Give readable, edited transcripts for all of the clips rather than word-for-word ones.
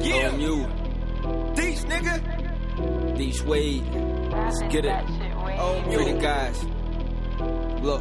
Yeah. On you. Deech, nigga. Deech Wade. Let's get it. On Free you. the guys. Look.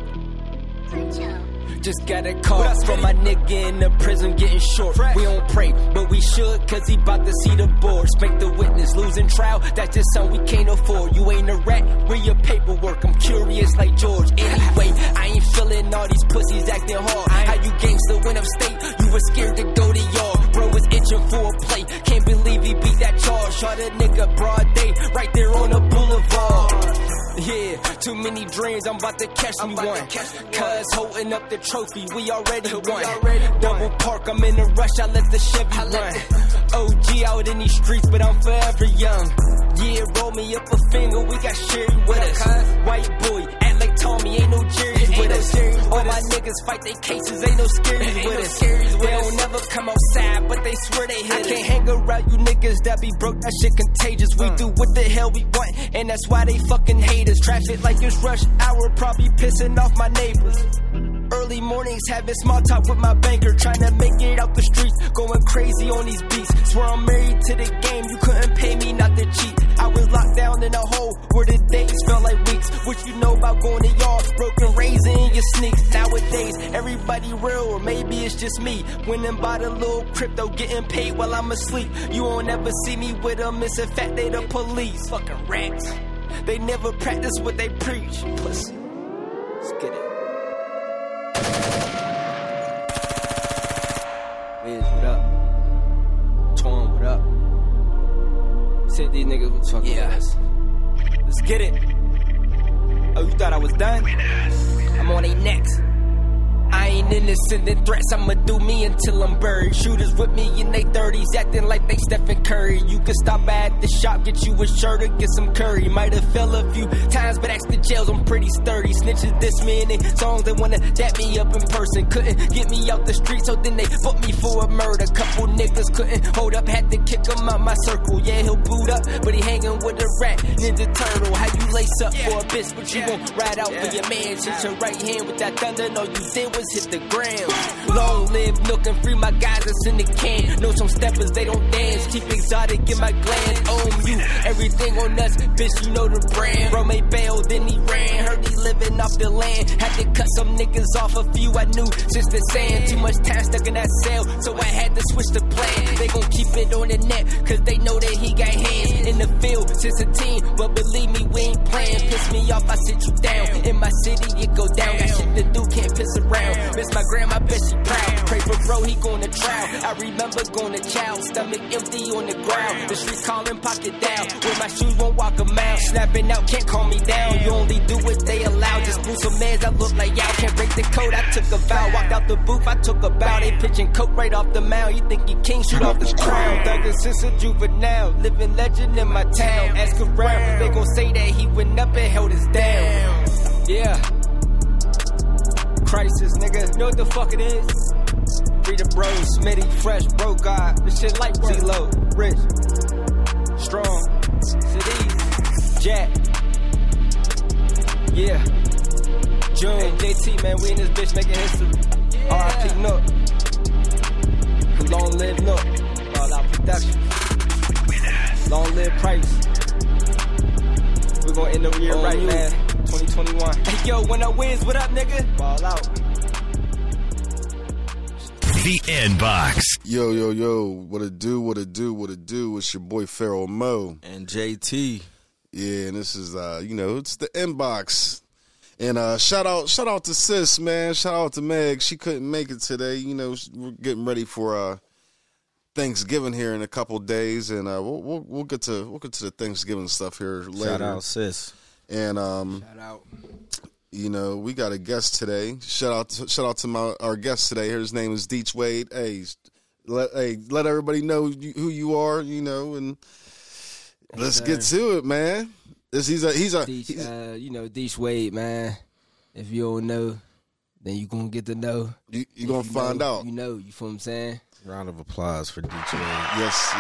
Just got a call from my nigga in the prison getting short. We don't pray, but we should, cause he bout to see the board. Spank the witness, losing trial, that's just something we can't afford. You ain't a rat, where your paperwork? I'm curious like George. Anyway, I ain't feeling all these pussies acting hard. How you gangsta went upstate? You was scared to go to yard. Bro was itching for a plate, can't believe he beat that charge. Shot a nigga broad day, right there on the boulevard. Yeah, too many dreams, I'm about to catch me one. Cuz holding up the trophy, we already won. Double park, I'm in a rush, I let the Chevy run. OG out in these streets, but I'm forever young. Yeah, roll me up a finger, we got Sherry with us. White boy, act like Tommy, ain't no Jerry's with us. All my niggas fight their cases, ain't no scaries with us. They don't never come outside, but they swear they hit us. I can't hang around you niggas that be broke, that shit contagious. We do what the hell we want, and that's why they fucking hate us. Traffic like it's rush hour, probably pissing off my neighbors. Early mornings having small talk with my banker, trying to make it out the streets, going crazy on these beats. Swear I'm married to the game, you couldn't pay me not to cheat. I was locked down in a hole where the days felt like weeks. What you know about going to yard, broken razor in your sneaks. Nowadays, everybody real, or maybe it's just me. Went and bought a little crypto, getting paid while I'm asleep. You won't ever see me with them, it's a fact they the police. Fucking rats, they never practice what they preach. Pussy, let's get it. Wiz, what up? Torn, what up? Said these niggas was fucking with us. Let's get it. Oh, you thought I was done? I'm on they necks. I ain't innocent in threats, I'ma do me until I'm buried. Shooters with me in they 30s, acting like they Stephen Curry. You can stop by at the shop, get you a shirt or get some curry. Might have fell a few times, but ask the jails, I'm pretty sturdy. Snitches diss me in they songs, they wanna dap me up in person. Couldn't get me out the street, so then they booked me for a murder. Couple niggas couldn't hold up, had to kick him out my circle. Yeah, he'll boot up, but he hanging with a rat, Ninja Turtle. How you lace up for a bitch, but you won't ride out for your man. Hit your right hand with that thunder, no you did was hit the ground. Long live Nook and free my guys that's in the can. Know some steppers, they don't dance. Keep exotic in my glands. On you, everything on us, bitch, you know the brand. Bro made bail, then he ran. Heard he living off the land. Had to cut some niggas off, a few I knew since the sand. Too much time stuck in that cell, so I had to switch the plan. They gon' keep it on the net, cause they know that he got hands in the field since a teen. But believe me, we ain't playing. Piss me off, I sit you down. In my city, it go down. Got shit to do, can't piss around. Miss my grandma, bet she proud. Pray for bro, he going to trial. I remember going to chow, stomach empty on the ground. The streets calling pocket down. With my shoes won't walk a mile. Snapping out, can't calm me down. You only do what they allow. Just blew some meds, I look like y'all. Can't break the code, I took a vow. Walked out the booth, I took a bow. They pitching coke right off the mound. You think you king, shoot off his crown. Thuggin' since a juvenile, living legend in my town. Ask around, they gon' say that he went up and held us down. Yeah. Crisis, nigga. You know what the fuck it is? Free the bros, Smitty, fresh, bro, God. This shit like Z-Lo, rich, strong, cities, Jack. Yeah. June. Hey, JT, man, we in this bitch making history. R.I.P. Nook. Long live Nook. All our production. Long live Price. We're gonna end the year right, man. 2021. Hey, yo, when I Wiz, what up, nigga? Ball out. The Inbox. Yo. What it do? It's your boy Pharaoh Mo. And JT. Yeah, and this is, it's the Inbox. And shout out to Sis, man. Shout out to Meg. She couldn't make it today. You know, we're getting ready for Thanksgiving here in a couple days, and we'll get to the Thanksgiving stuff here later. Shout out, Sis. And Shout out. You know, we got a guest today. Shout out to our guest today. His name is Deech Wade. Hey, let everybody know who you are. You know, and let's get to it, man. He's Deech Wade, man. If you don't know, then you gonna get to know. You gonna find out. You know, you feel what I'm saying? Round of applause for Deech Wade. Yes.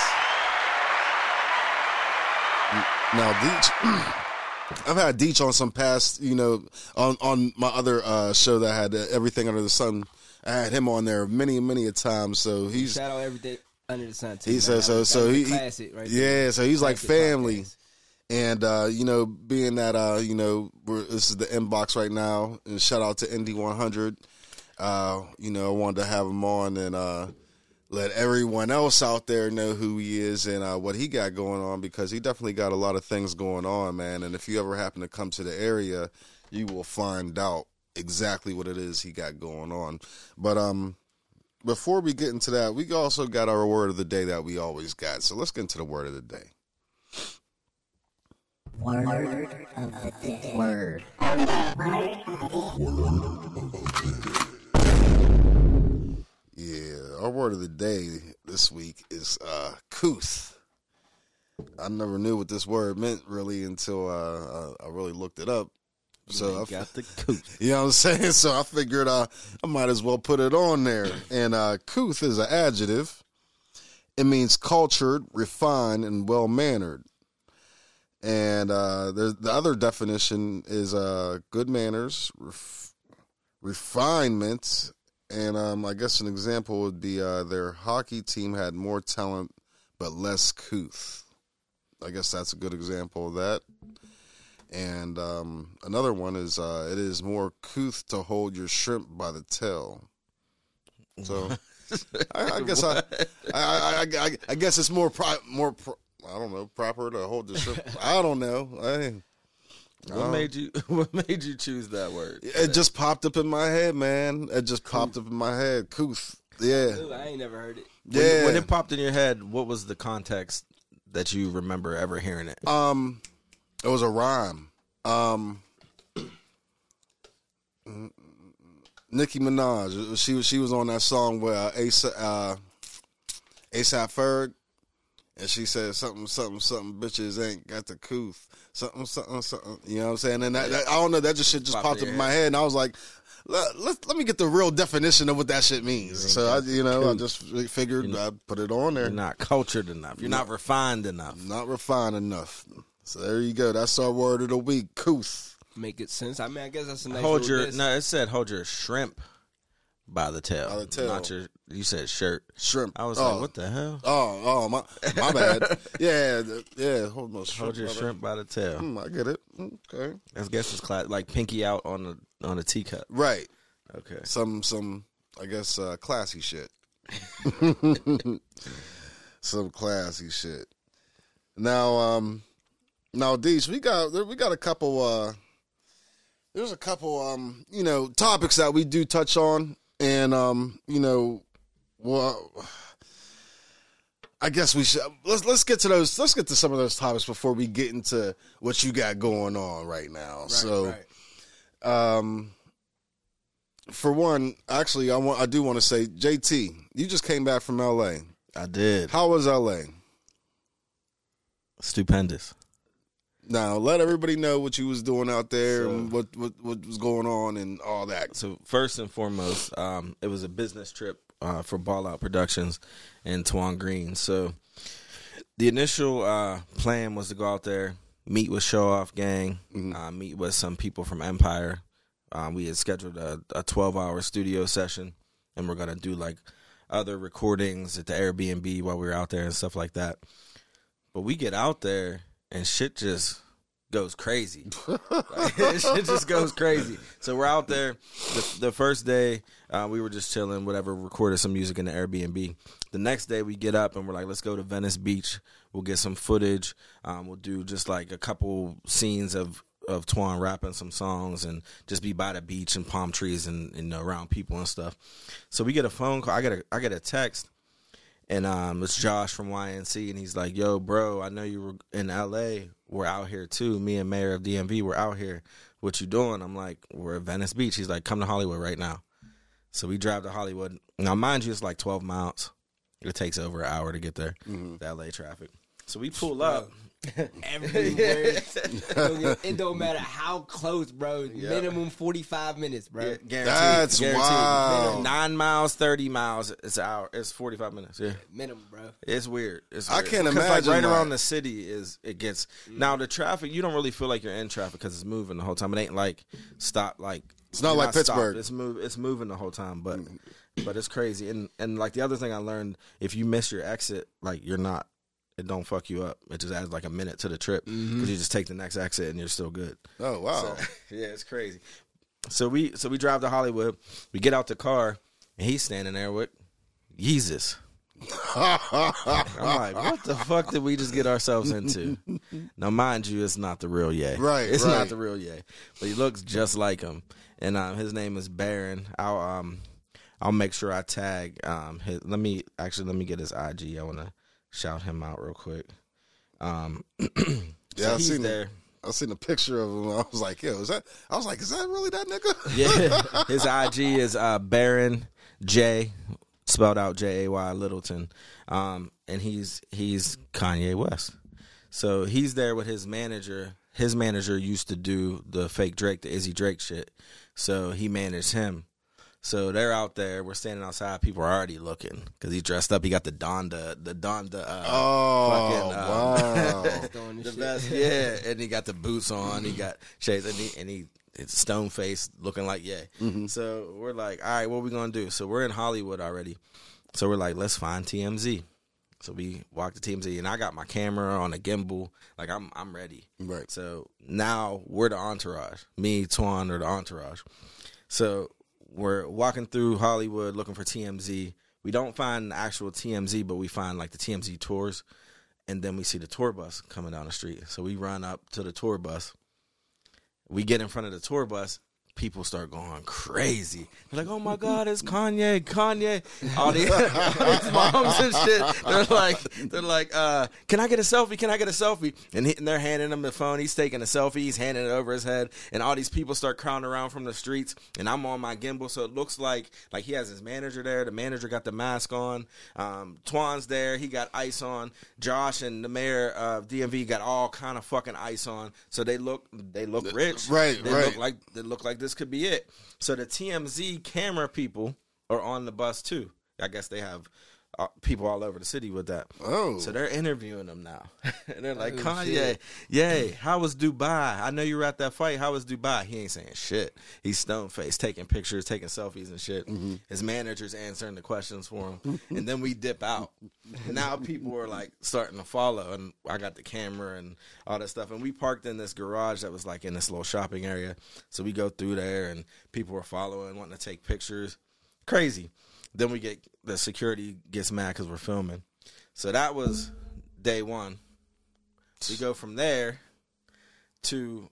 Now, Deech. I've had Deech on some past, on my other show that I had Everything Under the Sun. I had him on there many a time. So he's shout out everything. Under the sun. He says so. He classic, right? Yeah, so he's like Classic family. podcast. And being that this is the inbox right now, and shout out to Indy 100. I wanted to have him on and let everyone else out there know who he is and what he got going on, because he definitely got a lot of things going on, man. And if you ever happen to come to the area, you will find out exactly what it is he got going on. But before we get into that, we also got our word of the day that we always got. So let's get into the word of the day. Word of the day. Word. Yeah, our word of the day this week is couth. I never knew what this word meant really until I really looked it up. So I got the couth. You know what I'm saying? So I figured I might as well put it on there. And couth is an adjective. It means cultured, refined, and well-mannered. And the other definition is good manners, refinement, and I guess an example would be their hockey team had more talent but less couth. I guess that's a good example of that. And another one is it is more couth to hold your shrimp by the tail. So I guess I guess it's more I don't know, proper to hold the shrimp. I don't know. What made you choose that word? It just popped up in my head, man. It just popped up in my head. Couth. Yeah. Dude, I ain't never heard it. Yeah. When it popped in your head, what was the context that you remember ever hearing it? It was a rhyme. Nicki Minaj. She was on that song with ASAP Ferg, and she said something, bitches ain't got the couth. Something. You know what I'm saying? And that I don't know. That shit just popped up in my head, and I was like, let me get the real definition of what that shit means. So I just figured I'd put it on there. You're not cultured enough. You're not refined enough. Not refined enough. So there you go. That's our word of the week. Couth. Make it sense. I mean, I guess that's a nice it said hold your shrimp by the tail. By the tail. Not you said shirt. Shrimp. I was like, what the hell? Oh, my bad. Yeah. Hold my shrimp. Hold your shrimp by the tail. I get it. Okay. I guess it's like pinky out on a teacup. Right. Okay. Some I guess classy shit. Some classy shit. Now Deej, we got a couple there's a couple topics that we do touch on, and I guess we should let's get to those. Let's get to some of those topics before we get into what you got going on right now. Right. For one, actually, I do want to say, JT, you just came back from LA. I did. How was LA? Stupendous. Now, let everybody know what you was doing out there and what was going on and all that. So first and foremost, it was a business trip for Ball Out Productions and Twan Green. So the initial plan was to go out there, meet with Show Off Gang, meet with some people from Empire. We had scheduled a 12-hour studio session, and we're going to do like other recordings at the Airbnb while we were out there and stuff like that. But we get out there, and shit just goes crazy. Shit just goes crazy. So we're out there. The first day, we were just chilling, whatever, recorded some music in the Airbnb. The next day, we get up, and we're like, let's go to Venice Beach. We'll get some footage. We'll do just like a couple scenes of Twan rapping some songs and just be by the beach and palm trees and around people and stuff. So we get a phone call. I get a text. And it's Josh from YNC, and he's like, yo, bro, I know you were in L.A. We're out here, too. Me and Mayor of DMV, we're out here. What you doing? I'm like, we're at Venice Beach. He's like, come to Hollywood right now. So we drive to Hollywood. Now, mind you, it's like 12 miles. It takes over an hour to get there, the L.A. traffic. So we pull up. Everywhere. It don't matter how close, bro. Minimum 45 minutes, bro. Yeah, guaranteed. That's wild. 9 miles, 30 miles. It's an hour. It's 45 minutes. Yeah, Minimum, bro. it's weird. It's I weird. can't 'Cause, imagine Like right that. around the city it gets. Now the traffic, you don't really feel like you're in traffic because it's moving the whole time. It ain't like stop. Like It's not you're like Pittsburgh. Stopped. It's moving the whole time. But But it's crazy. And like the other thing I learned, if you miss your exit, like it don't fuck you up. It just adds like a minute to the trip because you just take the next exit and you're still good. Oh wow. So, yeah, it's crazy. So we drive to Hollywood. We get out the car and he's standing there with Yeezus. I'm like, what the fuck did we just get ourselves into? Now, mind you, it's not the real Ye. Right, It's right. not the real Ye, but he looks just like him. And his name is Baron. I'll make sure I tag let me get his IG. I want to shout him out real quick. Yeah, I he's seen there. I seen a picture of him. I was like, is that really that nigga? Yeah, his IG is Baron J, spelled out Jay Littleton, and he's Kanye West. So he's there with his manager. His manager used to do the fake Drake, the Izzy Drake shit. So he managed him. So they're out there. We're standing outside. People are already looking because he's dressed up. He got the Donda. Wow. The vest, yeah. And he got the boots on. He got shades, and he it's stone faced, looking like So we're like, all right, what are we gonna do? So we're in Hollywood already. So we're like, let's find TMZ. So we walk to TMZ, and I got my camera on a gimbal. Like I'm ready. Right. So now we're the entourage. Me, Twan, are the entourage. So we're walking through Hollywood looking for TMZ. We don't find the actual TMZ, but we find like the TMZ tours. And then we see the tour bus coming down the street. So we run up to the tour bus. We get in front of the tour bus. People start going crazy. They're like, oh my God, it's Kanye. All these moms and shit. They're like, can I get a selfie? And they're handing him the phone. He's taking a selfie. He's handing it over his head. And all these people start crowding around from the streets. And I'm on my gimbal. So it looks like he has his manager there. The manager got the mask on. Twan's there. He got ice on. Josh and the mayor of DMV got all kind of fucking ice on. So they look rich. Right, They look like this could be it. So the TMZ camera people are on the bus too. I guess they have people all over the city with that. Oh. So they're interviewing them now. And they're like, Kanye, yay, how was Dubai? I know you were at that fight. How was Dubai? He ain't saying shit. He's stone-faced, taking pictures, taking selfies and shit. Mm-hmm. His manager's answering the questions for him. And then we dip out. And now people are like starting to follow. And I got the camera and all that stuff. And we parked in this garage that was like in this little shopping area. So we go through there and people are following, wanting to take pictures. Crazy. Then the security gets mad because we're filming. So that was day one. We go from there to,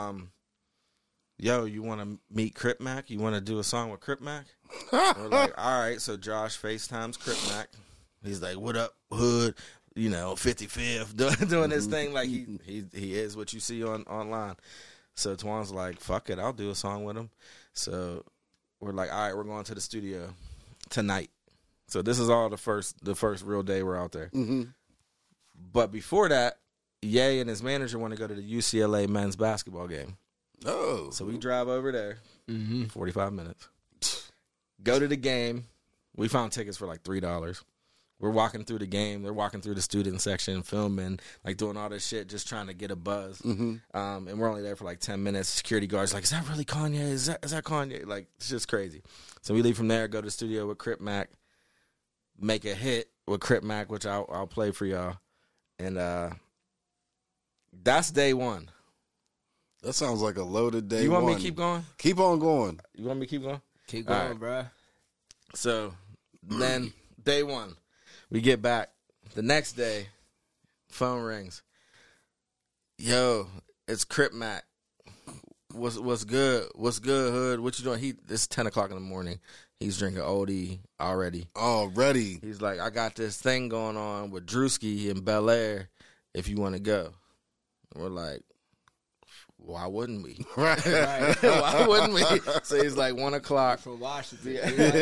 yo, you want to meet Crip Mac? You want to do a song with Crip Mac? We're like, all right. So Josh FaceTimes Crip Mac. He's like, what up, hood? 55th, doing his thing like he is what you see online. So Twan's like, fuck it, I'll do a song with him. So we're like, all right, we're going to the studio tonight. So this is all the first real day we're out there. Mm-hmm. But before that, Ye and his manager want to go to the UCLA men's basketball game. Oh. So we drive over there, 45 minutes. Go to the game. We found tickets for like $3. We're walking through the game. They're walking through the student section, filming, like doing all this shit, just trying to get a buzz. Mm-hmm. And we're only there for like 10 minutes. Security guards like, is that really Kanye? Is that Kanye? Like, it's just crazy. So we leave from there, go to the studio with Crip Mac, make a hit with Crip Mac, which I'll play for y'all. And that's day one. That sounds like a loaded day. You want one. me to keep going? Keep on going. You want me to keep going? Keep going, right. bro. So then day one, we get back. The next day, phone rings. Yo, it's Crip Mac. What's good? What's good, hood? What you doing? It's 10 o'clock in the morning. He's drinking OD already. Already. He's like, I got this thing going on with Drewski in Bel Air if you want to go. And we're like, why wouldn't we? Right. Why wouldn't we? So he's like, 1 o'clock. From Washington.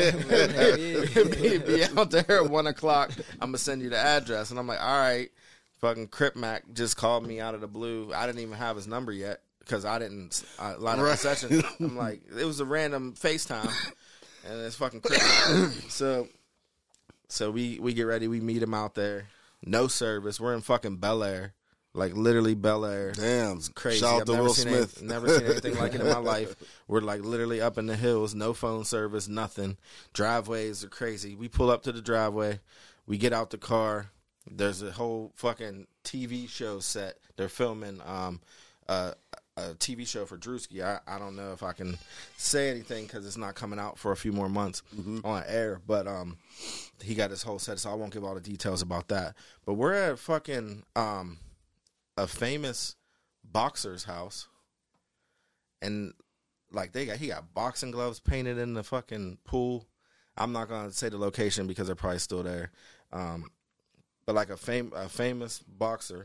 Be out there at 1 o'clock. I'm going to send you the address. And I'm like, all right. Fucking Crip Mac just called me out of the blue. I didn't even have his number yet because I didn't line up the session. I'm like, it was a random FaceTime. And it's fucking Crip Mac. So we get ready. We meet him out there. No service. We're in fucking Bel Air. Like literally Bel Air. Damn, It's crazy. Shout out I've to never Will seen Smith. never seen anything like it in my life. We're like literally up in the hills, no phone service, nothing. Driveways are crazy. We pull up to the driveway, we get out the car. There's a whole fucking TV show set. They're filming a TV show for Drewski. I don't know if I can say anything because it's not coming out for a few more months on air. But he got his whole set, so I won't give all the details about that. But we're at fucking a famous boxer's house, and like he got boxing gloves painted in the fucking pool. I'm not gonna say the location because they're probably still there. But like a famous boxer.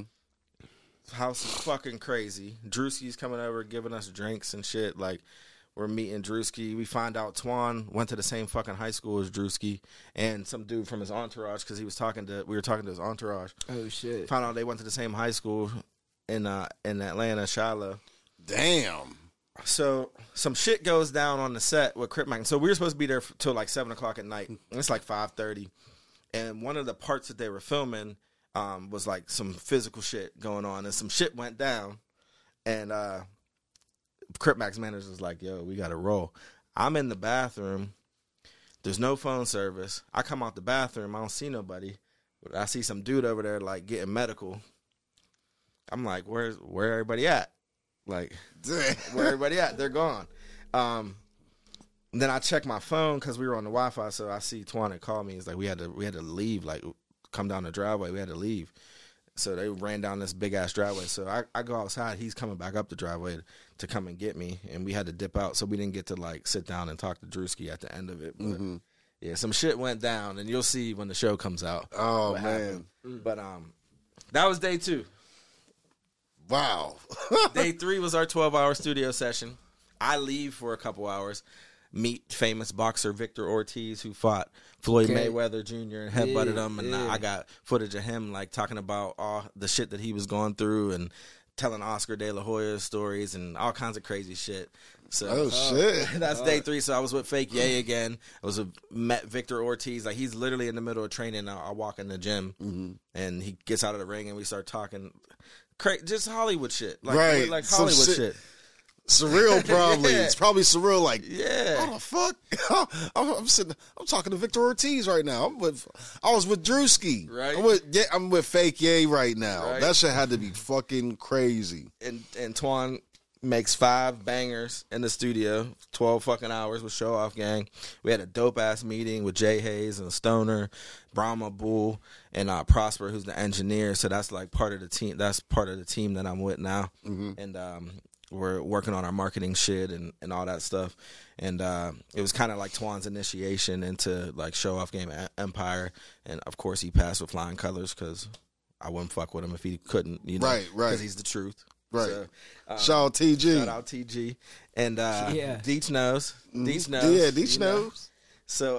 House is fucking crazy. Drewski's coming over, giving us drinks and shit. Like, we're meeting Drewski. We find out Twan went to the same fucking high school as Drewski, and some dude from his entourage, because we were talking to his entourage. Oh shit! Found out they went to the same high school in Atlanta, Shiloh. Damn. So some shit goes down on the set with Crip Mac. So we were supposed to be there till like 7:00 at night. It's like 5:30, and one of the parts that they were filming was like some physical shit going on, and some shit went down, and Crip Mac's manager was like, "Yo, we gotta roll." I'm in the bathroom. There's no phone service. I come out the bathroom. I don't see nobody. I see some dude over there like getting medical. I'm like, where everybody at? Like, where everybody at? They're gone. Then I check my phone because we were on the Wi-Fi, so I see Twan call me. He's like, we had to leave, like, come down the driveway. We had to leave. So they ran down this big-ass driveway. So I go outside. He's coming back up the driveway to come and get me, and we had to dip out, so we didn't get to, like, sit down and talk to Drewski at the end of it. But, yeah, some shit went down, and you'll see when the show comes out. Oh, man. Happened. But that was day 2. Wow. Day 3 was our 12-hour studio session. I leave for a couple hours, meet famous boxer Victor Ortiz, who fought Floyd Mayweather Jr. and headbutted him, and I got footage of him like talking about all the shit that he was going through and telling Oscar De La Hoya stories and all kinds of crazy shit. So shit. That's day 3. So I was with Fake Ye again. Met Victor Ortiz. Like, he's literally in the middle of training. I walk in the gym, and he gets out of the ring, and we start talking. Just Hollywood shit. Like, right. Like Hollywood shit. Surreal, probably. Yeah. It's probably surreal. Like, Yeah. what the fuck? I'm talking to Victor Ortiz right now. I was with Drewski. Right. I'm with Fake Ye right now. Right. That shit had to be fucking crazy. And Twan makes 5 bangers in the studio, 12 fucking hours with Show Off Gang. We had a dope ass meeting with Jay Hayes and Stoner, Brahma Bull, and Prosper, who's the engineer. So that's like part of the team. That's part of the team that I'm with now. And we're working on our marketing shit and all that stuff. And it was kind of like Twan's initiation into like Show Off Game Empire. And of course he passed with flying colors because I wouldn't fuck with him if he couldn't, you know, Right. because he's the truth. Right. So, Shout out TG. Shout out TG. And Deech knows. Deech knows. Yeah, Deech you know. knows. So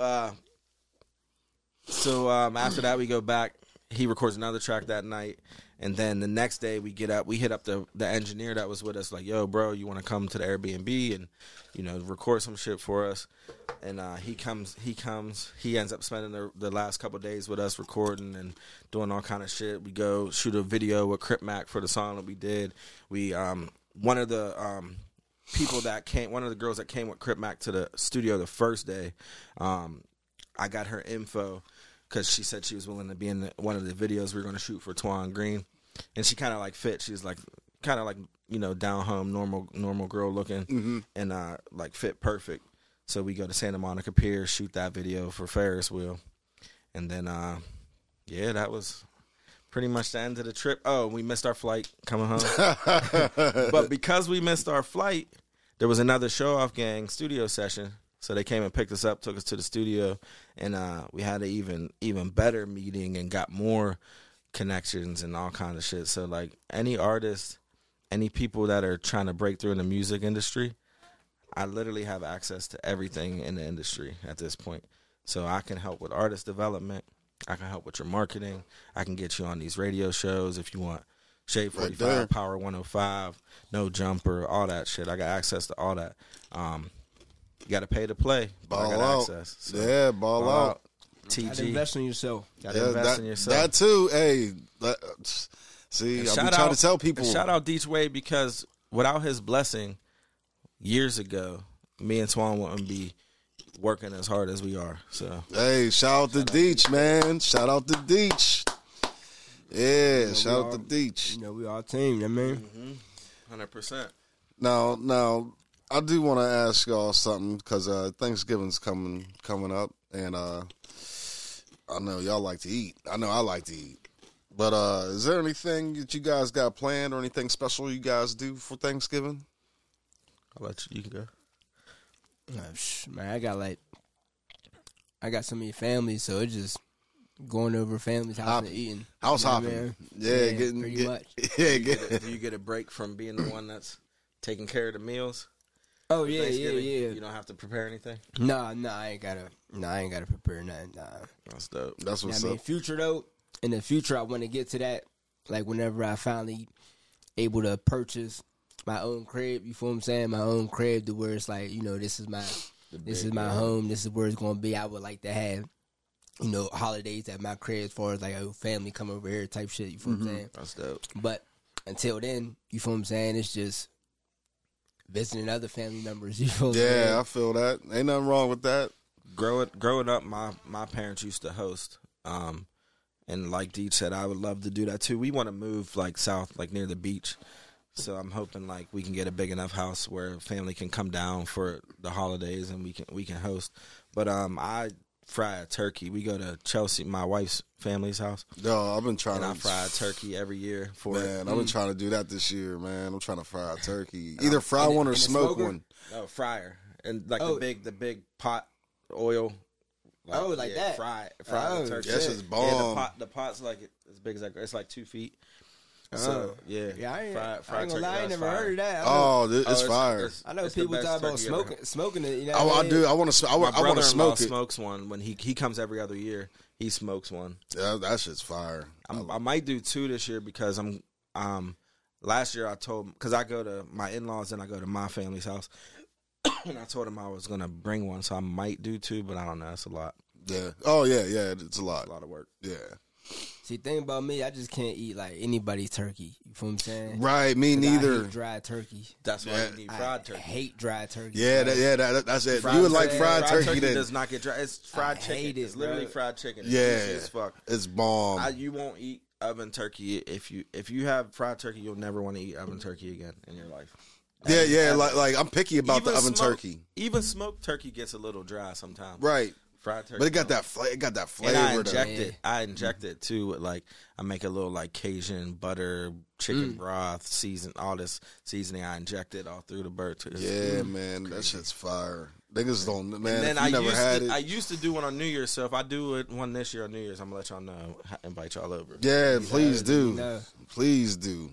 after that we go back. He records another track that night. And then the next day we get up, we hit up the engineer that was with us, like, yo, bro, you want to come to the Airbnb and, you know, record some shit for us. And he comes, he ends up spending the last couple of days with us recording and doing all kind of shit. We go shoot a video with Crip Mac for the song that we did. We, one of the girls that came with Crip Mac to the studio the first day, I got her info because she said she was willing to be in one of the videos we were going to shoot for Twan Green. And she kind of like fit. She's like kind of like, you know, down home, normal girl looking, and like fit perfect. So we go to Santa Monica Pier, shoot that video for Ferris Wheel, and then yeah, that was pretty much the end of the trip. Oh, we missed our flight coming home, but because we missed our flight, there was another Show Off Gang studio session. So they came and picked us up, took us to the studio, and we had an even better meeting and got more connections and all kinds of shit. So like any artist, any people that are trying to break through in the music industry, I literally have access to everything in the industry at this point. So I can help with artist development. I can help with your marketing. I can get you on these radio shows if you want. Shade 45, right, Power 105, No Jumper, all that shit. I got access to all that. You got to pay to play. But I Ball got out. access. So Yeah, ball out. TG. Gotta invest in yourself. Got to invest in yourself. That too. Hey, See, And I've been trying to tell people. Shout out Deech Wade, because without his blessing years ago, me and Twan wouldn't be working as hard as we are. So Hey, shout out to Deech, man. Shout out to Deech. Yeah, shout out to Deech. You know, we all team, you know what I mean? 100%. Now, I do want to ask y'all something because Thanksgiving's coming up, and I know y'all like to eat. I know I like to eat. But is there anything that you guys got planned or anything special you guys do for Thanksgiving? I'll let you can go. Man, I got so many families, so it's just going over family's house and eating. House You know what I hopping. mean? Yeah, pretty much. Yeah, Do you get a break from being the one that's taking care of the meals? Oh for yeah. Thanksgiving? You don't have to prepare anything? Nah, I ain't gotta prepare nothing. Nah. That's dope. That's what's I mean, up. future though, in the future, I want to get to that. Like whenever I finally able to purchase my own crib, you feel what I'm saying? My own crib to where it's like, you know, this is my home. This is where it's gonna be. I would like to have, you know, holidays at my crib as far as like a family come over here type shit. You feel what I'm saying? That's dope. But until then, you feel what I'm saying? It's just visiting other family members. You feel what I'm saying? Yeah, I feel that. Ain't nothing wrong with that. Growing up, my parents used to host. And like Deej said, I would love to do that too. We want to move like south, like near the beach. So I'm hoping like we can get a big enough house where family can come down for the holidays and we can host. But I fry a turkey. We go to Chelsea, my wife's family's house. Yo, I've been trying And to I fry a turkey every year for Man, it. I've been trying to do that this year, man. I'm trying to fry a turkey. Either fry one or in a smoke smoker? one. No, fryer. And like Oh. the big pot oil. Like that? Fry Oh, the turkey. That shit's bomb. Yeah, the pot's like as big as it's like 2 feet. So yeah, Yeah, I ain't fried gonna lie, I turkey, never that's heard of that. It's fire. I know it's the people best talk about turkey ever. smoking it. You know I what I mean? do. I want to. I My want to brother-in-law smoke it. smokes one when he comes every other year. He smokes one. Yeah, that shit's fire. I might do 2 this year because I'm. Last year I told because I go to my in-laws and I go to my family's house, and I told him I was gonna bring one, so I might do 2, but I don't know. That's a lot. Yeah. Oh yeah, yeah. It's a lot. A lot of work. Yeah. See, thing about me, I just can't eat like anybody's turkey. You feel what I'm saying? Right. Me 'Cause I neither. hate dry turkey. That's why Yeah. you need I fried turkey. hate dry turkey. Yeah. That's it. You would like fried turkey then? does not get dry. It's fried I chicken. hate it, It's literally bro. fried chicken. It's Yeah. juicy as fuck. It's bomb. You won't eat oven turkey if you have fried turkey. You'll never want to eat oven turkey again in your life. yeah. Like I'm picky about the Even oven turkey. Even smoked turkey gets a little dry sometimes. Right. Fried turkey, But it got don't. that flavor. It got that And flavor. I though. inject Yeah. it. I inject it too. With like I make a little like Cajun butter, chicken broth, all this seasoning. I inject it all through the bird too. Yeah, man. That shit's fire. Niggas don't. Man, And then if you never had I it. used to do one on New Year's. So if I do it one this year on New Year's, I'm gonna let y'all know. Invite y'all over. Yeah, please do. know. Please do.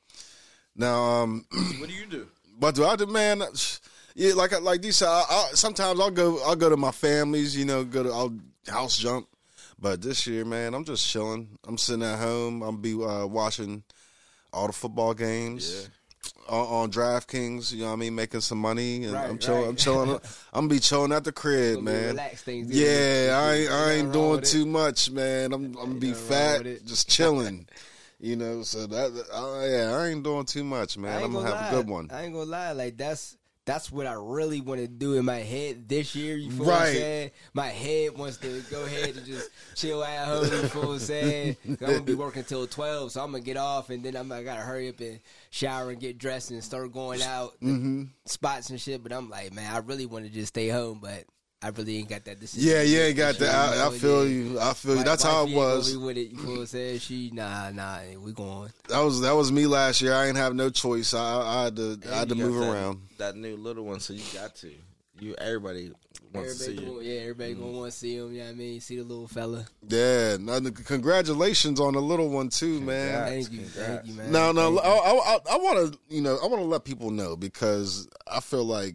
Now, What do you do? But do I do, man? Yeah, like these. Sometimes I'll go to my families. You know, I'll house jump. But this year, man, I'm just chilling. I'm sitting at home. I'll be watching all the football games on DraftKings. You know what I mean? Making some money, and Right, I'm chilling. right. I'm chilling. I'm gonna be chilling at the crib, Gonna be man. relaxed things. Yeah, I ain't Nothing doing wrong with too it. much, man. I'm gonna be nothing wrong fat, with it. just chilling. You know, so I ain't doing too much, man. I'm gonna have a good one. I ain't gonna lie, like that's what I really want to do in my head this year. You feel what I'm Right. saying? My head wants to go ahead and just chill at home. You feel what I'm saying? I'm gonna be working till 12, so I'm gonna get off, and then I gotta hurry up and shower and get dressed and start going out spots and shit. But I'm like, man, I really want to just stay home, but I really ain't got that decision. Yeah, you ain't got that. I feel you. I feel you. That's how it was. With it, you feel what I'm saying? She nah, we going. That was me last year. I ain't have no choice. I had to You move got around. that new little one, so you got to. Everybody wants to see you. Everybody gonna want to see him. You know what I mean? See the little fella. Yeah, congratulations on the little one too, man. Thank you, man. No, Thank you. I want to, I want to let people know because I feel like,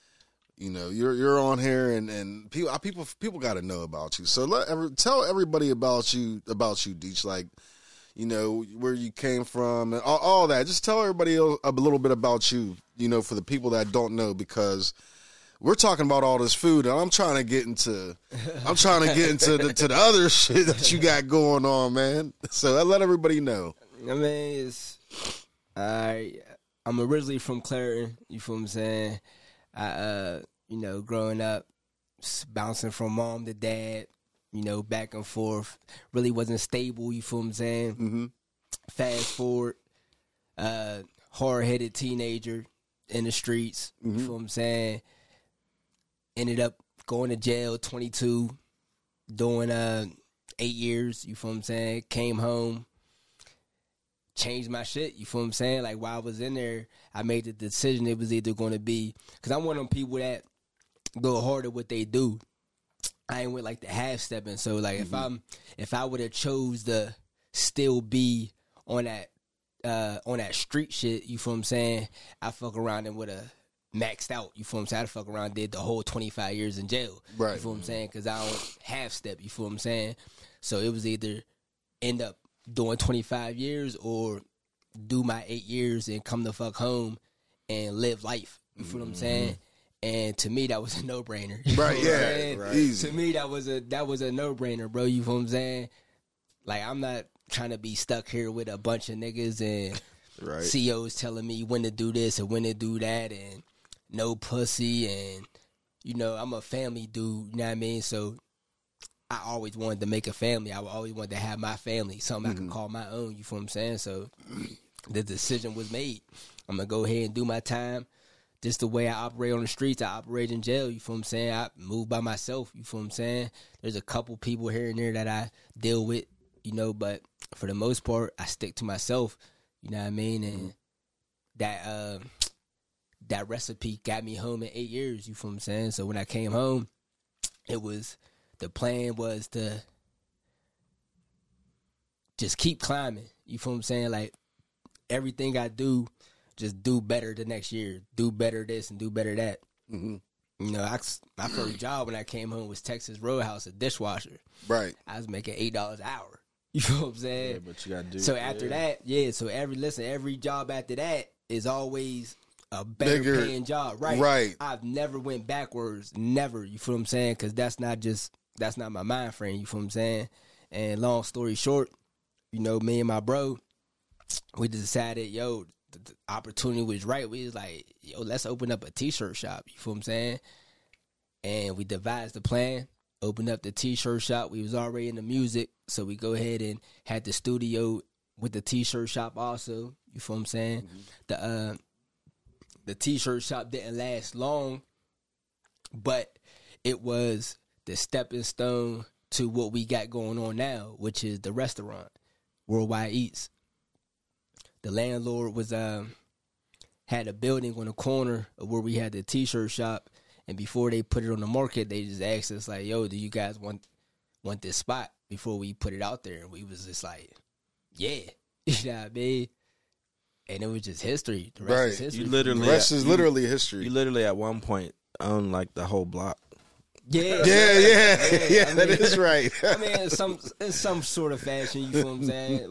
you're on here and people got to know about you. So tell everybody about you, Deech. Like, where you came from and all that. Just tell everybody a little bit about you, for the people that don't know, because we're talking about all this food and I'm trying to get into to the other shit that you got going on, man. So I let everybody know. I mean, I'm originally from Clarion. You feel what I'm saying? Growing up, bouncing from mom to dad, back and forth. Really wasn't stable. You feel what I'm saying? Mm-hmm. Fast forward, hard-headed teenager in the streets. Mm-hmm. You feel what I'm saying? Ended up going to jail, 22, doing 8 years. You feel what I'm saying? Came home, changed my shit. You feel what I'm saying? Like, while I was in there, I made the decision it was either going to be, because I'm one of them people that go hard at what they do. I ain't with like the half stepping. So like, if I would have chose to still be on that street shit, you feel what I'm saying? I fuck around and would have maxed out. You feel what I'm saying? I fuck around, did the whole 25 years in jail. Right. You feel what I'm saying? Because I don't half step. You feel what I'm saying? So it was either end up doing 25 years or do my 8 years and come the fuck home and live life. You feel what I'm saying? And to me, that was a no-brainer. Right, yeah. Right. Easy. To me, that was a no-brainer, bro. You feel what I'm saying? Like, I'm not trying to be stuck here with a bunch of niggas and CEOs telling me when to do this and when to do that and no pussy. And, I'm a family dude, you know what I mean? So I always wanted to make a family. I always wanted to have my family, something I could call my own, you feel what I'm saying? So the decision was made. I'm going to go ahead and do my time. Just the way I operate on the streets, I operate in jail, you feel what I'm saying? I move by myself, you feel what I'm saying? There's a couple people here and there that I deal with, but for the most part, I stick to myself, you know what I mean? And that recipe got me home in 8 years, you feel what I'm saying? So when I came home, the plan was to just keep climbing, you feel what I'm saying? Like, everything I do, just do better the next year. Do better this and do better that. Mm-hmm. My first job when I came home was Texas Roadhouse, a dishwasher. Right. I was making $8 an hour. You feel what I'm saying? Yeah, but you got to do so after that, so every job after that is always a better paying job. Right. Right. I've never went backwards. Never. You feel what I'm saying? Because that's not my mind frame. You feel what I'm saying? And long story short, me and my bro, we decided, the opportunity was right. We was like, let's open up a t-shirt shop. You feel what I'm saying? And we devised the plan, opened up the t-shirt shop. We was already in the music, so we go ahead and had the studio with the t-shirt shop also. You feel what I'm saying? Mm-hmm. The t-shirt shop didn't last long, but it was the stepping stone to what we got going on now, which is the restaurant, Worldwide Eats. The landlord was had a building on the corner of where we had the t-shirt shop, and before they put it on the market, they just asked us like, "Yo, do you guys want this spot?" Before we put it out there, and we was just like, "Yeah," you know what I mean? And it was just history. The rest is history. The rest is literally history. You literally at one point owned like the whole block. Yeah, that is right. I mean, in some sort of fashion, you feel what I'm saying?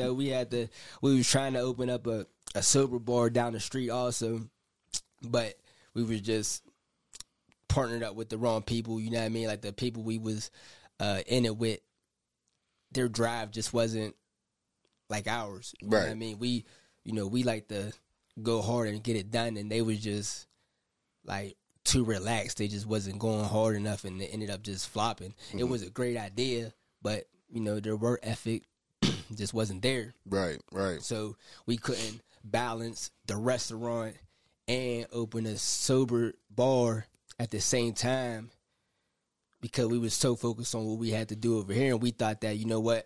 We was trying to open up a sober bar down the street also, but we was just partnered up with the wrong people, you know what I mean? Like the people we was in it with, their drive just wasn't like ours. You know what I mean? We like to go hard and get it done, and they was just like too relaxed. They just wasn't going hard enough, and it ended up just flopping. Mm-hmm. It was a great idea, but their work ethic just wasn't there. Right. So we couldn't balance the restaurant and open a sober bar at the same time because we was so focused on what we had to do over here, and we thought that,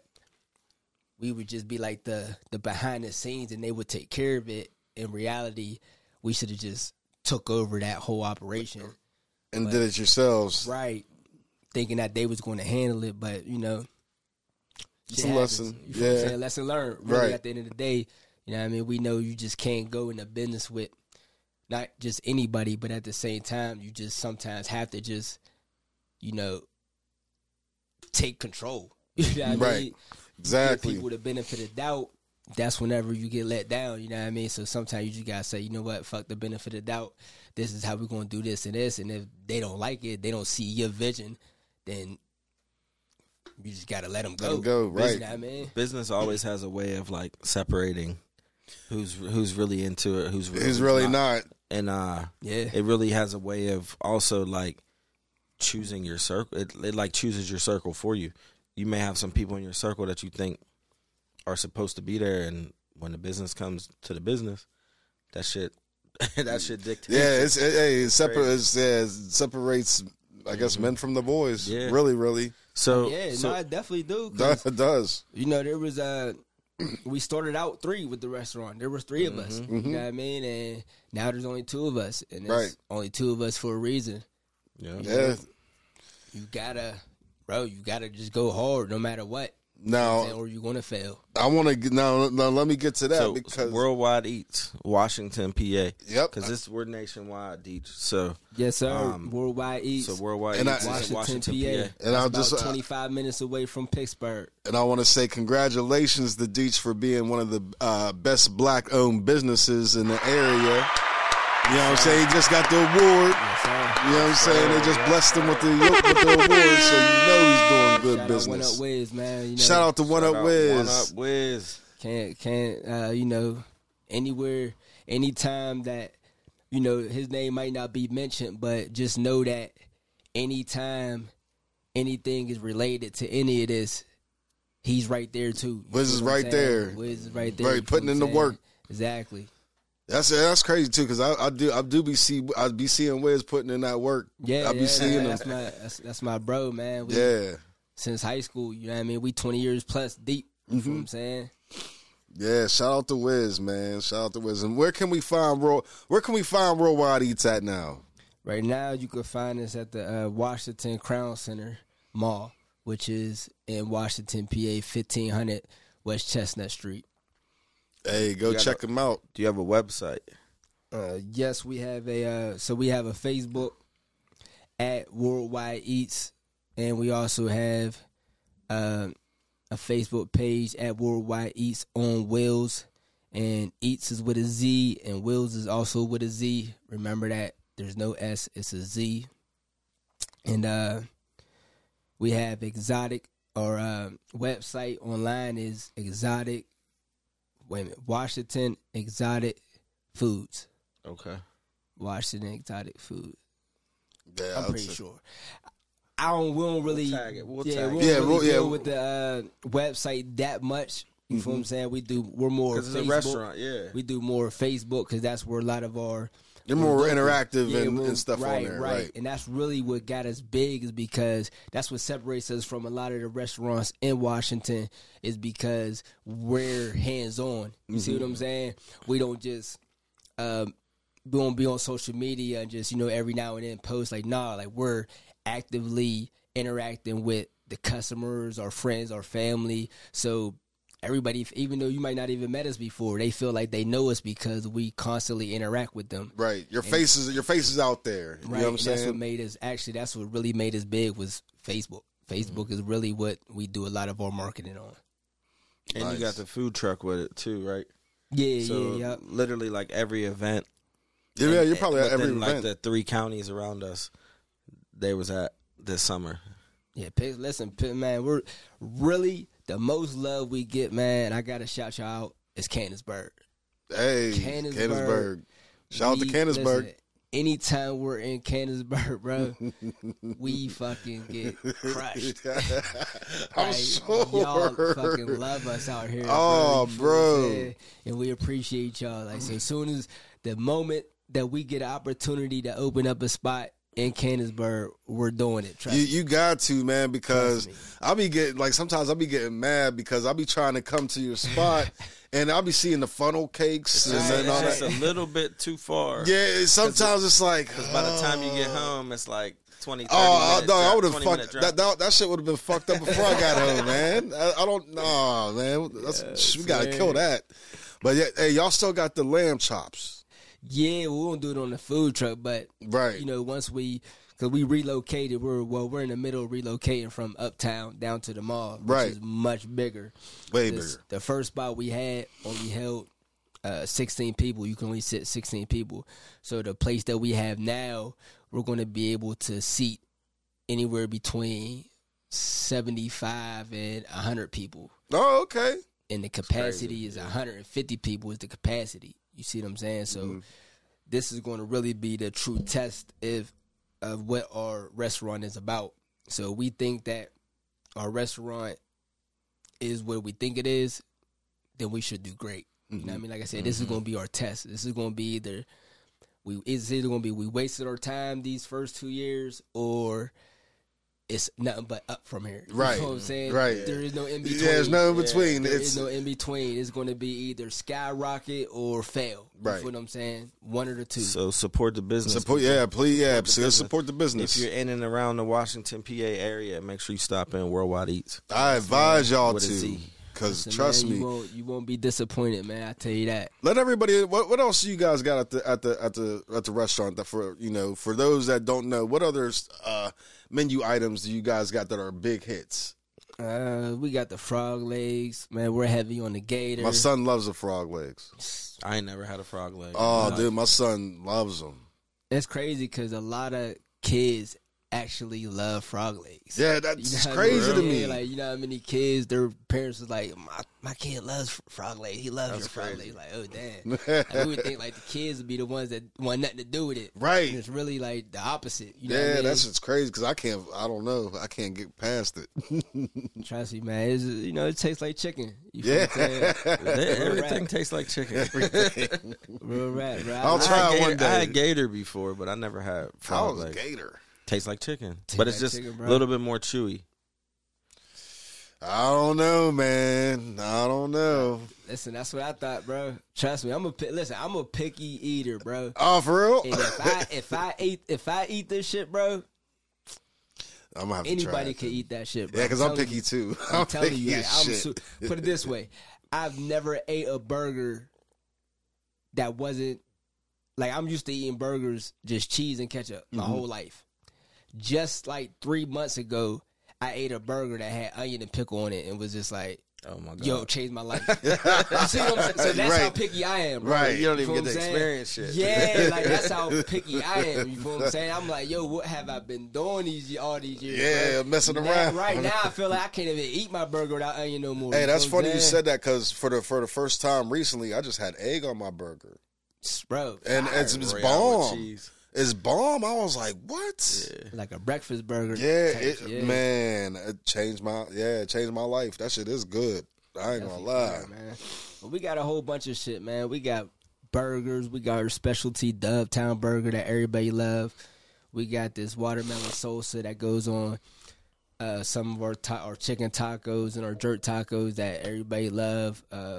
we would just be like the behind the scenes and they would take care of it. In reality, we should have just took over that whole operation and did it yourselves, right? Thinking that they was going to handle it, but it's a lesson. You feel what I'm saying? Lesson learned. Really, at the end of the day, you know what I mean? We know you just can't go into business with not just anybody, but at the same time, you just sometimes have to just, take control. You know what I mean? Exactly. Give people the benefit of doubt. That's whenever you get let down, you know what I mean? So sometimes you just gotta say, you know what, fuck the benefit of doubt. This is how we're gonna do this and this. And if they don't like it, they don't see your vision, then you just gotta let them go. Let 'em go, right. You know what I mean? Business always has a way of like separating who's really into it, who's really not. And it really has a way of also like choosing your circle. It like chooses your circle for you. You may have some people in your circle that you think are supposed to be there, and when the business comes to the business, that shit dictates. Yeah, it separates. I guess men from the boys. Yeah. Really, really. So I definitely do. It does. You know, there was we started out 3 with the restaurant. There was 3 of us. You know what I mean? And now there's only 2 of us, and there's only 2 of us for a reason. Yeah. You gotta just go hard no matter what. Now, or you're gonna fail. I want to now. Let me get to that so because Worldwide Eats, Washington, PA. Yep. Because we're nationwide, Deej. So yes, sir. Worldwide Eats. So Worldwide And Eats is in Washington, PA. And I'll about just 25 minutes away from Pittsburgh. And I want to say congratulations to Deech for being one of the best black-owned businesses in the area. You know what I'm saying? He just got the award. Yes, sir. You know what I'm saying? They just blessed him with the award, so you know he's doing good Shout business. Out One Up Wiz, man. You know, Shout out to One Up Wiz. One Up Wiz. Can't you know, anywhere, anytime that, you know, his name might not be mentioned, but just know that anytime anything is related to any of this, he's right there too. Wiz is right there. Wiz is right there. Right, putting in the work. Exactly. That's crazy too, because I be seeing Wiz putting in that work. Yeah, I be seeing him. That's my bro, man. Since high school, you know what I mean? We 20 years plus deep. You know what I'm saying? Yeah, shout out to Wiz, man. Shout out to Wiz. And where can we find Worldwide Eats at now? Right now, you can find us at the Washington Crown Center Mall, which is in Washington, PA, 1500 West Chestnut Street. Hey, go check them out. Do you have a website? Yes, we have a Facebook at Worldwide Eats, and we also have a Facebook page at Worldwide Eats on Wheels, and Eats is with a Z, and Wheels is also with a Z. Remember that there's no S, it's a Z. And we have exotic, our website online is Washington Exotic Foods. Okay. Washington Exotic Food. Yeah, I'm pretty sure. We don't really. We'll tag it. We don't really deal with the website that much. You feel what I'm saying? We're more because it's Facebook. a restaurant. Yeah, we do more Facebook because that's where a lot of our. They're more interactive and stuff on there, right? And that's really what got us big, is because that's what separates us from a lot of the restaurants in Washington, is because we're hands on. You see what I'm saying? We don't just we won't be on social media and just, you know, every now and then post. Like, nah, like we're actively interacting with the customers, our friends, our family. So everybody, even though you might not even met us before, they feel like they know us because we constantly interact with them. Right. Your face is out there. You right. know what I'm saying? That's what made us, that's what really made us big, was Facebook. Facebook is really what we do a lot of our marketing on. And you got the food truck with it too, right? Yeah. Literally like every event. Yeah, you're probably at every event. Like the 3 counties around us, they was at this summer. Yeah, listen, man, we're really, the most love we get, man, I got to shout y'all out, is Canonsburg. Hey, Canonsburg. Shout out to Canonsburg. Listen, anytime we're in Canonsburg, bro, we fucking get crushed. I'm sure. Y'all fucking love us out here. Oh, bro. And we appreciate y'all. Like, so as soon as the moment that we get an opportunity to open up a spot in Canonsburg, we're doing it. You got to, man, because I'll be getting, like, sometimes I'll be getting mad because I'll be trying to come to your spot and I'll be seeing the funnel cakes and then all It's that. a little bit too far. Yeah, sometimes it's like, because by the time you get home, it's like 20, 30 oh, minutes. No, I would have 20 minute fucked drop. that shit would have been fucked up before I got home, man. I don't know, man. We gotta kill that. But yeah, hey, y'all still got the lamb chops. Yeah, we won't do it on the food truck, but right, you know, once because we relocated, we're in the middle of relocating from uptown down to the mall, which is much bigger, way bigger. The first spot we had only held 16 people. You can only sit 16 people. So the place that we have now, we're going to be able to seat anywhere between 75 and 100 people. Oh, okay. And the capacity is 150 people is the capacity. You see what I'm saying? So this is going to really be the true test of what our restaurant is about. So we think that our restaurant is what we think it is, then we should do great. You know what I mean? Like I said, this is going to be our test. This is going to be it's either going to be we wasted our time these first 2 years, or it's nothing but up from here. Right. You know what I'm saying? Right. There is no in between. Yeah, there's no in between. There is no in between. It's going to be either skyrocket or fail. Right. You feel what I'm saying? One or the two. So support the business. Support, yeah, please, yeah. business. Support the business. If you're in and around the Washington, PA area, make sure you stop in Worldwide Eats. I advise y'all With a to, Z. because Listen, trust man, me. you won't be disappointed, man. I tell you that. Let everybody. What else you guys got at the restaurant? That for those that don't know, what other menu items do you guys got that are big hits? We got the frog legs, man. We're heavy on the gator. My son loves the frog legs. I ain't never had a frog leg. Oh, dude, my son loves them. It's crazy because a lot of kids actually love frog legs. Yeah, that's You know crazy what I to mean? me. Like, you know how many kids, their parents was like, my kid loves frog legs. He loves That's your frog crazy. legs. Like, oh, damn. Like, we would think, like, the kids would be the ones that want nothing to do with it. Right. And it's really, like, the opposite. You know what I Yeah, mean? that's just crazy because I don't know. I can't get past it. Trust me, man. It's, it tastes like chicken. You feel Yeah. what I'm saying? Everything tastes like chicken. Real rap, bro. I'll I try had it one gator- day. I had gator before, but I never had How frog was legs. gator? Tastes like chicken, Tastes but it's like just chicken, a bro. little bit more chewy. I don't know, man. I don't know. Listen, that's what I thought, bro. Trust me, I'm a picky eater, bro. Oh, for real? And if I eat this shit, bro, I'm gonna have to try anybody it. can eat that shit, bro. Yeah, because I'm telling picky you. too. I'm telling picky you, as like, shit. put it this way: I've never ate a burger that wasn't like I'm used to eating burgers just cheese and ketchup my whole life. Just like 3 months ago, I ate a burger that had onion and pickle on it and was just like, Oh my god! yo, changed my life. You see what I'm saying? So that's how Right. picky I am, bro. Right. You don't even feel get what to I'm saying? experience shit. Yeah, like that's how picky I am. You feel what I'm saying? I'm like, yo, what have I been doing all these years? Yeah, bro? messing Now- around. Right now, I feel like I can't even eat my burger without onion no more. Hey, that's know what funny I'm you saying? said that because for the first time recently, I just had egg on my burger, Bro, and fire. it's Royale with bomb. cheese. It's bomb. I was like, what? Like a breakfast burger. Yeah, type, man, it changed my life. That shit is good. I ain't gonna lie. Fire, man. But we got a whole bunch of shit, man. We got burgers. We got our specialty Dovetown burger that everybody love. We got this watermelon salsa that goes on some of our chicken tacos and our jerk tacos that everybody love.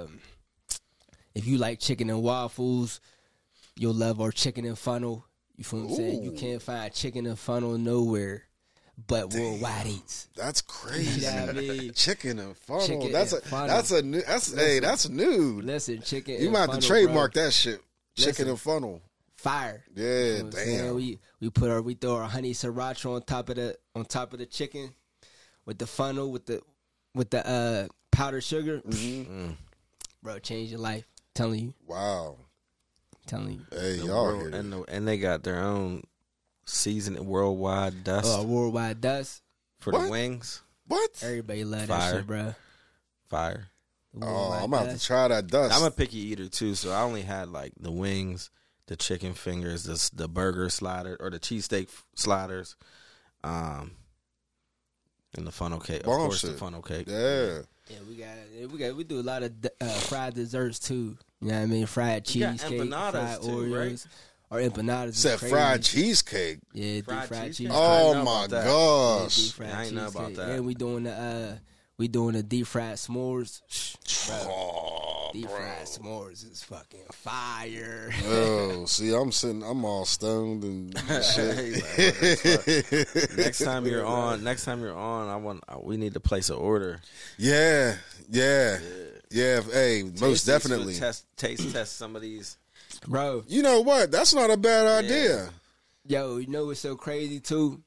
If you like chicken and waffles, you'll love our chicken and funnel. You feel what I'm saying? You can't find chicken and funnel nowhere but Worldwide Eats. That's crazy. You know what I mean? Chicken and funnel. Chicken that's and a funnel. that's a new. That's new. Listen, chicken. You and might have funnel, to trademark bro. that shit. Chicken Listen. and funnel. Fire. Yeah, You know what I'm saying? damn. We throw our honey sriracha on top of the chicken with the funnel with the powdered sugar. Bro, change your life. Telling you. Wow. Telling you. Hey, The y'all world- here. and they got their own seasoning, Worldwide Dust Worldwide Dust. for What? the wings. What? Everybody love Fire. that shit, bro. Fire. Oh, I'm gonna have to try that dust. I'm a picky eater too, so I only had like the wings, the chicken fingers, the burger slider or the cheesesteak sliders, and the funnel cake. Of Bomb course, the shit. funnel cake. Yeah. Yeah, we do a lot of fried desserts too. You know what I mean? Fried You got cheesecake, empanadas, fried too, Oreos, right? or empanadas. is Said crazy. fried cheesecake. Yeah, deep Fried fried cheesecake? cheesecake. I Oh know my about that. Yeah, gosh. deep fried I ain't know about cheesecake. that. And we doing the deep fried s'mores. Bro, Oh, deep bro. fried s'mores is fucking fire. Oh, see, I'm all stoned and shit. Next time you're on, we need to place an order. Yeah. Hey, most definitely. Taste test some of these. Bro, You know what? That's not a bad idea. yo, you know what's so crazy too?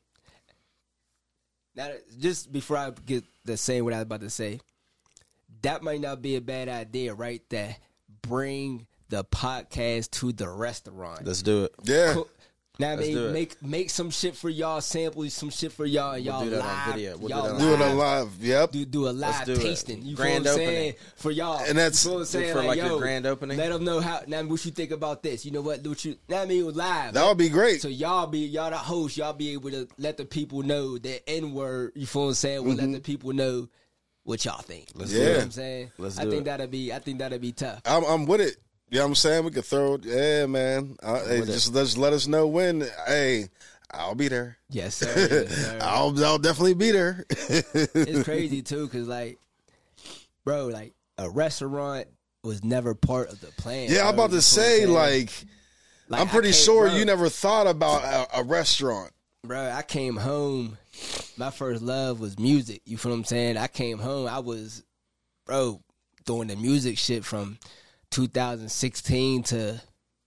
Now, just before I get to saying what I was about to say, that might not be a bad idea, right? That bring the podcast to the restaurant. Let's do it. Yeah. Now I Let's do mean, it. make some shit for y'all, sample some shit for y'all, and y'all do that on live. video. We'll do y'all that on Do it live. on live. Yep. Do a live do it. tasting. You Grand feel what I'm opening. saying? For y'all. And that's- you feel what I'm saying? for like a yo, grand opening? Let them know how. Now what you think about this? You know what? Now I mean, live. That would be great. So y'all the host. Y'all be able to let the people know the N word. You feel what I'm saying? We'll let the people know what y'all think. Let's You do know it. what I'm saying? Let's I do think it. that'd be tough. I'm with it. You know what I'm saying? We could throw it. Yeah, man. Hey, just let us know when. Hey, I'll be there. Yes, sir. Yes, sir. I'll definitely be there. It's crazy too, cause like, bro, like a restaurant was never part of the plan. Yeah, I'm bro. about to You say, feel what I'm saying? I'm I pretty can't- sure bro, you never thought about a restaurant. Bro, I came home. My first love was music. You feel what I'm saying? I came home. I was, bro, doing the music shit from 2016 to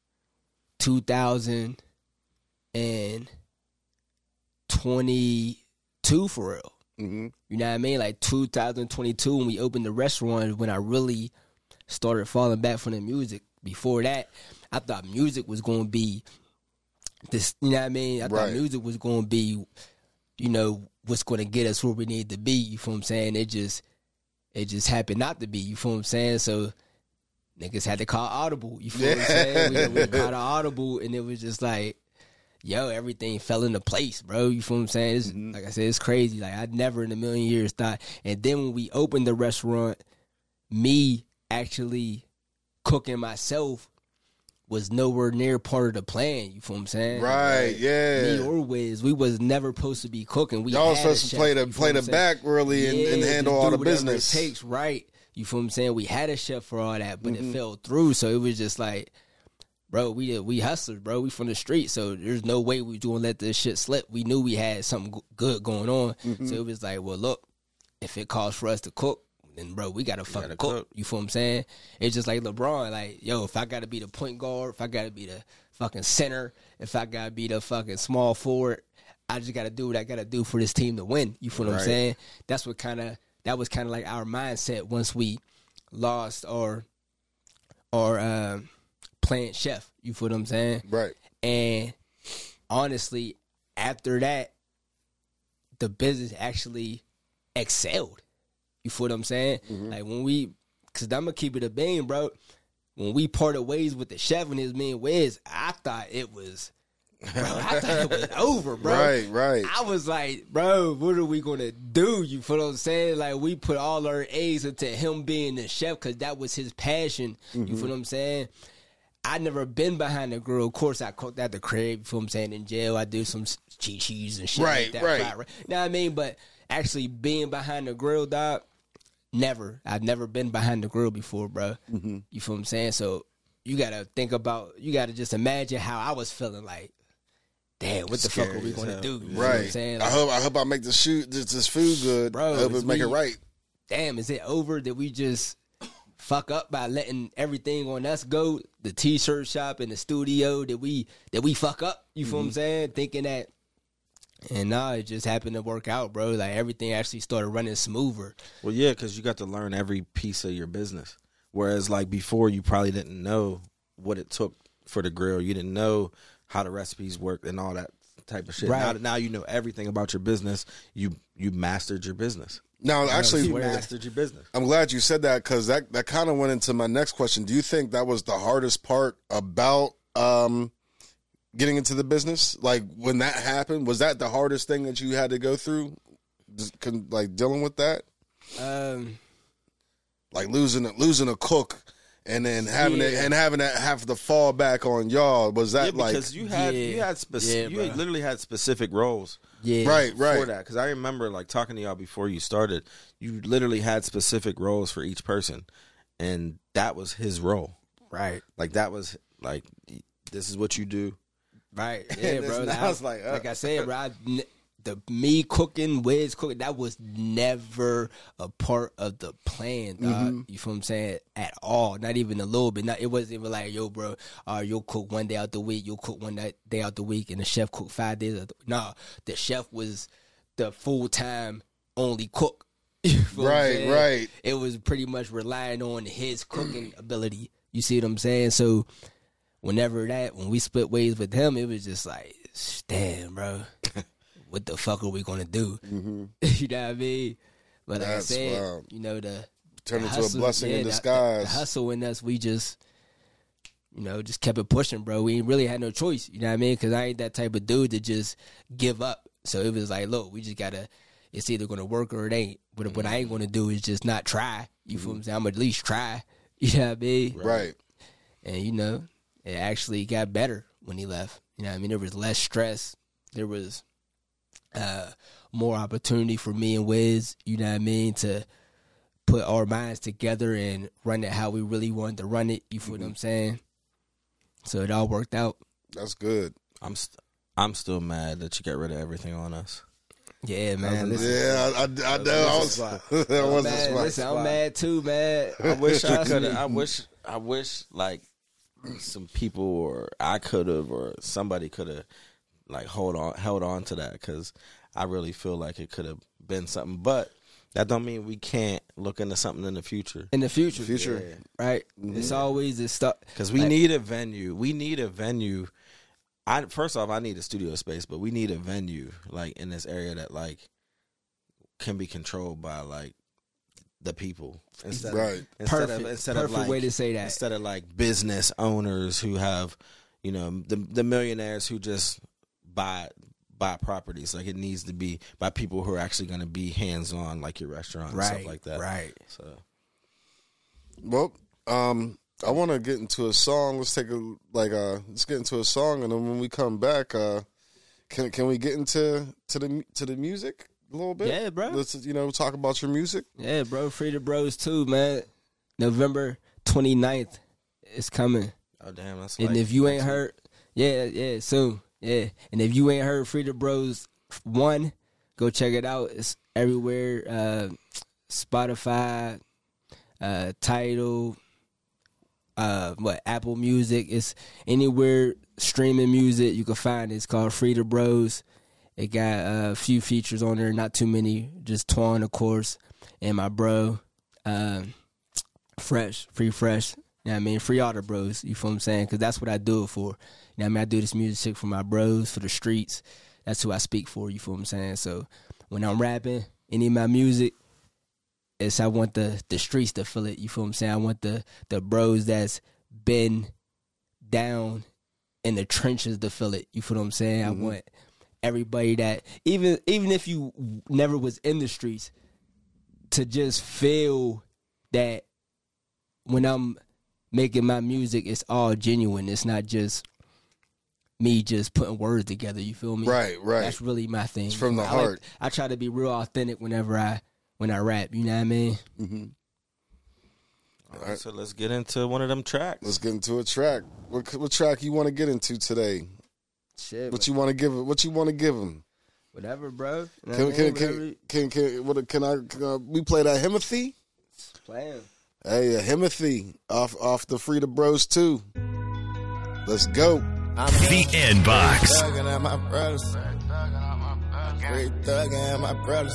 2022 for real. Mm-hmm. You know what I mean? Like 2022 when we opened the restaurant when I really started falling back from the music. Before that, I thought music was going to be this, you know what I mean? I thought Right. music was going to be, you know, what's going to get us where we need to be. You feel what I'm saying? It just happened not to be. You feel what I'm saying? So niggas had to call Audible. You feel what I'm saying? We called Audible and it was just like, yo, everything fell into place, bro. You feel what I'm saying? It's, Like I said, it's crazy. Like I never in a million years thought. And then when we opened the restaurant, me actually cooking myself was nowhere near part of the plan. You feel what I'm saying? Right, Like, yeah. Me or Wiz, we was never supposed to be cooking. We Y'all was had a supposed to chef, play you the feel play what the I'm saying? back really and Yeah, handle just all do the whatever business. It takes, right? You feel what I'm saying? We had a chef for all that, but Mm-hmm. it fell through. So it was just like, bro, we hustlers, bro. We from the street, so there's no way we gonna let this shit slip. We knew we had something good going on, Mm-hmm. so it was like, well, look, if it calls for us to cook, then bro, we gotta fucking cook. You feel what I'm saying? It's just like LeBron, like, yo, if I gotta be the point guard, if I gotta be the fucking center, if I gotta be the fucking small forward, I just gotta do what I gotta do for this team to win. You feel what I'm Right. saying? That was kind of like our mindset once we lost our plant chef. You feel what I'm saying? Right. And honestly, after that, the business actually excelled. You feel what I'm saying? Like because I'm gonna keep it a bean, bro. When we parted ways with the chef and his man Wiz, I thought it was over, bro. Right. I was like, bro, what are we gonna do? You feel what I'm saying? Like we put all our eggs into him being the chef because that was his passion. You feel what I'm saying? I never been behind the grill. Of course, I cooked at the crib. You feel what I'm saying? In jail, I do some cheese and shit Right, like that. right. fried rice. You know what I mean? But actually being behind the grill, dog, never. I've never been behind the grill before, bro. You feel what I'm saying? So you gotta you gotta just imagine how I was feeling like, damn, what the fuck are we Scary as gonna hell. do? You know Right. what I'm saying? I Like, hope I make this food good. Bro, I hope it's it make it me. right. damn, is it over? Did we just fuck up by letting everything on us go? The t-shirt shop and the studio, did we fuck up? You feel what I'm saying? Thinking that, and nah, it just happened to work out, bro. Like everything actually started running smoother. Well, yeah, because you got to learn every piece of your business. Whereas, like before, you probably didn't know what it took for the grill. You didn't know how the recipes worked and all that type of shit. Right. Now you know everything about your business. You mastered your business. Now, actually, You mastered your business. I'm glad you said that because that kind of went into my next question. Do you think that was the hardest part about getting into the business? Like when that happened, was that the hardest thing that you had to go through? Like dealing with that, like losing a cook, and then having Yeah. it and having that have to fall back on y'all. Was that like because you had Yeah, you bro. literally had specific roles. Yeah, right? For that, because I remember like talking to y'all before you started. You literally had specific roles for each person, and that was his role. right. Like that was like, this is what you do. Right, yeah, And bro. it's- I was like, I said, bro, me cooking, Wiz cooking, that was never a part of the plan, dog. You feel what I'm saying? At all, not even a little bit. It wasn't even like, yo, bro, you'll cook one day out the week, you'll cook one day out the week, and the chef cook 5 days. Nah, the chef was the full time only cook. You feel what I'm Right, saying? right. It was pretty much relying on his cooking ability. You see what I'm saying? So when we split ways with him, it was just like, damn, bro, what the fuck are we gonna do? Mm-hmm. You know what I mean? But like That's I said, wild. you know, Turn the into hustle, a blessing in the disguise. hustle in us, we just, you know, just kept it pushing, bro. We really had no choice, you know what I mean? Because I ain't that type of dude to just give up. So it was like, look, we just gotta, it's either gonna work or it ain't. But what I ain't gonna do is just not try. You feel me? I'm gonna at least try. You know what I mean? Right. And, you know, it actually got better when he left. You know what I mean? There was less stress. There was more opportunity for me and Wiz, you know what I mean, to put our minds together and run it how we really wanted to run it. You feel what I'm saying? So it all worked out. That's good. I'm still mad that you got rid of everything on us. Yeah, man. Listen, Yeah, I know. I was that was a man, spot. listen, I'm mad too, man. I wish I Trust could. me. I wish like some people or I could have or somebody could have like held on to that, because I really feel like it could have been something. But that don't mean we can't look into something in the future. In the future. Yeah. Right? It's always this stuff. Because we need a venue. We need a venue. First off, I need a studio space, but we need a venue like in this area that like can be controlled by like the people instead Right. Perfect of like, way to say that. Instead of like business owners who have, you know, the millionaires who just buy properties. Like it needs to be by people who are actually going to be hands on, like your restaurant and stuff like that. Right. So, Well, I want to get into a song. Let's get into a song, and then when we come back, can we get into the music a little bit? Yeah, bro. Let's talk about your music. Yeah, bro. Free the Bros too, man. November 29th is coming. oh damn, that's And like, if you ain't heard, soon. Yeah. And if you ain't heard Free the Bros 1, go check it out. It's everywhere. Spotify, Tidal, Apple Music. It's anywhere streaming music you can find it. It's called Free the Bros. It got a few features on there, not too many. Just Twan, of course, and my bro, Fresh. You know what I mean? Free all the bros, you feel what I'm saying? Because that's what I do it for. You know what I mean? I do this music for my bros, for the streets. That's who I speak for, you feel what I'm saying? So when I'm rapping, any of my music, I want the streets to feel it, you feel what I'm saying? I want the bros that's been down in the trenches to feel it, you feel what I'm saying? I want everybody that, even if you never was in the streets, to just feel that when I'm making my music, it's all genuine. It's not just me just putting words together, you feel me? Right. That's really my thing. It's from the heart. I try to be real authentic when I rap, you know what I mean? Mm-hmm. All right, so let's get into one of them tracks. Let's get into a track. What track you want to get into today? Shit. What you want to give it? What you want to give him? Whatever, bro. You know Can what I mean? can we play that Himothy? Playing. Hey, Himothy off the Free the Bros 2. Let's go. The Inbox. Thugging at my brothers. Straight thugging at my brothers.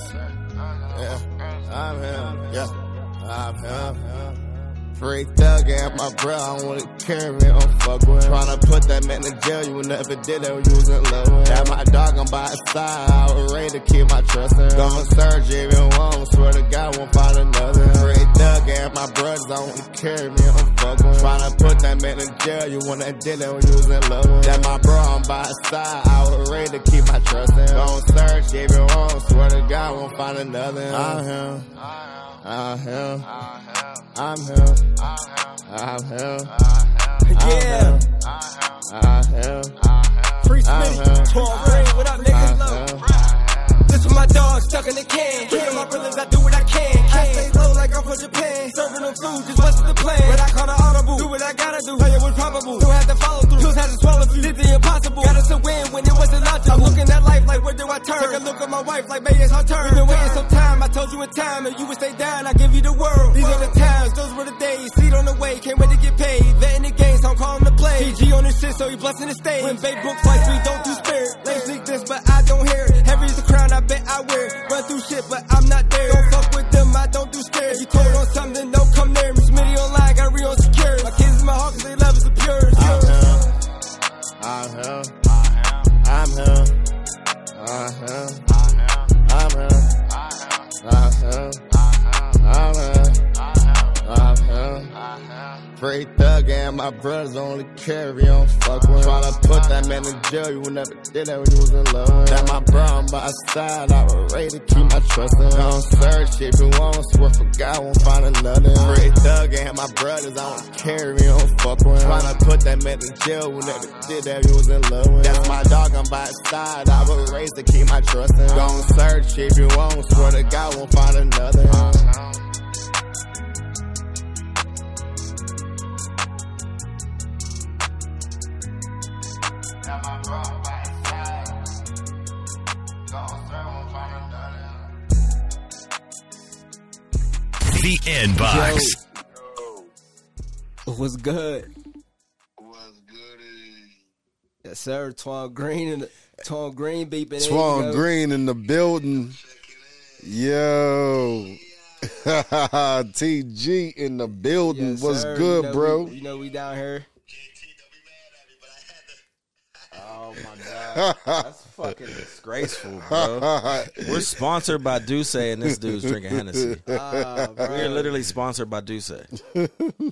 Yeah, I'm him. Yeah, I'm him. Free thugging at my brother. I don't wanna carry me, don't fuck with him. Tryna put that man in jail, you never did that when you was in love with him. That my dog, I'm by his side. I was ready to keep my trust in him. Don't search even one, swear to God, won't find another. Free thugging at my brothers. I don't wanna carry me, don't fuck with him. Tryna put that man in jail, you wanna did that when you was in love with him. That my bro, I'm by his side. I was ready to keep my trust in him. Don't search even one, swear to God, won't find another. I'm him. I'm him. I'm him. I'm him. Yeah. I'm him. Free Smitty. 12 ring. What up, niggas? This for my dog stuck in the can. Free my brothers, I do what I can. I stay low like I'm from Japan. Serving them food, just what's the plan? But I call it audible. Do what I gotta do. Tell you what's probable. Don't have to follow through. Pills had to swallow through. Did the impossible. Got us a win when it wasn't logical. I'm looking at life like where do I turn? Took a look at my wife like maybe it's her turn. We've been waiting some time. I told you in time. If you would stay down, I give you the world. These are the times. Those were the days. Seat on the way. Can't wait to get paid. Vetting the game, so I'm calling the play. PG on this shit, so he blessing the stage. When Babe Brooks like we don't do spirit. They sneak this, but I don't hear it. Heavy's the crown, I bet I wear it. Run through shit, but I'm not there. Don't fuck with them, I don't do scares. You cold on something, don't come near me. Smitty online, got real secure. My kids in my heart, cause they love is the purest. I'm him. I'm him. Straight thug and my brothers only carry on fuck with. Tryna put that man in jail, you never did that when you was in love with. That my bro on my side, I was ready to keep my trust in. Don't search if you won't, swear for God won't find another. Straight thug and my brothers only carry on fuck with. Tryna put that man in jail, you never did that when you was in love with. That's my dog on my side, I was raised to keep my trust in. Don't search if you won't, swear to God won't find another. The Inbox. What's good? What's good? Yes, sir. Twan Green beeping. Twan Green in the building. Yo. TG in the building. Yes, What's sir. good, bro? We down here. Oh my God, that's fucking disgraceful, bro. We're sponsored by Duce, and this dude's drinking Hennessy. We're literally sponsored by Duce. Sponsored by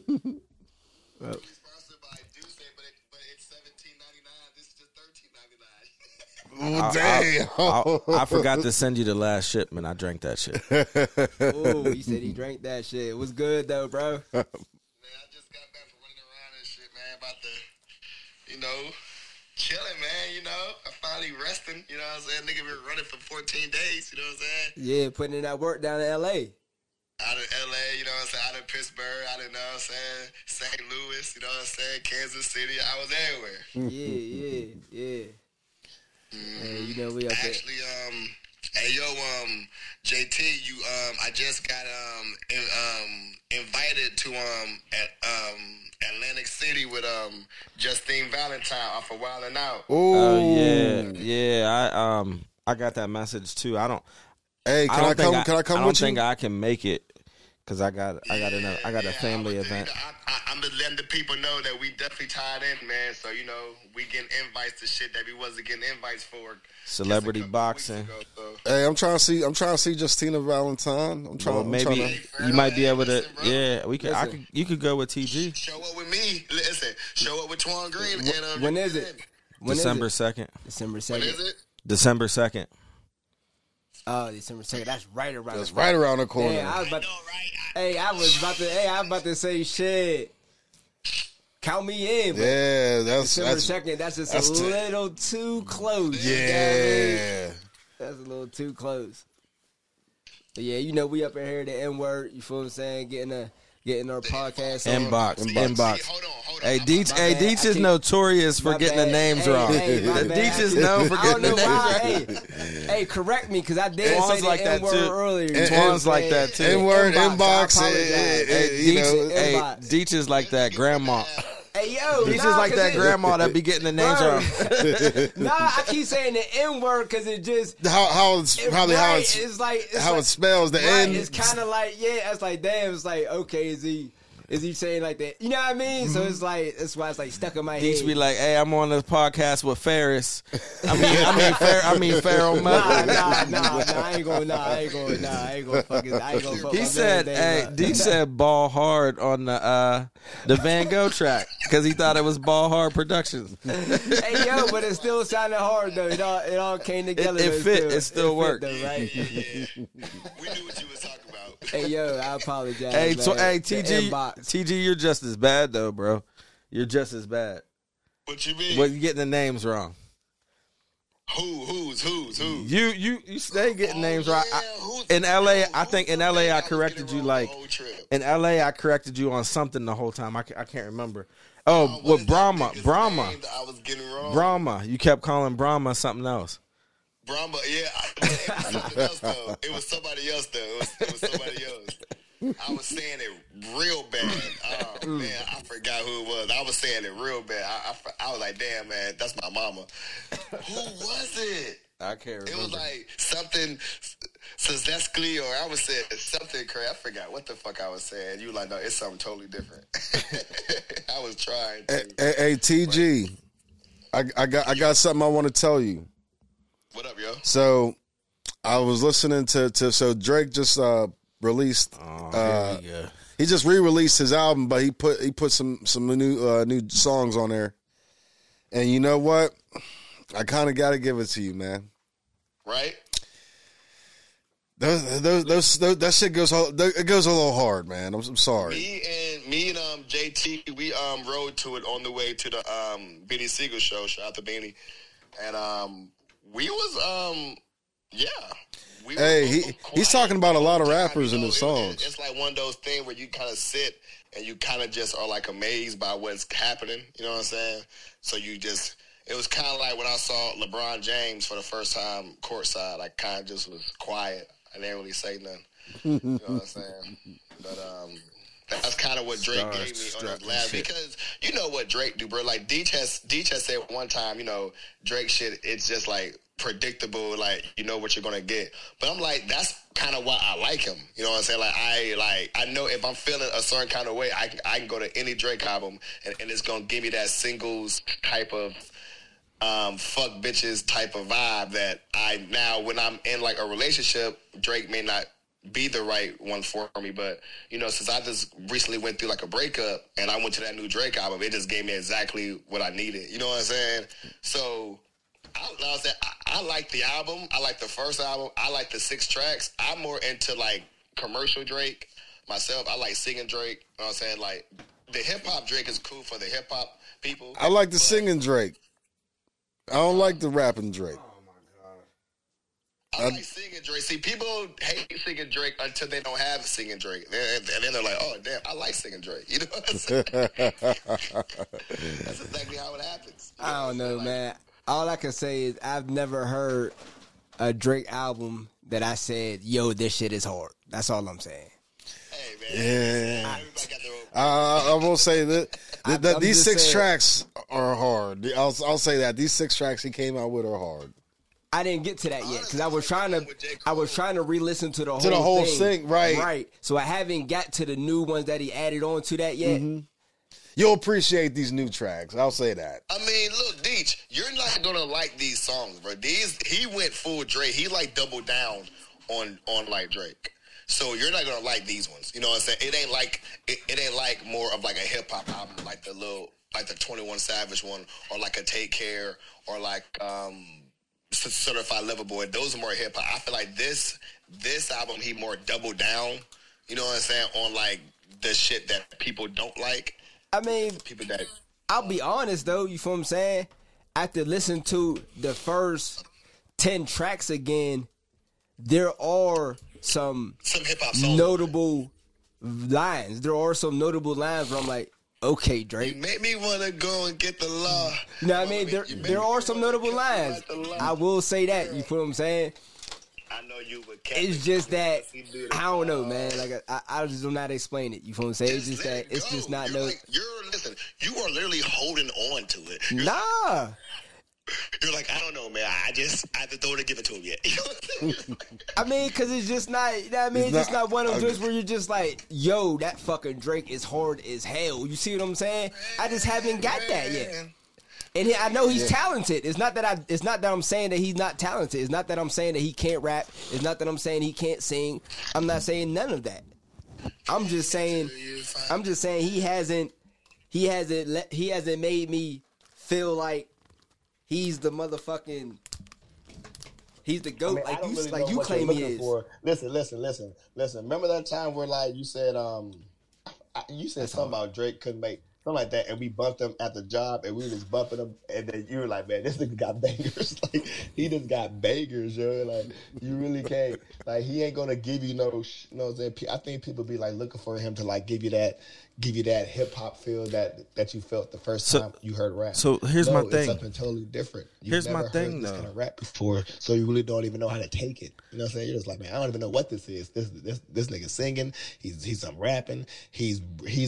Duce, but it's $17.99. This is just $13.99. Oh, damn. I forgot to send you the last shipment. I drank that shit. Oh, he said he drank that shit. It was good though, bro. Man, I just got back from running around and shit, man. About to, chilling, man. I finally resting. You know what I'm saying? Nigga been running for 14 days. You know what I'm saying? Yeah, putting in that work down in L.A. Out of L.A., you know what I'm saying? Out of Pittsburgh, out of, you know what I'm saying? St. Louis, you know what I'm saying? Kansas City. I was everywhere. Yeah. And we up there. Actually, hey yo, JT, I just got invited to Atlantic City with Justine Valentine off of Wild 'N Out. Oh yeah. I got that message too. Hey, can I come with you? I don't think I can make it because I got a family event. I'm just letting the people know that we definitely tied in, man. So we getting invites to shit that we wasn't getting invites for. Celebrity boxing. Ago, so. Hey, I'm trying to see Justina Valentine. Maybe you might be able to. Listen, yeah, we could. You could go with TG. Show up with me. Listen, show up with Twan Green. And, when is it? December 2nd. December 2nd. When is it? December 2nd. Oh, December 2nd. That's right around. That's right around the corner. Yeah, I was about to say shit. Count me in. Yeah, December 2nd. That's just a little too close. Yeah, that's a little too close. But yeah, we up in here the N word. You feel what I'm saying? Getting our podcast on. Inbox. Hold on. Hey, Deech is notorious for getting the names wrong. Deech is known for getting the names wrong. Hey, correct me because I did Twan's say like the that N-word too. earlier. Twan's like that too. N-word, inbox. Deech is like that grandma. Hey, yo. Deech is like that grandma that be getting the names wrong. I keep saying the N-word because it just... How it spells the N. It's kind of like, it's like, damn, it's like, okay, is he saying like that? You know what I mean? So it's like, that's why it's like stuck in my head. Deech be like, hey, I'm on this podcast with Ferris. I mean Pharaoh Mother. Nah, I ain't gonna fuck He said, hey, Deech said ball hard on the Van Gogh track because he thought it was Ball Hard Productions. Hey, yo, but it still sounded hard though. It all came together. It fit. It still worked. Though, right? We knew what you was talking about. Hey, yo, I apologize. Hey, man. TG, you're just as bad though, bro. You're just as bad. What you mean? Well, you're getting the names wrong. Who's? You stay getting names right. In LA, I think in LA I corrected you like in LA I corrected you on something the whole time. I can't remember. Oh, with Brahma. I was getting wrong. Brahma. You kept calling Brahma something else. Brahma, yeah. It was something else though. It was somebody else though. It was somebody else. I was saying it real bad. Oh man, I forgot who it was. I was saying it real bad. I was like, damn man, that's my mama. Who was it? I can't remember. It was like something Sazeskli, or I was saying something crazy. I forgot what the fuck I was saying. You were like, no, it's something totally different. I was trying to. Hey, TG, I got something I want to tell you. What up, yo? So I was listening to so Drake just released He just re-released his album, but he put some new songs on there. And you know what? I kind of got to give it to you, man. Right? That shit goes a little hard, man. I'm sorry. Me and JT, we rode to it on the way to the Beanie Siegel show. Shout out to Beanie, and we was he's talking about a lot of rappers in his songs. It's like one of those things where you kind of sit and you kind of just are like amazed by what's happening. You know what I'm saying? So it was kind of like when I saw LeBron James for the first time courtside. I kind of just was quiet. I didn't really say nothing. You know what I'm saying? But that's kind of what Drake gave me on his last. Because you know what Drake do, bro. Like Deech has said one time, you know, Drake shit, it's just like predictable, like you know what you're gonna get. But I'm like, that's kind of why I like him. You know what I'm saying? Like I know if I'm feeling a certain kind of way, I can go to any Drake album and it's gonna give me that singles type of fuck bitches type of vibe that I now when I'm in like a relationship, Drake may not be the right one for me, but you know, since I just recently went through like a breakup and I went to that new Drake album, it just gave me exactly what I needed. You know what I'm saying? So I like the album. I like the first album. I like the 6 tracks. I'm more into like commercial Drake myself. I like singing Drake. You know what I'm saying? Like the hip hop Drake is cool for the hip hop people. I like the singing Drake. I don't like the rapping Drake. Oh my God. I like singing Drake. See, people hate singing Drake until they don't have singing Drake. And then they're like, oh, damn, I like singing Drake. You know what I'm saying? That's exactly how it happens. I don't know, man. All I can say is I've never heard a Drake album that I said, yo, this shit is hard. That's all I'm saying. Hey, man. Yeah. I will say that these 6 tracks are hard. I'll say that these 6 tracks he came out with are hard. I didn't get to that yet because I was trying to re-listen to the whole thing, right? Right. So I haven't got to the new ones that he added on to that yet. Mm-hmm. You'll appreciate these new tracks. I'll say that. I mean, look, Deech, you're not gonna like these songs, bro. He went full Drake. He like doubled down on like Drake. So you're not gonna like these ones. You know what I'm saying? It ain't like more of like a hip hop album, like the 21 Savage one, or like a Take Care, or like Certified Lover Boy. Those are more hip hop. I feel like this album he more doubled down. You know what I'm saying? On like the shit that people don't like. I mean, people that I'll be honest though. You feel what I'm saying? After listening to the first 10 tracks again, there are some hip-hop notable lines. There are some notable lines where I'm like, okay, Drake. You make me want to go and get the law. You know what I mean? There are some notable lines. I will say that. You feel what I'm saying? I know you would. It's just that I don't know, man. Like I just do not explain it. You feel what I'm saying? It's just that it's just not listen. You are literally holding on to it. Nah. You're like, I don't know, man. I haven't thrown it, give it to him yet. I mean, because it's just not. You know what I mean? It's just not one of those where you're just like, yo, that fucking Drake is hard as hell. You see what I'm saying? I just haven't got that yet. And I know he's talented. It's not that I'm saying that he's not talented. It's not that I'm saying that he can't rap. It's not that I'm saying he can't sing. I'm not saying none of that. I'm just saying he hasn't made me feel like he's the motherfucking. He's the GOAT. I mean, like you claim he is. For. Listen. Remember that time where like you said something about Drake couldn't make something like that, and we bumped him at the job, and we was bumping him, and then you were like, man, this nigga got bangers. Like he just got bangers, yo. Like you really can't. Like he ain't gonna give you no. You know what I'm saying? I think people be like looking for him to like give you that hip hop feel that you felt the first time you heard rap. So here's my thing. It's something totally different. Here's my thing, though. Kind of rap before, so you really don't even know how to take it. You know what I'm saying? You're just like, man, I don't even know what this is. This nigga singing. He's rapping. He's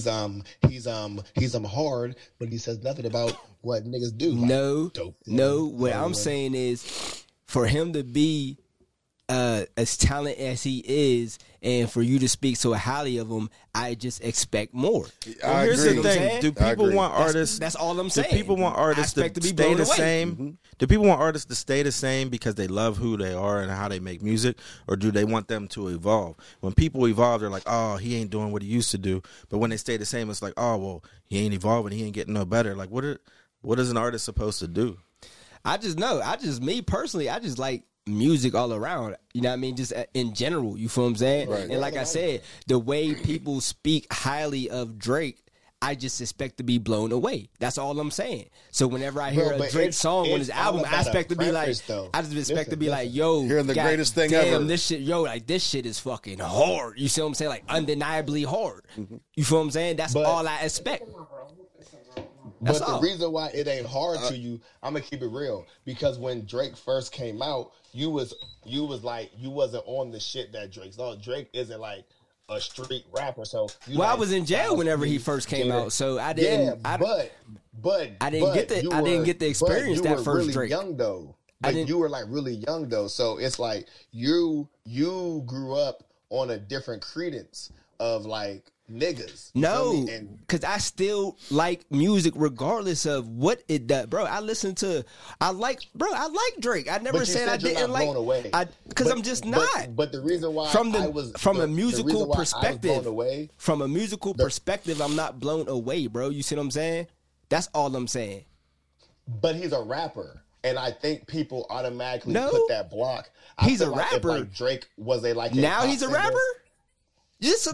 hard, but he says nothing about what niggas do. Like, no. What I'm saying is, for him to be as talented as he is, and for you to speak so highly of him, I just expect more. Well, here's agree. the thing: do people want artists? That's all I'm saying. Do people want artists to be stay blown the away. same? Mm-hmm. Do people want artists to stay the same because they love who they are and how they make music, or do they want them to evolve? When people evolve, they're like, "Oh, he ain't doing what he used to do." But when they stay the same, it's like, "Oh, well, he ain't evolving. He ain't getting no better." Like, what is an artist supposed to do? Me personally, I just like music all around. You know what I mean? Just in general, you feel what I'm saying? Right. And like I said, the way people speak highly of Drake, I just expect to be blown away. That's all I'm saying. So whenever I hear a Drake song on his album, I expect to be like, yo, hearing the God greatest thing damn, ever. this shit is fucking hard. You see what I'm saying? Like undeniably hard. You feel what I'm saying? That's all I expect. But the reason why it ain't hard to you, I'm gonna keep it real, because when Drake first came out, you was like, you wasn't on the shit that Drake's on. Drake isn't like a street rapper, so I was in jail whenever he first came out, so I didn't. I didn't get the experience that first really Drake. Young though, you were like really young though, so it's like you grew up on a different credence of like niggas. No, because I still like music regardless of what it does, bro. I like Drake. I never said I didn't like. Because I'm just not. But the reason why from a musical perspective, from a musical perspective, I'm not blown away, bro. You see what I'm saying? That's all I'm saying. But he's a rapper, and I think people automatically put that block. He's a rapper. If, like, Drake was now he's a rapper. Just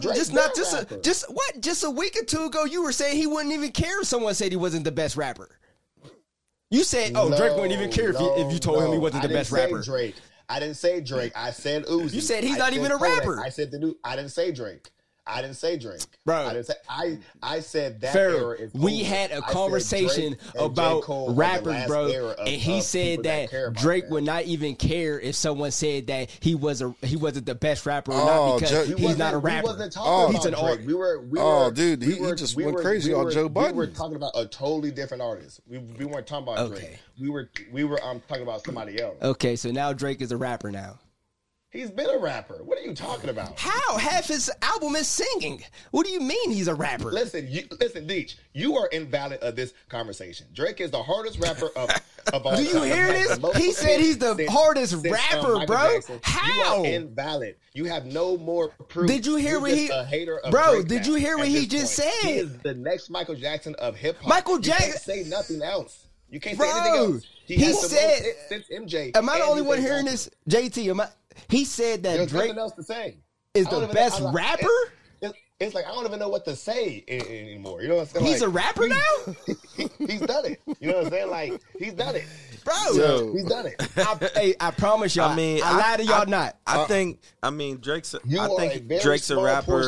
a week or two ago, you were saying he wouldn't even care if someone said he wasn't the best rapper. You said, Drake wouldn't even care if you told him he wasn't the best rapper. Drake. I didn't say Drake. I said Uzi. You said he's not even a rapper. I said I didn't say Drake. I didn't say Drake, bro. I didn't say. I said that Fair. era is We over. had a conversation about rappers, bro, and he said that Drake would not even care if someone said that he wasn't the best rapper or not, because he's not a rapper. We wasn't talking about Drake. We were. Dude, he just went crazy on Joe Budden. We were talking about a totally different artist. We weren't talking about Drake. We were talking about somebody else. Okay, so now Drake is a rapper now. He's been a rapper. What are you talking about? How? Half his album is singing. What do you mean he's a rapper? Listen, Deech, you are invalid of this conversation. Drake is the hardest rapper of all time. Do you hear this? He said he's the hardest rapper, bro. Jackson. How? You are invalid. You have no more proof. Did you hear You're what just he... a hater of bro, Drake did you hear what he just said? He is the next Michael Jackson of hip-hop. Michael Jackson... You can't say nothing else. You can't bro, say anything else. He said... since MJ. Am I the only one hearing this? JT, he said that There's Drake nothing else to say. is the best rapper? It's like I don't even know what to say anymore. You know what I'm saying? He's a rapper now? He's done it. You know what I'm saying? Like, he's done it. Bro, he's done it. I promise y'all. I lie to y'all not. I think Drake's a rapper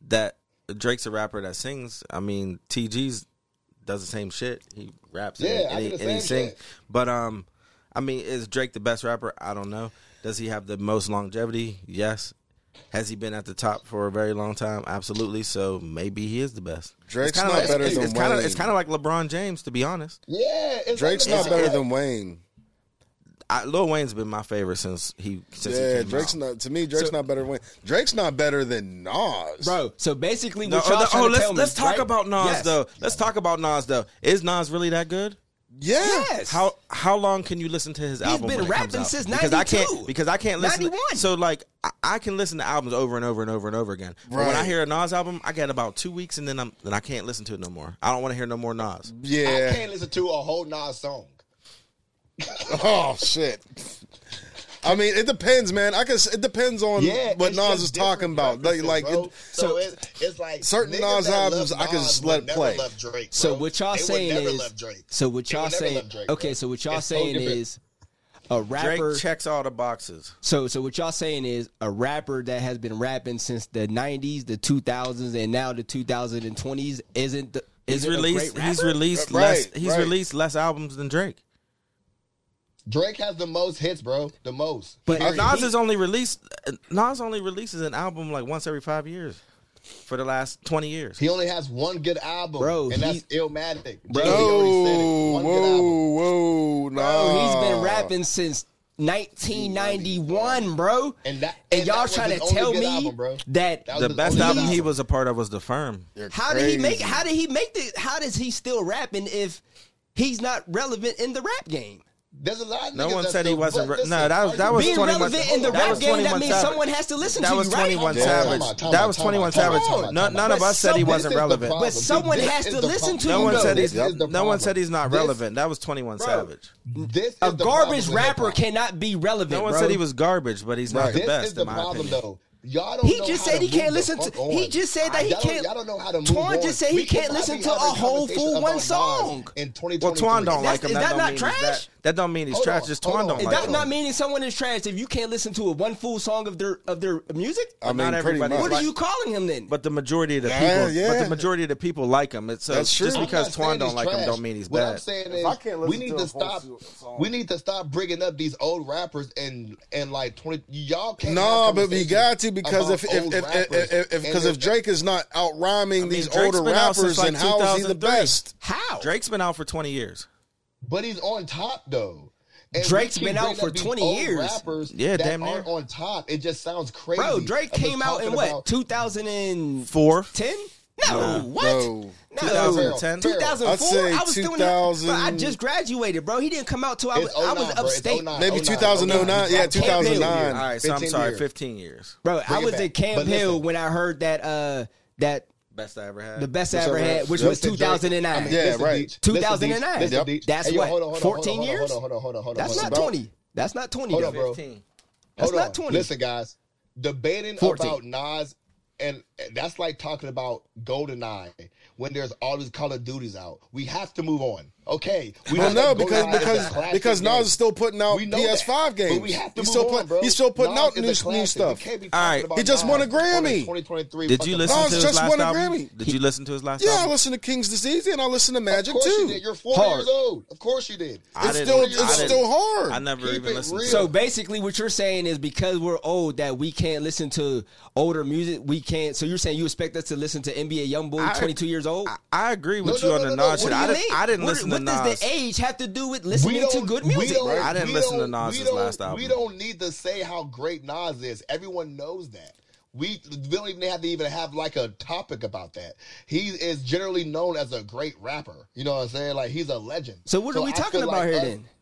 that sings. I mean, TG's does the same shit. He raps and he sings. But I mean, is Drake the best rapper? I don't know. Does he have the most longevity? Yes. Has he been at the top for a very long time? Absolutely. So maybe he is the best. Drake's not better than Wayne. It's kind of like LeBron James, to be honest. Yeah. Drake's not better than Wayne. Lil Wayne's been my favorite since he came Drake's out. not. To me, Drake's not better than Wayne. Drake's not better than Nas, bro. So basically, what y'all trying to tell me, let's talk about Nas though. Let's talk about Nas though. Is Nas really that good? Yes. How long can you listen to his album? He's been rapping since 92. Because I can't listen. 91. So like I can listen to albums over and over and over and over again. Right. But when I hear a Nas album, I get about 2 weeks and then I can't listen to it no more. I don't want to hear no more Nas. Yeah. I can't listen to a whole Nas song. Oh shit. I mean, it depends, man. It depends on what Nas is talking about. So it's like certain Nas albums, I can just let it play. Drake, so what y'all saying is, so what y'all saying? Okay, so what y'all saying is a rapper Drake checks all the boxes. So what y'all saying is a rapper that has been rapping since the 90s, the 2000s, and now the 2020s isn't a great rapper? He's released less albums than Drake. Drake has the most hits, bro. The most. But Nas only releases an album like once every 5 years for the last 20 years. He only has one good album, bro, and that's Illmatic. Bro, whoa, Nas. Bro, he's been rapping since 1991, bro. And y'all that was trying to his only tell good me album, bro. that That was The his best only album good he was a part of was The Firm. how did he make how does he still rapping if he's not relevant in the rap game? There's a lot of No niggas one that said he still- wasn't. but listen, No, that was Being 21. relevant in the that rap was game, that 21 means Savage. someone has to listen That to was you, right? 21 Yeah, Savage. time That out, was time 21 out, time Savage. out, time out. None of But us said he someone- wasn't This is the relevant. problem. But someone This has is to the listen to problem. No you, one though. said This he's. is the No one said he's not problem. relevant. That was 21 Savage. This A is the garbage problem with rapper hip-hop. cannot be relevant, No one bro. said he was garbage, but he's not the This best is the in my problem, opinion. though. Y'all don't He know just how said he move can't the listen to. fuck on. He just said that he can't. Y'all don't know how to move Twan on. just said he We can't could listen probably to a have whole conversation full about one Nas song. in 2023. Well, Twan don't like him. Is That that don't not mean trash? he's that don't mean he's Hold trash. on, Just hold Twan on. don't Is like that him. not meaning someone is trash if you can't listen to a one full song of their music? I mean, Not pretty everybody- much. What are you calling him then? But the majority of the Yeah, people, yeah. but the majority of the people like him. It's That's true. just I'm because not Twan saying don't he's like him, trash. don't mean he's What I'm bad. saying If I is can't we listen need to to a full stop. song- We need to stop bringing up these old rappers and like 20. Y'all can't. No, have but we got to because about old rappers. if Drake is not out rhyming these Drake's older been out rappers, since, like, then how is he the 2003. best? How? Drake's been out for 20 years. But he's on top though. And Drake's we keep been out bringing for up these 20 old years. Rappers Yeah, that damn near. aren't on top. It just sounds crazy. Bro, Drake I'm just came out in talking what? about- 2004? 10? No, what? No. 2010? 2004? I'd say I was still in 2000. bro, I just graduated, bro. He didn't come out till I was It's 09, bro. It's upstate. 09. Maybe 09. 2009. Yeah, 2009. All right, so I'm 15 sorry, years. 15 years. Bro, I Bring it was back. at Camp But Hill listen. when I heard that Best I ever had. the best I ever had, which was 2009. Yeah, listen, right. Deej. 2009. Listen, Yep. Deej. That's Hey, yo, what, hold on, 14 years? Hold on. That's not about- 20. That's not 20. Hold though. on, bro. 15. That's Hold not on. 20. Listen, guys. Debating 14. about Nas, and that's like talking about GoldenEye when there's all these Call of Duties out. We have to move on. Okay. We Well, know no, that GoldenEye is a classic because game. Nas is still putting out We know PS5 that, games. but we have to He's move still on, bro. he's still putting Nas out is a new classic. stuff. We can't be All right. talking about He just Nas won a on Grammy. 2023 Did you fucking listen Nas to his just last won a album? Grammy. Did you listen to his last Yeah, I album? listen to King's Disease and I listen to Magic Of course you too. did. You're 40 Hard. years old. Of course you did. I It's didn't- still I it's didn't- still hard. I never Keep even it listened real. to So it. basically, what you're saying is because we're old that we can't listen to older music. We can't. So you're saying you expect us to listen to NBA YoungBoy, 22 years old? I agree with No, you no, on the no, no. Nas What shit. do you I didn't listen to What Nas. does the age have to do with listening to good music? I didn't listen to Nas's last album. We don't need to say how great Nas is. Everyone knows that. We don't even have to have like a topic about that. He is generally known as a great rapper. You know what I'm saying? Like he's a legend. So what are we I talking feel about like here us- then?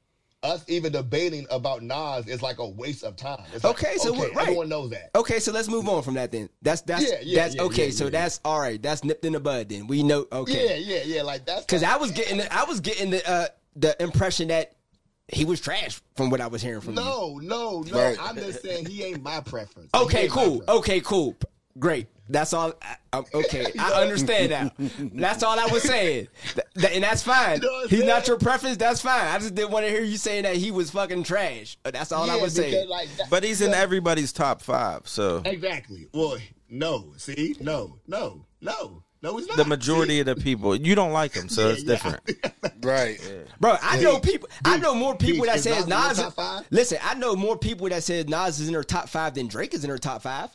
Us even debating about Nas is like a waste of time. It's like, Okay, so right. everyone knows that. Okay, so let's move on from that then. That's Yeah, okay. yeah, so yeah. that's all right. That's nipped in the bud then. We know. Okay. Yeah. Like that's Because like, I was getting the impression that he was trash from what I was hearing from you. No. Right. I'm just saying he ain't my preference. Okay, He ain't my cool. preference. Okay, cool. Great. That's all. Okay, I understand now. That's all I was saying, and that's fine. You know what I'm He's not saying? your preference. That's fine. I just didn't want to hear you saying that he was fucking trash. That's all I Yeah, was saying. because, like, that- But he's in everybody's top 5, so Exactly. Well, no. See, no, he's not. the majority of the people, you don't like him, so it's different. Right. Bro, I know people. I know more people that is says Nas in your Nas. top 5? Listen, I know more people that says Nas is in their top 5 than Drake is in their top 5.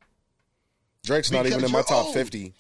Drake's not even Because in my you're top old. 50.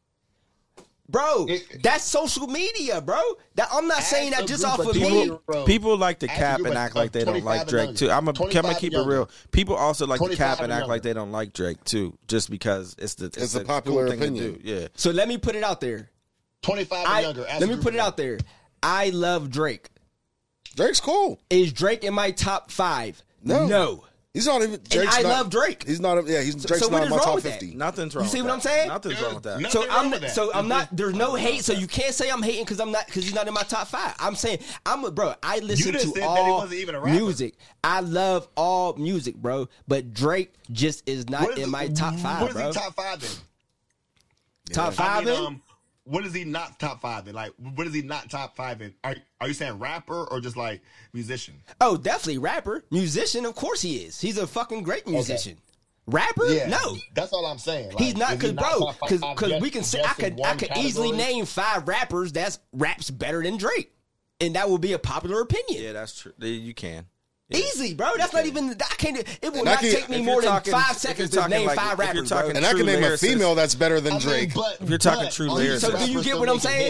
Bro, that's social media, bro. I'm not saying that a just group off of of people- me. People like to Ask cap you and about act like they don't 25 like and Drake younger. too. I'm 25 gonna and keep it younger. real. People also like to 25 cap and and act younger. like they don't like Drake too, just because it's a the popular cool thing opinion. to do. Yeah. So let me put it out there. 25 and younger. Ask Let me a put it group out there. I love Drake. Drake's cool. Is Drake in my top 5? No. He's not even. Drake's I not, love Drake. He's not. Yeah, he's Drake's so what not in is my wrong top with that? 50. Nothing's wrong. You see with what I'm that. saying? Nothing's wrong with that. No. So Nothing wrong I'm with that. so I'm not. There's no hate. So you can't say I'm hating because he's not in my top 5. I'm saying bro. I listen just to said that he all wasn't even a rapper. music. I love all music, bro. But Drake just is not What is in my it- top 5, What is bro. he top 5 in? Top 5 in? What is he not top 5 in? Like, what is he not top 5 in? Are you saying rapper or just like musician? Oh, definitely rapper, musician. Of course he is. He's a fucking great musician. Rapper? Yeah, No. that's all I'm saying. Like, He's not is he because bro, top five because we can just say I in one could easily category? name 5 rappers that's raps better than Drake, and that would be a popular opinion. Yeah, that's true. You can. Easy, bro. That's not even. I can't. It will And I not can- take me if more you're than talking- 5 if seconds you're to name talking like- 5 if you're rappers, talking bro. And I can True name a lyricist. female that's better than I mean, Drake. but- If you're talking but true are you lyricist. So do you rappers get still what I'm making saying? hits?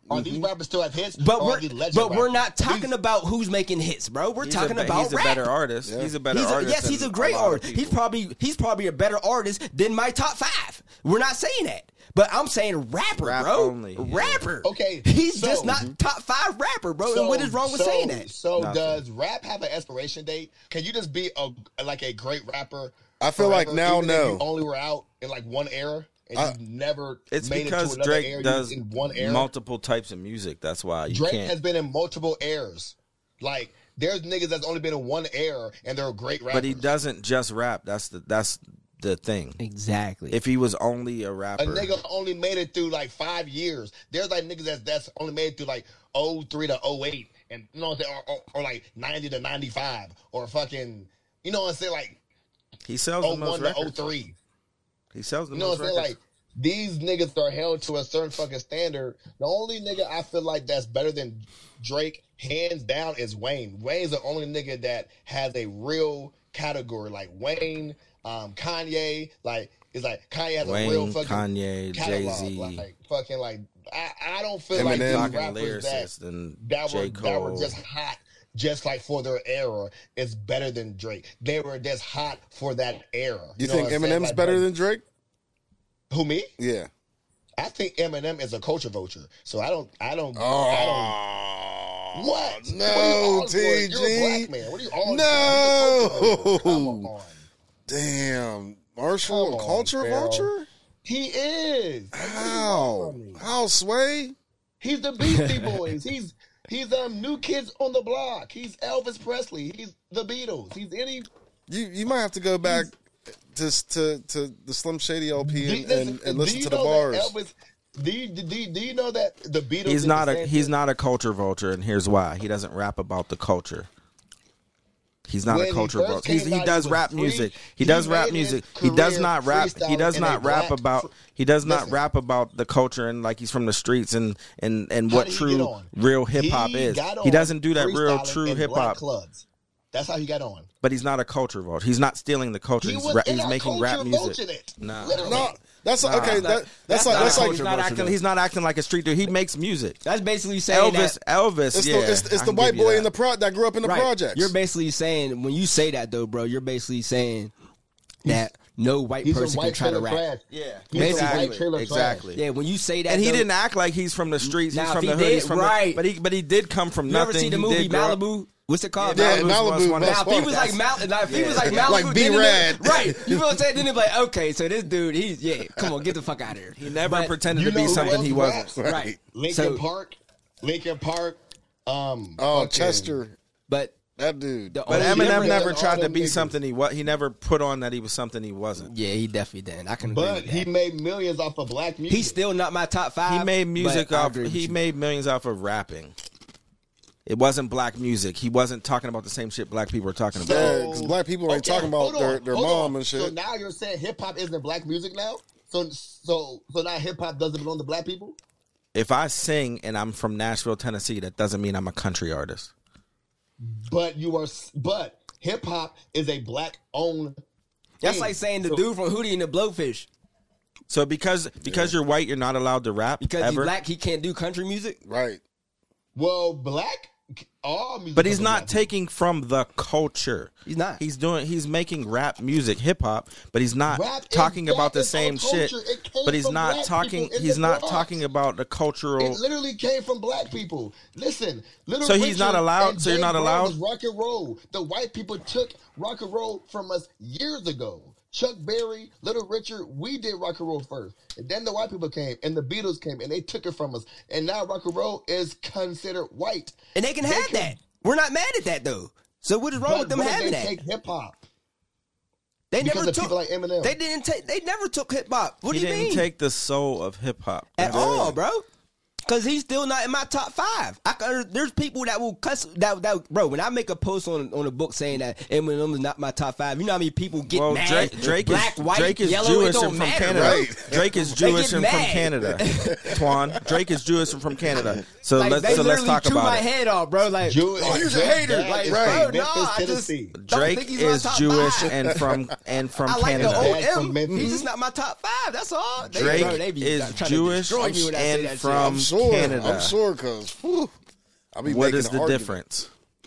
Are these rappers still have hits? But or are these legend we're rappers? not talking about who's making hits, bro. We're talking about he's a rap. better artist. Yeah. He's a better artist. Yes, he's a great artist. He's probably a better artist than my top 5. We're not saying that. But I'm saying rapper, Rap bro. only, yeah. Rapper. Okay, He's so- just not top 5 rapper, bro. and what is wrong with saying that? So Nothing. does rap have an expiration date? Can you just be a great rapper? I feel like forever, now, even if no. you only were out in like one era and you never It's made because it to another era. Drake You does was in one era. multiple types of music. That's why you Drake can't. has been in multiple eras. Like there's niggas that's only been in one era and they're great rappers. But he doesn't just rap. That's the thing. Exactly. If he was only a rapper, A nigga only made it through like 5 years. There's like niggas that's only made it through like 03 to 08, and you know what I'm saying, or like 90 to 95, or fucking, you know what I'm saying, like he sells the most 01 to records. 03. He sells the You know most what I'm saying? records. Like these niggas are held to a certain fucking standard. The only nigga I feel like that's better than Drake, hands down, is Wayne. Wayne's the only nigga that has a real category. Like Wayne, Kanye, like it's like Kanye has Wayne, a real fucking Kanye, catalog. Jay-Z. Like fucking like I don't feel Eminem. like these Talking rappers lyricist and that J. were Cole. just hot. Just like for their era, is better than Drake. They were just hot for that era. You know think what I'm saying? Eminem's Like, better than Drake? who, me? Yeah. I think Eminem is a culture vulture. So I don't. Oh, What? no, What are you all for? TG. You're a black man. What are you all No. for? He's a culture vulture. Come on. Damn. Marshall, Come a on, culture Pharaoh. vulture? He is. Like, what do you How? want from me? How, Sway? He's the Beastie Boys. He's New Kids on the Block. He's Elvis Presley. He's the Beatles. He's any. You might have to go back to the Slim Shady LP and do listen you to the know bars. that Elvis, do you know that the Beatles? He's did not the a same he's thing? not a culture vulture, and here's why: he doesn't rap about the culture. He's not When a he culture first vulture. came He out, does he was rap free. music. He He does rap made his music. He does career not rap. He freestyling does in not a rap black- about. He does not Listen. rap about the culture and like he's from the streets and How what did he get true on? real hip hop He is. got He on doesn't do that real freestyling true in hip black hop. clubs. That's how he got on. But he's not a culture vulture. He's not stealing the culture. He He's, was he's in our making culture rap music. vulturing it. Nah. Literally. No, that's okay. That's Not like a he's not acting. He's not acting like a street dude. He makes music. That's basically saying Elvis, that. Elvis, It's yeah. the I can white give you boy that. in the that grew up in the Right. projects. You're basically saying, when you say that though, bro, you're basically saying that no white He's a person can white try to trailer rap. trash. Yeah, He's a exactly, white trailer exactly. Yeah, when you say that, And he though, didn't act like he's from the streets. Now, He's if from he the hood. did, He's from right. But he did come from You nothing. ever see the He movie did grow up- Malibu? What's it called? Yeah, Malibu's Malibu. one- Now, if he was like that's- if he was like Malibu, Like then B-Rad. right? You feel what I'm saying? Then it'd be like, okay, so this dude, come on, get the fuck out of here. He never But- pretended You to be know who something else he raps? wasn't. right. Linkin Park. Oh, fucking- Chester, But that dude. the But only Eminem difference- never all tried to them be niggas. something he was. He never put on that he was something he wasn't. Yeah, he definitely didn't. I can agree But with that. he made millions off of black music. He's still not my top 5. He made music but I off. agree with He you. made millions off of rapping. It wasn't black music. He wasn't talking about the same shit black people were talking about. Yeah, 'cause black people ain't talking about hold on, their hold mom on. and shit. So now you're saying hip hop isn't black music now? So now hip hop doesn't belong to black people? If I sing and I'm from Nashville, Tennessee, that doesn't mean I'm a country artist. But hip hop is a black owned. That's like saying the dude from Hootie and the Blowfish. So because you're white, you're not allowed to rap Because ever. he's black, he can't do country music. Right. Well, black all music. But he's comes from not black people. taking from the culture. He's not. He's making rap music, hip hop, but he's not Rap is talking that, about the it's same our shit. culture. It came But he's from not black talking. people in He's the not Bronx. talking about the cultural. It literally came from black people. Listen, Little So he's Richard not allowed- and so you're James not Brown allowed? was rock and roll. The white people took rock and roll from us years ago. Chuck Berry, Little Richard, we did rock and roll first. And then the white people came and the Beatles came and they took it from us. And now rock and roll is considered white. And they can have that. We're not mad at that though. So what is wrong with them but having they that? take hip hop. They because never of took. people like Eminem. They didn't take. They never took hip hop. What He do you didn't mean? take the soul of hip hop At all, bro. Because he's still not in my top 5. There's people that will cuss that bro. When I make a post on a book saying that Eminem is not my top 5, you know how many people get Well, mad? Drake Black, is white, Drake is yellow, Jewish it don't and from matter, Canada. bro. Drake is They Jewish get and from mad. Canada. Twan, Drake is Jewish and from Canada. So Like, let's they so let's literally talk chew about my it. head off, bro. Like, Jew- oh, you're a Drake hater. dad Like, is bro, from no, Memphis, I just Tennessee. don't Drake think he's my is top Jewish 5. and from I like Canada. the Dad's from OM. Memphis. He's just not my top 5. That's all. Drake They be is trying to Jewish destroy me when I say and that from shit. sure. Canada. I'm sure, because I'll be What making is the argument. difference?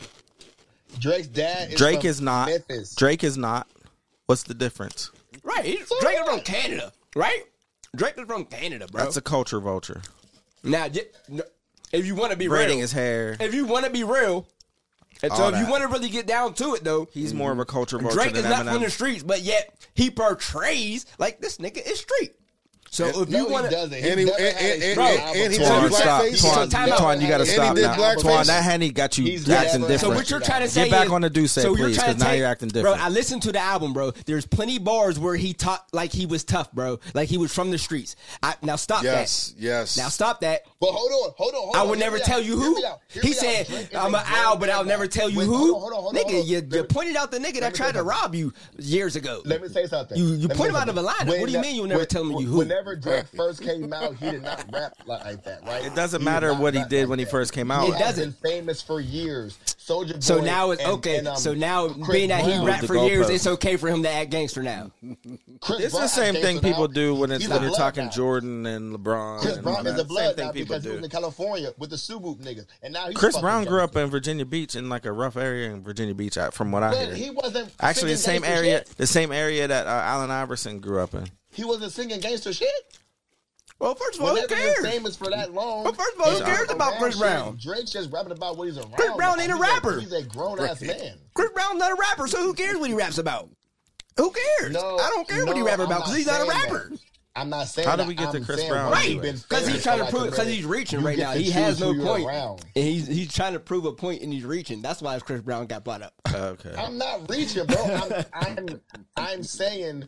Drake's dad is Drake from is not. Memphis. Drake is not. What's the difference? Right. Drake is from Canada, right? Drake is from Canada, bro. That's a culture vulture. Now, if you want to be Braiding real, his hair. if you want to be real, and so All if you that. want to really get down to it, though, He's more of a culture vulture Drake than is not from the Eminem. streets, but yet he portrays like this nigga is street. So if No, you want he to, doesn't. And he- never and- had a and- street and- album. and he Twan, did Twan, stop. blackface. Twan, time out. Twan, you gotta And he stop did now. blackface. Twan, that Henny got you He's acting never- so different. what you're trying to say Get back is, on the Duce, so you're please, trying to because now take- you're acting Bro, different. I listened to the album, bro. There's plenty bars where he talked like he was tough, bro. Like he was from the streets. Now stop Yes, that. yes. Now stop that. But hold on. I would never tell you who. He said, I'm an owl, but I'll never tell you who. Nigga, you pointed out the nigga that tried to rob you years ago. Let me say something. You Let me point say him out of a something. lineup. What do you mean you'll never tell me who? Whenever Drake first came out, he did not rap like that, right? It doesn't He matter did not what he rap did like when he that. first came He out. It has doesn't. been famous for years. Soulja Boy. So now it's and- okay. and, So now, Chris being that he Brown- rapped the for years, goalpost. it's okay for him to act gangster now. Chris It's Brown the same has thing gangster people now. do when He's you're a blood talking now. Jordan and LeBron. Chris and Brown all is that. a Same blood thing now people because he was do. in California with the Suboop niggas, and now he's Chris fucking Brown grew up gangster. in Virginia Beach in like a rough area in Virginia Beach, from what I But hear. he wasn't Actually, the singing same gangster area, shit. the same area that Allen Iverson grew up in. He wasn't singing gangster shit. Well, first of all, who Whenever you're cares? famous for that long. Well, first of all, who and cares you're about around Chris shit, Brown? Drake's just rapping about what he's around. Chris Brown ain't a rapper. He's a grown ass man. Chris Brown's not a rapper, so who cares what he raps about? Who cares? No, I don't care what he no, rap I'm about because he's not a saying rapper. that. I'm not saying How did that. we get to I'm Chris saying Brown when Right, you've been because famous he's trying for to prove, like a because minute, he's reaching you right get now. to He has choose no who you're point, around. and he's trying to prove a point, and he's reaching. That's why Chris Brown got brought up. Okay. I'm not reaching, bro. I'm saying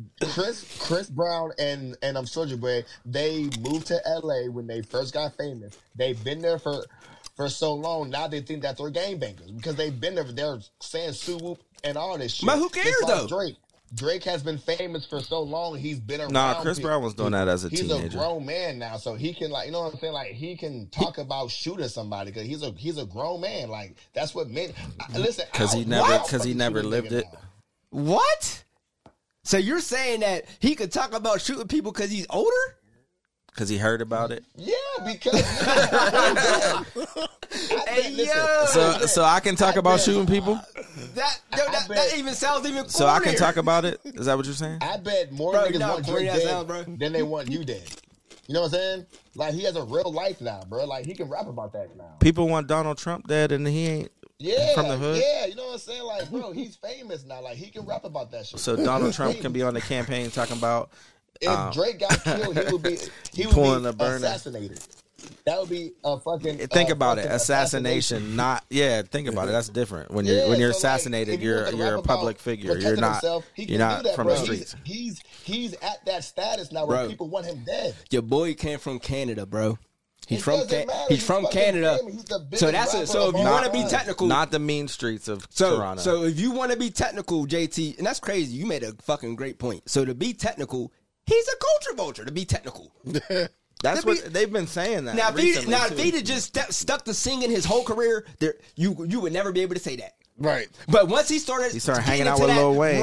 Chris Brown and Soulja Boy, they moved to LA when they first got famous. They've been there for so long. Now they think that they're gangbangers because they've been there. They're saying Suwoop and all this shit. But who cares, It's like though? Drake has been famous for so long. He's been around. Nah, Chris people. Brown was doing that as a He's teenager. a grown man now, so he can, like, you know what I'm saying? Like, he can talk about shooting somebody because he's a grown man. Like, that's what men. Listen, Because he never lived it. What? So you're saying that he could talk about shooting people because he's older? Because he heard about it. Yeah, because Hey, yo. So I can talk about shooting people. That even sounds even cornier. So I can talk about it. Is that what you're saying? I bet more Bro, niggas you know want how Drake corny that dead sounds, bro? than they want you dead. You know what I'm saying? Like, he has a real life now, bro. Like, he can rap about that now. People want Donald Trump dead, and he ain't. Yeah, From the hood? Yeah, you know what I'm saying? Like, bro, he's famous now. Like, he can rap about that shit. So Donald Trump can be on the campaign talking about. If Drake got killed, he would be Pulling the burner. assassinated. That would be a fucking. Think about it, fucking assassination. Not think about it. That's different. When you're Yeah, when you're so, like, assassinated, if he you're wants to you're a rap public about figure. You're protecting not himself, he you're can not do that, from bro. the streets. He's at that status now where Bro. people want him dead. Your boy came from Canada, bro. He's It from doesn't matter. he's He's from fucking Canada. famous. He's the biggest So that's rapper so of if you all want to be time. technical, Not the mean streets of so Toronto. so if you want to be technical, JT, and that's crazy. You made a fucking great point. So to be technical, he's a culture vulture. To be technical. That's to what be- they've been saying that. Now, if recently, he'd too. have just stuck to singing his whole career, you would never be able to say that. Right. But once he started started getting hanging out into with that- Lil Wayne.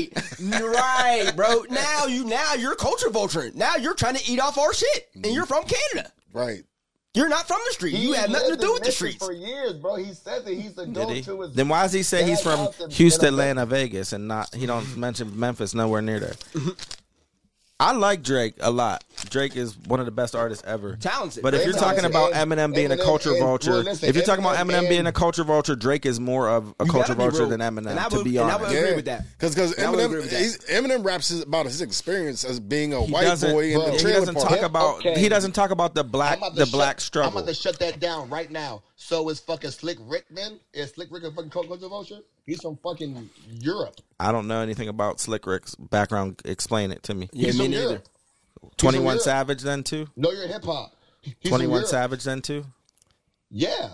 right, bro. Now you're culture vulturing. Now you're trying to eat off our shit, and you're from Canada. Right. You're not from the street. You have nothing to lived do in with the Memphis streets. for years, bro. He says that he's the Did go he? to his. Then why does he say he's dad's from house in Houston, Atlanta. Atlanta, Vegas, and not he don't mention Memphis nowhere near there? I like Drake a lot. Drake is one of the best artists ever. Talented. But if you're talking about Eminem being a culture vulture, well, listen, if you're talking about Eminem Eminem being a culture vulture, Drake is more of a You culture gotta be vulture real. than Eminem. And I To would- be and I honest, would agree with that. Because I would agree with that. Eminem raps about his experience as being a he white doesn't. boy in bro, the he He trailer doesn't park. talk about. Okay. He doesn't talk about the I'm black about to black I'm struggle. about to shut that down right now. So is fucking Slick Rick, man? Is Slick Rick a fucking culture vulture? He's from fucking Europe. I don't know anything about Slick Rick's background. Explain it to me. Yeah, He's me from neither. Europe. 21 Europe. Savage then too. No, you're in hip hop. He's from 21 Europe. Savage then too. Yeah.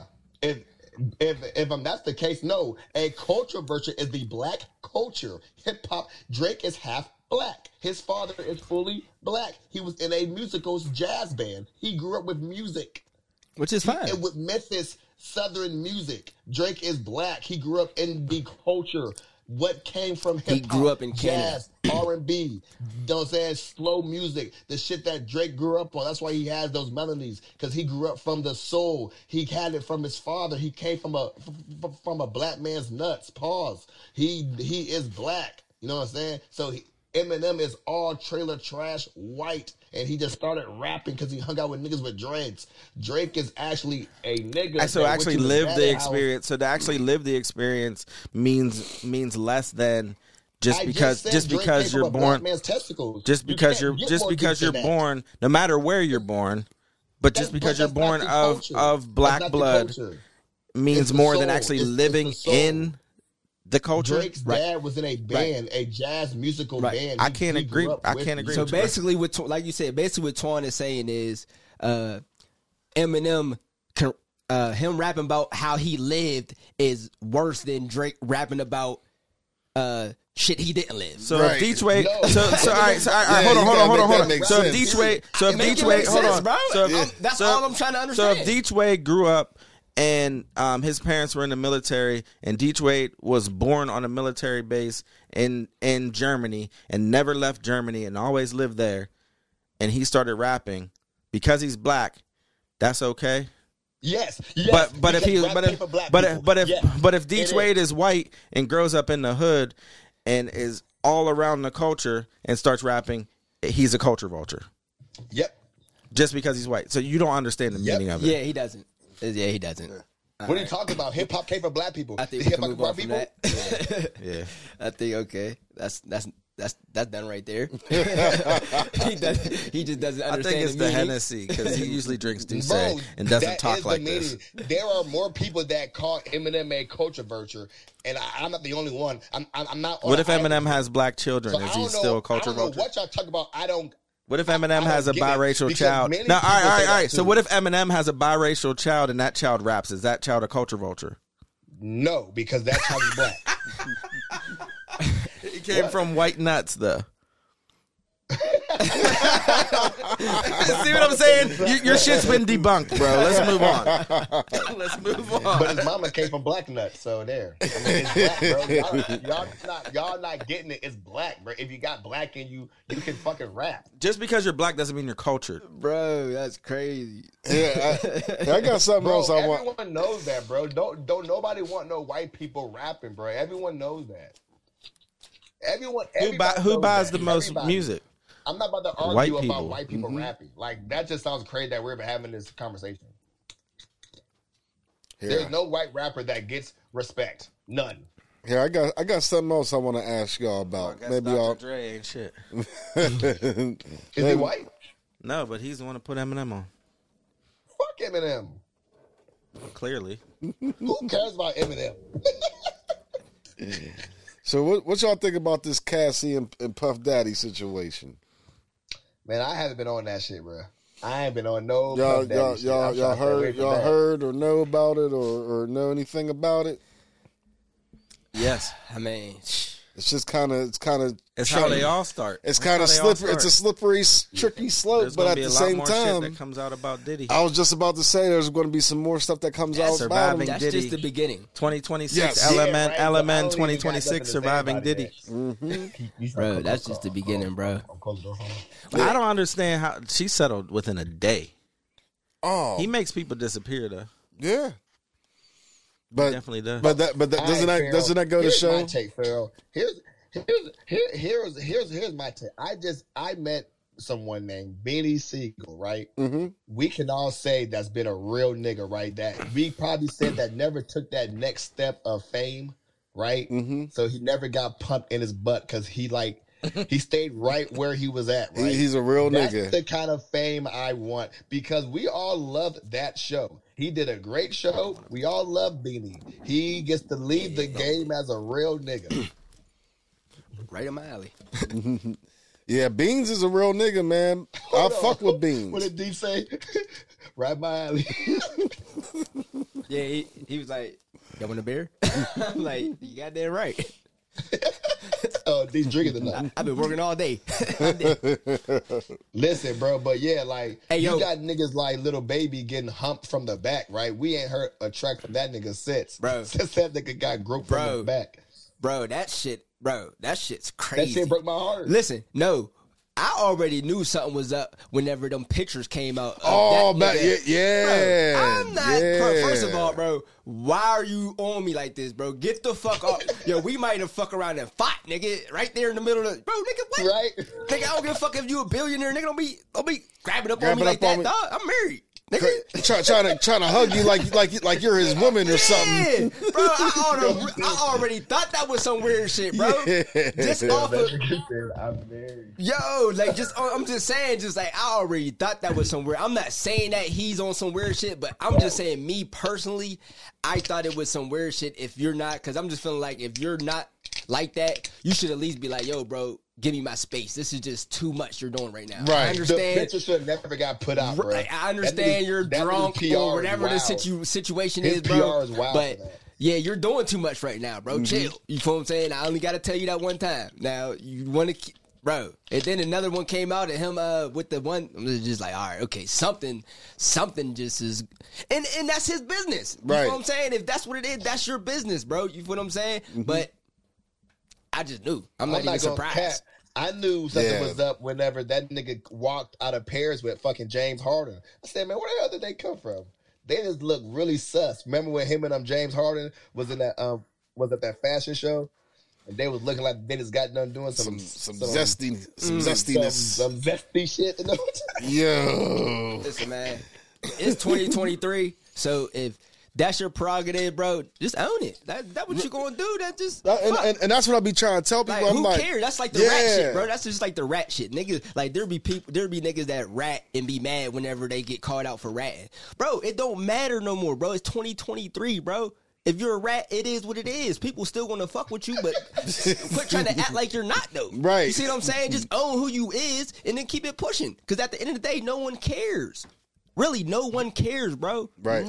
If that's the case, no. A culture vulture is the black culture. Hip hop. Drake is half black. His father is fully black. He was in a musicals jazz band. He grew up with music. Which is fine. And with Memphis Southern music. Drake is black. He grew up in the culture. what came from hip hop. He grew up in jazz, R&B, you know what I'm saying? Slow music, the shit that Drake grew up on. That's why he has those melodies, because he grew up from the soul. He had it from his father. He came from a black man's nuts. Pause. He is black. You know what I'm saying? So Eminem is all trailer trash white, and he just started rapping because he hung out with niggas with dreads. Drake is actually a nigga. So actually live the experience. So to actually live the experience means less than just because you're born. Just because you're born, no matter where you're born, but just because you're born of black blood means more than actually living in the culture. Drake's dad was in a band, a jazz musical band. I can't agree. So basically, like you said, what Twan is saying is, Eminem, him rapping about how he lived is worse than Drake rapping about shit he didn't live. So if Detroit, all right, hold on. So if Detroit, hold on, bro. That's all I'm trying to understand. So if Detroit grew up and his parents were in the military, and Detroit was born on a military base in Germany and never left Germany and always lived there, and he started rapping because he's black, that's okay. Yes. But if Detroit is white and grows up in the hood and is all around the culture and starts rapping, he's a culture vulture. Yep. Just because he's white, so you don't understand the meaning of it. Yeah, he doesn't. Yeah, he doesn't. What are you talking about? Hip hop came from black people. I think we can move on from that. Yeah. I think okay. That's done right there. he just doesn't understand. I think it's the Hennessy, because he usually drinks Douce and doesn't talk like this. There are more people that call Eminem a culture vulture, and I'm not the only one. I'm not. What if Eminem has black children? Is he still a culture vulture? I don't know what y'all talk about. What if Eminem has a biracial child? Now, all right. So what if Eminem has a biracial child and that child raps? Is that child a culture vulture? No, because that child is black. He came from white nuts, though. See what I'm saying? Your shit's been debunked, bro. Let's move on. But his mama came from black nuts, so there. I mean, it's black, bro. Y'all not getting it. It's black, bro. If you got black in you, you can fucking rap. Just because you're black doesn't mean you're cultured, bro. That's crazy. Yeah, I got something else I want. Everyone knows that, bro. Don't nobody want no white people rapping, bro. Everyone knows that. Who buys the most music? I'm not about to argue about white people rapping. Like, that just sounds crazy that we're even having this conversation. Yeah. There's no white rapper that gets respect. None. Yeah, I got something else I want to ask y'all about. Maybe Dr. Dre ain't shit. Is he white? No, but he's the one to put Eminem on. Fuck Eminem. Clearly. Who cares about Eminem? So what y'all think about this Cassie and Puff Daddy situation? Man, I haven't been on that shit, bro. I ain't been on no. Y'all heard or know about it or know anything about it? Yes, I mean, it's just kind of it's how they all start. It's kind of slippery. It's a slippery, tricky slope. There's but at be the a same lot more time, shit that comes out about Diddy. I was just about to say there's going to be some more stuff that comes out about him. That's Diddy. Just the beginning. 2026 Yes. LMN 2026 surviving Diddy. Bro, that's just the beginning, bro. I don't understand how she settled within a day. Oh, he makes people disappear though. Yeah. But definitely does. But doesn't that go to show? My take, Pharaoh. Here's my take. I met someone named Beanie Siegel, right? Mm-hmm. We can all say that's been a real nigga, right? That we probably said that never took that next step of fame, right? Mm-hmm. So he never got pumped in his butt because he stayed right where he was at, right? He's a real That's nigga. the kind of fame I want because we all loved that show. He did a great show. We all love Beanie. He gets to leave the game as a real nigga. Right in my alley. Yeah, Beans is a real nigga, man. I fuck with Beans. What did D say? Right my alley. Yeah, he was like, "You want a beer?" I'm like, "You got that right." Oh, D's drinking tonight. I've been working all day. Listen, bro, but yeah, like, hey, you got niggas like Little Baby getting humped from the back, right? We ain't heard a track from that nigga since. Bro. Since that nigga got groped from the back. bro, that shit's That crazy. shit broke my heart. Listen, no, I already knew something was up whenever them pictures came out. Oh, that nigga. yeah. Bro, I'm not. Bro, first of all, bro, why are you on me like this, bro? Get the fuck off. Yo, we might have fuck around and fought, nigga, right there in the middle of the. Bro, nigga, what? Right? Nigga, I don't give a fuck if you a billionaire, nigga. Don't be grabbing up on me like that, dog. I'm married. Trying to hug you like you're his woman or something. Yeah, bro, I already thought that was some weird shit, bro. Just off of, I'm married. yo, like, I'm just saying, just like, I already thought that was some weird. I'm not saying that he's on some weird shit, but I'm just saying, me personally, I thought it was some weird shit. If you're not, because I'm just feeling like if you're not like that, you should at least be like, yo, bro, give me my space. This is just too much you're doing right now. Right. I understand. The picture should have never got put out, bro. Right, I understand you're drunk or whatever the situation is, bro. PR is wild but for that. yeah, you're doing too much right now, bro. Chill. You feel what I'm saying? I only got to tell you that one time. Now you want to, bro. And then another one came out at him with the one. I'm just like, all right, okay, something just is, and that's his business. You Right. know what I'm saying? If that's what it is, that's your business, bro. You feel what I'm saying? But I just knew. I'm not even gonna surprised. cap. I knew something Yeah. was up whenever that nigga walked out of Paris with fucking James Harden. I said, man, where the hell did they come from? They just look really sus. Remember when him and James Harden was in that was at that fashion show, and they was looking like they just got done doing some Zestiness. some zesty shit. You know? Yo. Listen, man, it's 2023, so if that's your prerogative, bro, just own it. That what you gonna do? That just And that's what I be trying to tell people. like, I'm who like, cares? That's like the rat shit, bro. That's just like the rat shit, niggas. Like there be niggas that rat and be mad whenever they get called out for ratting, bro. It don't matter no more, bro. It's 2023, bro. If you're a rat, it is what it is. People still gonna fuck with you, but quit trying to act like you're not, though. Right. You see what I'm saying? Just own who you is and then keep it pushing. Because at the end of the day, no one cares. Really, no one cares, bro. Right.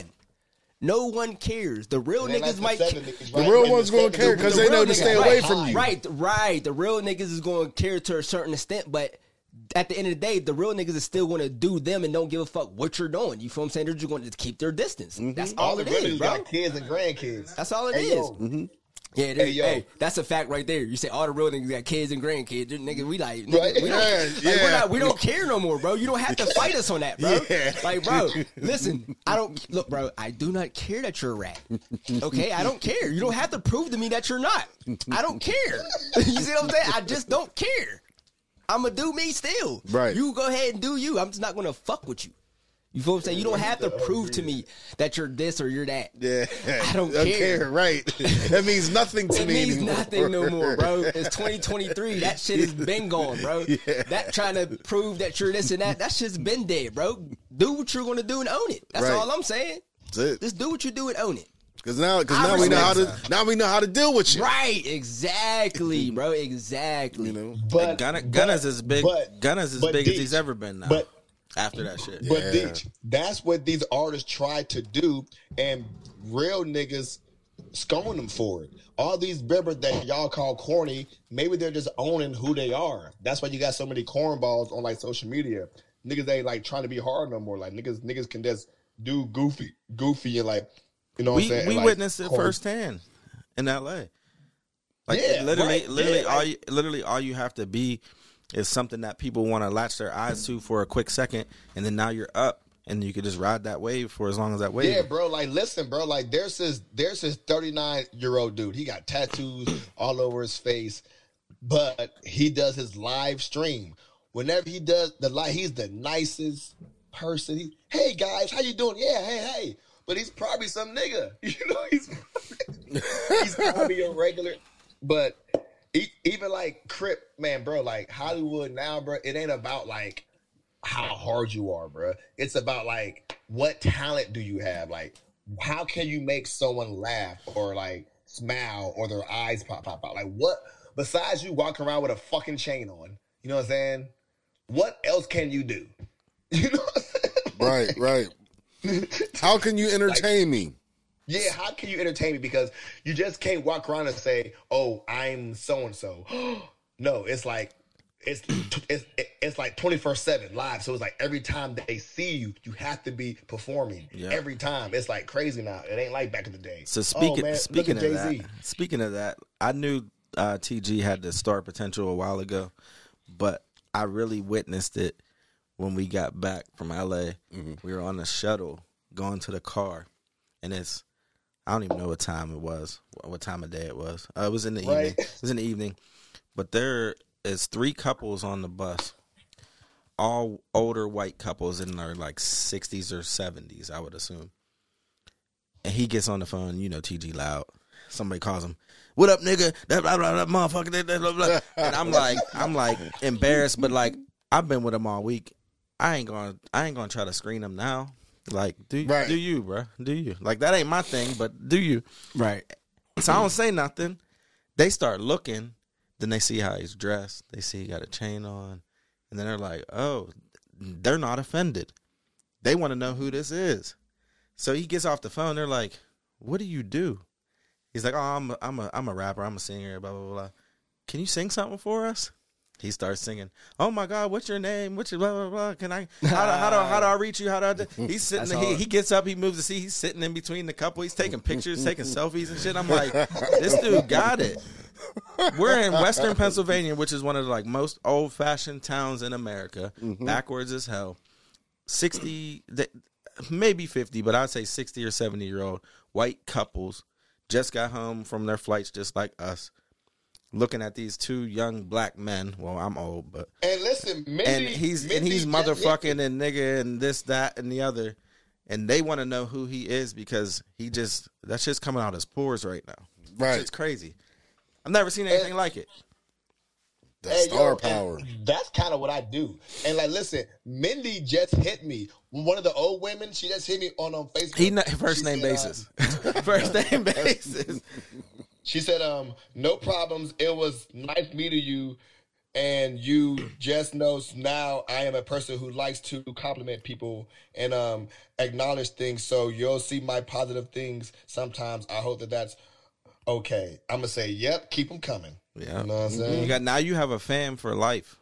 No one cares. The real niggas might. The real ones gonna care because they know to stay away from you. Right. The real niggas is gonna care to a certain extent, but at the end of the day, the real niggas is still gonna do them and don't give a fuck what you're doing. You feel what I'm saying? They're just gonna keep their distance. That's all it is, bro. Got kids and grandkids. That's all it Hey, is. yo. Yeah, hey, that's a fact right there. You say all the real niggas got kids and grandkids. Nigga, we like, nigga, we don't, like, we don't care no more, bro. You don't have to fight us on that, bro. Yeah. Like, bro, listen, look, bro, I do not care that you're a rat. Okay, I don't care. You don't have to prove to me that you're not. I don't care. You see what I'm saying? I just don't care. I'm gonna do me still. Right. You go ahead and do you. I'm just not gonna fuck with you. You feel what I'm saying? You don't have to prove to me that you're this or you're that. Yeah. I don't care. Right. That means nothing to It me means anymore. nothing no more, bro. It's 2023. That shit has been gone, bro. Yeah. That trying to prove that you're this and that shit's been dead, bro. Do what you're gonna do and own it. That's Right. all I'm saying. That's it. Just do what you do and own it. Because now we know how to deal with you. Right, exactly, bro. Exactly. You know. But Gunna's as big. Gunna's as but big as Deej, he's ever been now. But after that shit, But Deej, that's what these artists try to do, and real niggas scorn them for it. All these members that y'all call corny, maybe they're just owning who they are. That's why you got so many cornballs on like social media. Niggas ain't like trying to be hard no more. Like niggas can just do goofy and like, you know what I'm saying? we like, witnessed it corny. firsthand in L.A. Like Yeah, literally, right. all you have to be is something that people want to latch their eyes to for a quick second, and then now you're up, and you can just ride that wave for as long as that wave. Yeah, bro. Like, listen, bro. Like, there's this 39-year-old dude. He got tattoos all over his face, but he does his live stream. Whenever he does the live, he's the nicest person. Hey guys, how you doing? Yeah, hey. But he's probably some nigga. You know, he's probably a regular. But even like Crip, man, bro. Like Hollywood now, bro. It ain't about like how hard you are, bro. It's about like what talent do you have? Like how can you make someone laugh or like smile or their eyes pop out? Like what besides you walking around with a fucking chain on? You know what I'm saying? What else can you do? You know what I'm saying? Right. How can you entertain me? Yeah, how can you entertain me? Because you just can't walk around and say, "Oh, I'm so and so." No, it's like it's like 24/7 live. So it's like every time they see you, you have to be performing. Yeah. Every time. It's like crazy now. It ain't like back in the day. So speaking of Jay-Z. that, I knew TG had the star potential a while ago, but I really witnessed it when we got back from LA. Mm-hmm. We were on the shuttle going to the car, and I don't even know what time it was, what time of day it was. It was in the evening. It was in the evening, but there is 3 couples on the bus, all older white couples in their like 60s or 70s, I would assume. And he gets on the phone, you know, TG loud. Somebody calls him, "What up, nigga? That blah, blah, blah, motherfucker." Blah, blah, blah. And I'm like embarrassed, but like I've been with him all week. I ain't gonna try to screen him now. Like, do you, bro? Do you? Like, that ain't my thing, but do you? Right. So I don't say nothing. They start looking. Then they see how he's dressed. They see he got a chain on. And then they're like, oh, they're not offended. They want to know who this is. So he gets off the phone. They're like, what do you do? He's like, oh, I'm a rapper. I'm a singer, blah, blah, blah. Can you sing something for us? He starts singing. Oh my God, what's your name? What's your blah blah blah? Can I? How do I reach you? How do I? Do? He's sitting. He gets up. He moves the seat. He's sitting in between the couple. He's taking pictures, taking selfies and shit. I'm like, this dude got it. We're in Western Pennsylvania, which is one of the like most old fashioned towns in America. Backwards as hell. 60, maybe 50, but I'd say 60 or 70-year-old white couples just got home from their flights, just like us. Looking at these 2 young black men. Well, I'm old, but and listen, he's motherfucking and nigga and this, that, and the other, and they want to know who he is because that's just coming out his pores right now. Right, it's crazy. I've never seen anything like it. That star power. That's kind of what I do. And like, listen, Mindy just hit me. One of the old women, she just hit me on Facebook. First name basis. First name basis. She said, no problems. It was nice meeting you. And you just know now I am a person who likes to compliment people and acknowledge things. So you'll see my positive things sometimes. I hope that's okay. I'm going to say, yep, keep them coming. Yeah. You know what I'm saying? Now you have a fan for life.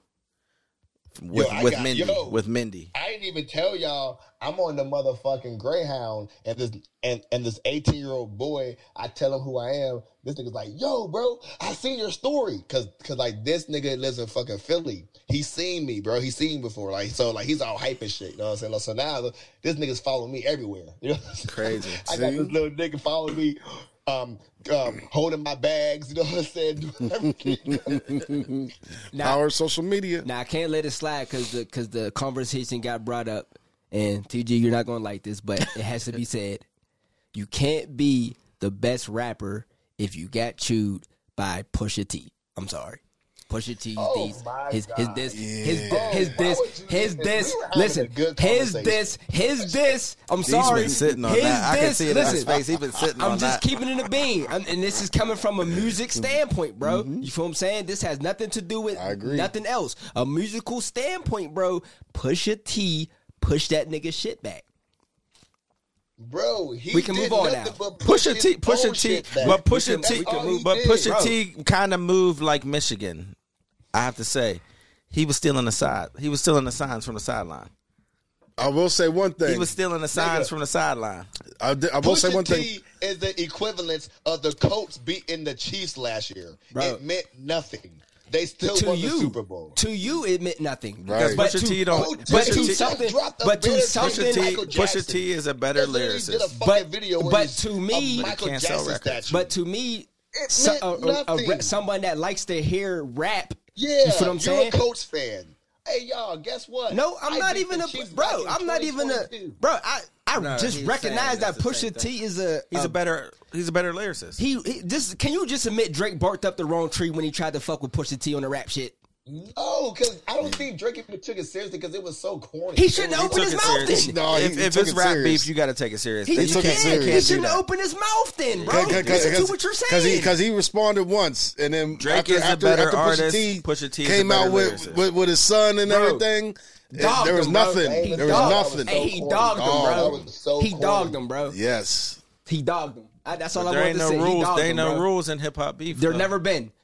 With Mindy. I didn't even tell y'all I'm on the motherfucking Greyhound and this 18-year-old boy, I tell him who I am. This nigga's like, yo, bro, I seen your story. Cause like this nigga lives in fucking Philly. He's seen me, bro. He's seen me before. Like, so like he's all hype and shit. You know what I'm saying? So now this nigga's following me everywhere. You know what I'm saying? Crazy. I got this little nigga following me. Holding my bags, you know what I'm saying? Power social media. Now I can't let it slide because the conversation got brought up, and TG, you're not gonna like this, but it has to be said. You can't be the best rapper if you got chewed by Pusha T. I'm sorry. Pusha T, his this. I'm sorry. He's been sitting on that. I can see it in his face. He's been sitting on that. I'm just keeping it a bean, and this is coming from a music standpoint, bro. You feel what I'm saying? This has nothing to do with nothing else. A musical standpoint, bro. Pusha T pushed that nigga shit back. Bro, we can move on now. Pusha T kind of moved like Michigan. I have to say, he was still on the side. He was still in the signs from the sideline. I will say one thing. He was still in the signs from the sideline. I will say one thing. Pusha T is the equivalent of the Colts beating the Chiefs last year. Bro. It meant nothing. They still won the Super Bowl. To you, it meant nothing. Right. But Pusha T is a better lyricist. But to me, Michael Jackson statue. But to me, someone that likes to hear rap. Yeah, you feel what I'm saying? You're a Colts fan. Hey y'all, guess what? No, I'm not even a bro. I'm not even a bro. I just recognize that Pusha T is he's a better lyricist. He just can you just admit Drake barked up the wrong tree when he tried to fuck with Pusha T on the rap shit? No, because I don't think Drake even took it seriously because it was so corny. He shouldn't open his mouth then. No, if it's rap beef, you got to take it serious. He shouldn't open his mouth then, bro. Listen to what you're saying. Because he responded once, and then Drake is a better artist. Pusha T came out with his son and everything. There was nothing. There was nothing. Hey, he dogged him, bro. He dogged him, bro. Yes, he dogged him. That's all I wanted want to say. There ain't no rules in hip hop beef. There never been.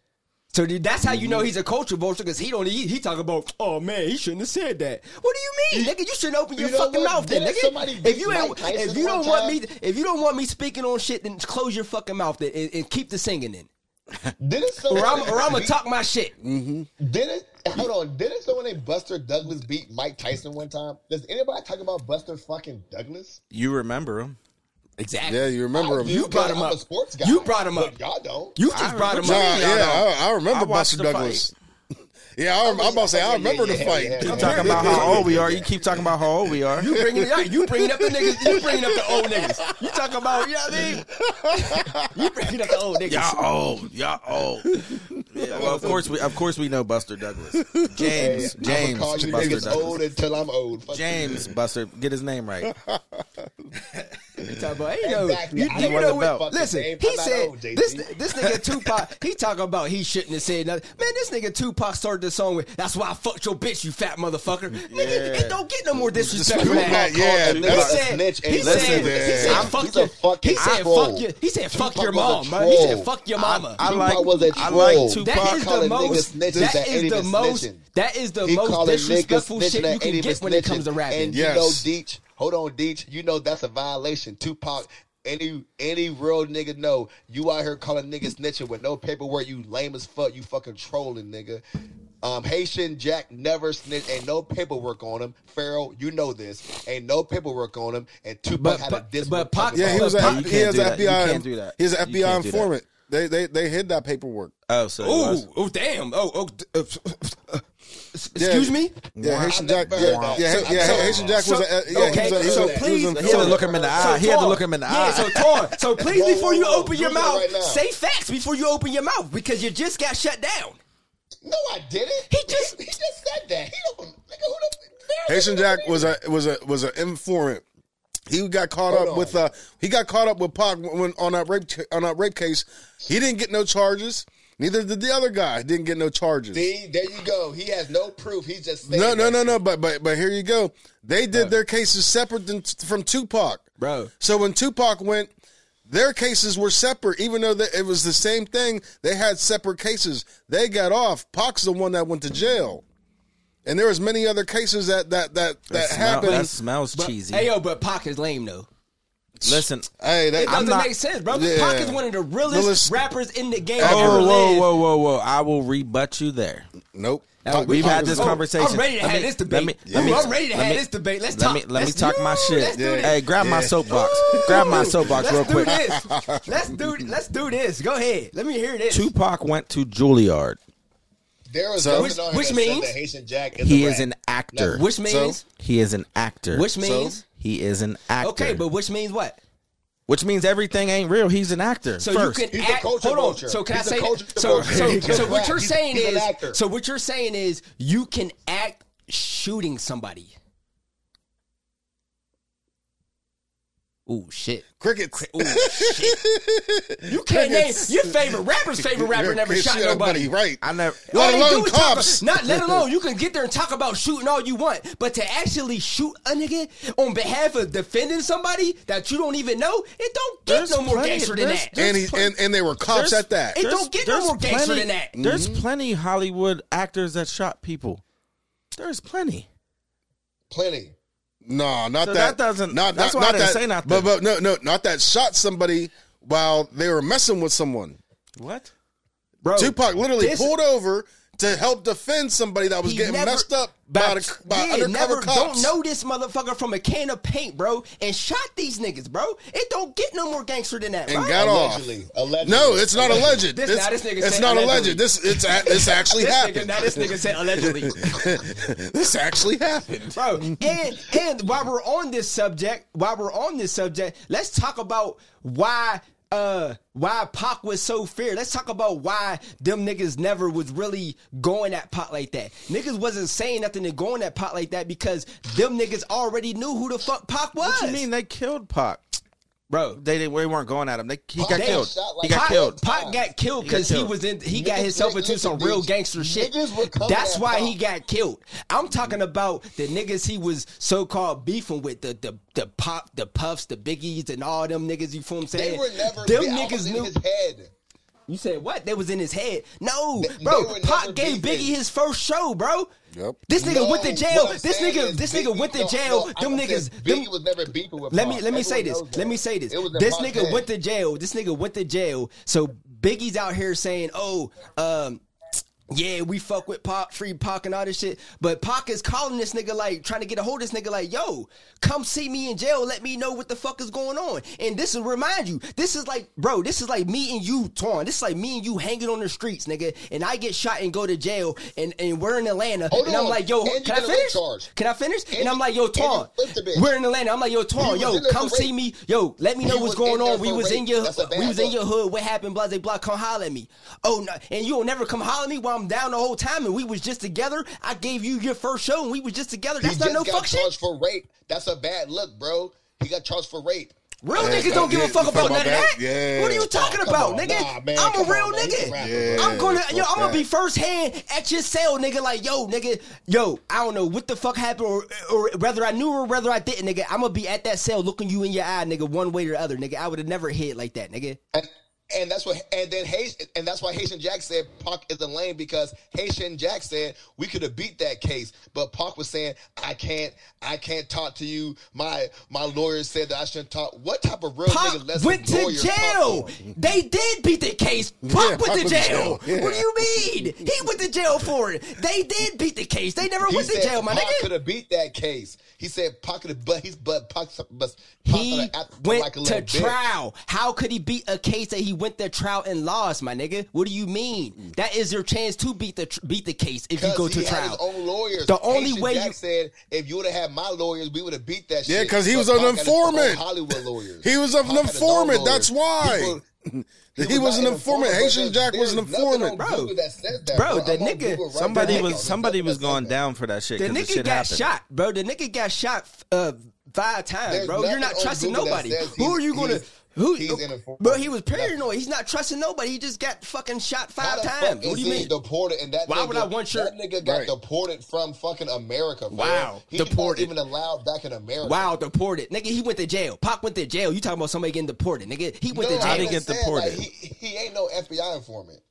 So that's how you know he's a culture vulture, because he talk about, oh man, he shouldn't have said that. What do you mean, nigga? You shouldn't open your fucking mouth then, nigga. If you don't want me speaking on shit, then close your fucking mouth then, and keep the singing then. Or I'm gonna talk my shit. Didn't someone named Buster Douglas beat Mike Tyson one time? Does anybody talk about Buster fucking Douglas? You remember him? Exactly. Yeah, you remember him. You brought him up. I'm a sports guy. You brought him up. Y'all don't. You just brought him up. I remember I watched Buster the Douglas. Yeah, I'm about to say I remember the fight. Keep talking about how old we are. You keep talking about how old we are. You bringing up the niggas. You bringing up the old niggas. You talking about, you know what I mean? You bringing up the old niggas. Y'all old. Yeah, well, of course we know Buster Douglas. James. I'm gonna call you Buster niggas Douglas. old until I'm old. Fuck James Buster, get his name right. You talking about, you know, Exactly. I you know know what what? the fuck Listen, his name. he I'm not said old, JT. this nigga Tupac. He talking about he shouldn't have said nothing. Man, this nigga Tupac started the song with, "That's why I fucked your bitch, you fat motherfucker." Nigga, it don't get no more disrespect for that. Yeah, He said fuck your mom, man. He said fuck your mama. I like Tupac. That is the most. That is the most disrespectful shit you can get when it comes to rapping. And you know, Deech, hold on, Deech, you know that's a violation. Tupac, any real nigga know you out here calling niggas snitching with no paperwork. You lame as fuck. You fucking trolling, nigga. Haitian Jack never snitched. Ain't no paperwork on him. Pharaoh, you know this. Ain't no paperwork on him. And Tupac had a diss. But Pac, Yeah, he was an You can't do that. He's an You FBI can't do that. informant. They hid that paperwork. Oh, so it was. oh damn. Excuse me. Yeah, Haitian never Jack. heard that. Haitian Jack was please, He had to look him in the eye. He had to look him in the Yeah, eye. so please, before you open your Google it mouth, right now. say facts before you open your mouth, because you just got shut down. No, I didn't. He just said that. He don't. Nigga, who the Haitian Jack was an informant. He got caught up with Pac when on that rape case. He didn't get no charges. Neither did the other guy. Didn't get no charges. See, there you go. He has no proof. He's just saying No. But here you go. They did their cases separate from Tupac, Bro. So when Tupac went, their cases were separate, even though it was the same thing. They had separate cases. They got off. Pac's the one that went to jail, and there was many other cases that happened. That smells cheesy. Hey, yo, but Pac is lame, though. Listen, Hey, It I'm doesn't not. make sense, bro. Yeah. Pac is one of the realest rappers in the game. whoa! I will rebut you there. Nope. We've had this conversation. I'm ready to have this debate. I'm ready to have this debate. Let's talk. Let me talk my shit. Let's do this. Hey, grab my soapbox. Grab my soapbox real quick. Let's do this. Go ahead. Let me hear this. Tupac went to Juilliard. There was So- nothing on here which that means- said that Haitian Jack He a is rat. an actor. Which means He is an actor. which means He is an actor. okay, but which means what? Which means everything ain't real. He's an actor. So first. you can He's a act. culture Hold on. vulture. So can He's I a say? culture So vulture. He's a what you're rat. saying He's an is. actor. So what you're saying is you can act shooting somebody. Ooh shit. Crickets. Ooh shit. You can't name your favorite rapper's favorite rapper never shot nobody. Right. I never. Let All they alone do is talk cops. about- let alone you can get there and talk about shooting all you want, but to actually shoot a nigga on behalf of defending somebody that you don't even know, it don't get There's no more plenty- gangster than there's- that. And they were cops at that. It don't get no more gangster than that. There's plenty Hollywood actors that shot people. There's plenty. Plenty. No, not So that. that doesn't- Not, that's not, why I not didn't that, say nothing. But no, not that shot somebody while they were messing with someone. What? Bro, Tupac literally this- pulled over to help defend somebody that was He getting never- messed up by undercover cops. Don't know this motherfucker from a can of paint, bro, and shot these niggas, bro. It don't get no more gangster than that, bro. And got off. Allegedly. No, it's not alleged. This nigga It's said not allegedly. alleged. This actually happened. This nigga said allegedly. This actually happened. Bro, and while we're on this subject, let's talk about why Pac was so fair. Let's talk about why them niggas never was really going at Pac like that. Niggas wasn't saying nothing and going at Pac like that because them niggas already knew who the fuck Pac was. What you mean they killed Pac? Bro, They weren't going at him. He got Pac killed. shot like He got Pac- killed. Pac got killed because he got himself into some listen, real bitch. gangster shit. Niggas were coming That's at why Pac. he got killed. I'm talking about the niggas he was so-called beefing with, the Pop, the Puffs, the Biggies, and all them niggas. You feel what I'm saying? They were never. Them I niggas was in knew. his head. You said what? They was in his head. No, They bro. were Pac never gave beefing. Biggie his first show, bro. Yep. This nigga No, went to jail. what I'm This saying is nigga went to Biggie- jail. no, Them I niggas. said them- Biggie was never beefing with Let me Pac. say Everyone this. knows that. Let me say this. It was in This Pac's nigga head. went to jail. This nigga went to jail. So Biggie's out here saying, yeah, we fuck with Pac, free Pac and all this shit. But Pac is calling this nigga, like, trying to get a hold of this nigga, like, yo, come see me in jail. Let me know what the fuck is going on. And this will remind you, this is like, bro, this is like me and you, Twan. This is like me and you hanging on the streets, nigga. And I get shot and go to jail, and we're in Atlanta. Hold and I'm on. like, yo, And you can I get a rape finish? charge. Can I finish? And And I'm like, yo, you Twan, flipped the bitch. we're in Atlanta. I'm like, yo, He Twan, was yo, in there come for see rape. me. Yo, let me know He what's was going in there on. We for was rape. in your That's a bad we was in look. your hood. What happened? Blase blah. Come holler at me. Oh no, and you will never come holler at me while I'm down the whole time. And we was just together. I gave you your first show, and we was just together. That's He not just no got fuck shit. charged for rape. That's a bad look, bro. He got charged for rape. Real Yeah, niggas don't give a fuck you about talking none of about that. that? Yeah. What are you talking Come about, on. nigga? Nah, man, I'm a come real on, man. He's a nigga. rapper, Yeah. bro. I'm gonna, fuck I'm gonna that. be first hand at your cell, nigga. Like, yo, nigga, yo, I don't know what the fuck happened, or whether I knew or whether I didn't, nigga. I'm gonna be at that cell looking you in your eye, nigga, one way or the other, nigga. I would have never hit like that, nigga. And that's what, and then that's why Haitian Jack said Pac is a lame, because Haitian Jack said we could have beat that case, but Pac was saying I can't talk to you. My lawyer said that I shouldn't talk. What type of real Pac nigga lets went his to lawyers jail. talk to him? They did beat the case. Pac Yeah, went Pac to went to jail. jail. Yeah. What do you mean? He went to jail for it. They did beat the case. They never He went to said jail, my Pac nigga. could have beat that case. He said Pac could have, but Pac He went like a to little bitch. trial. How could he beat a case that he went to trial and lost, my nigga? What do you mean? That is your chance to beat the case if you go to he had trial. his own lawyers. The only Haitian way Jack you- said if you would have had my lawyers, we would have beat that shit. Yeah, 'cause he But was an Pac had his own informant. Hollywood lawyers. He was an Pac had his own informant. lawyers. That's why. He was an informant. Haitian Jack was an informant. Bro. That says that, Bro, the I'm on nigga- Google right Somebody now. was somebody was That says going that. down for that shit. The 'cause the nigga shit got happened. shot, bro. The nigga got shot 5 times, There's bro. You're not nothing on trusting Google that nobody. says Who are you gonna? he's- Who? he's an informant. Bro, he was paranoid. He's not trusting nobody. He just got fucking shot How 5 the times. fuck What is do you he mean? deported? And that Why nigga, would I want your- that nigga got Right. deported from fucking America. Bro. Wow, He's deported. not even allowed back in America. Wow, deported. Nigga, he went to jail. Pac went to jail. You talking about somebody getting deported, nigga. He went to No, jail. How'd he I'm get saying, deported? Like, he ain't no FBI informant.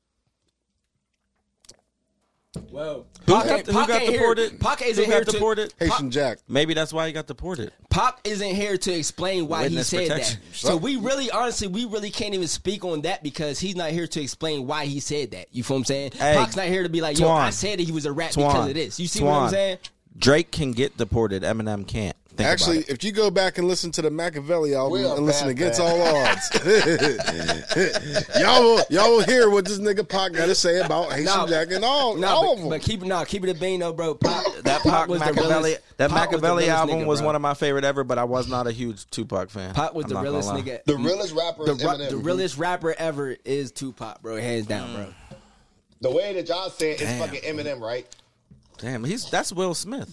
Whoa. Who got deported? Pac isn't Who here got deported? Haitian Jack. Maybe that's why he got deported. Pac isn't here to explain why Witness he said protection. that. So we really, honestly, we really can't even speak on that because he's not here to explain why he said that. You feel what I'm saying? Hey, Pac's not here to be like, yo, Twan. I said that he was a rat because of this. You see what I'm saying? Drake can get deported. Eminem can't. Think Actually, about it. if you go back and listen to the Machiavelli album We are and listen past Against that. All Odds, y'all will hear what this nigga Pac got to say about Haitian Jack and all of them. But keep it a bean though, bro. Pac, that Pac Pac was the Machiavelli, realest- that Pac was the Machiavelli realest album nigga, was bro. one of my favorite ever, but I was not a huge Tupac fan. Pac was I'm the not gonna realest lie. nigga. The realest rapper is Eminem. The realest rapper ever is Tupac, bro. Hands down, bro. The way that y'all said it's fucking Eminem, right? Damn, that's Will Smith.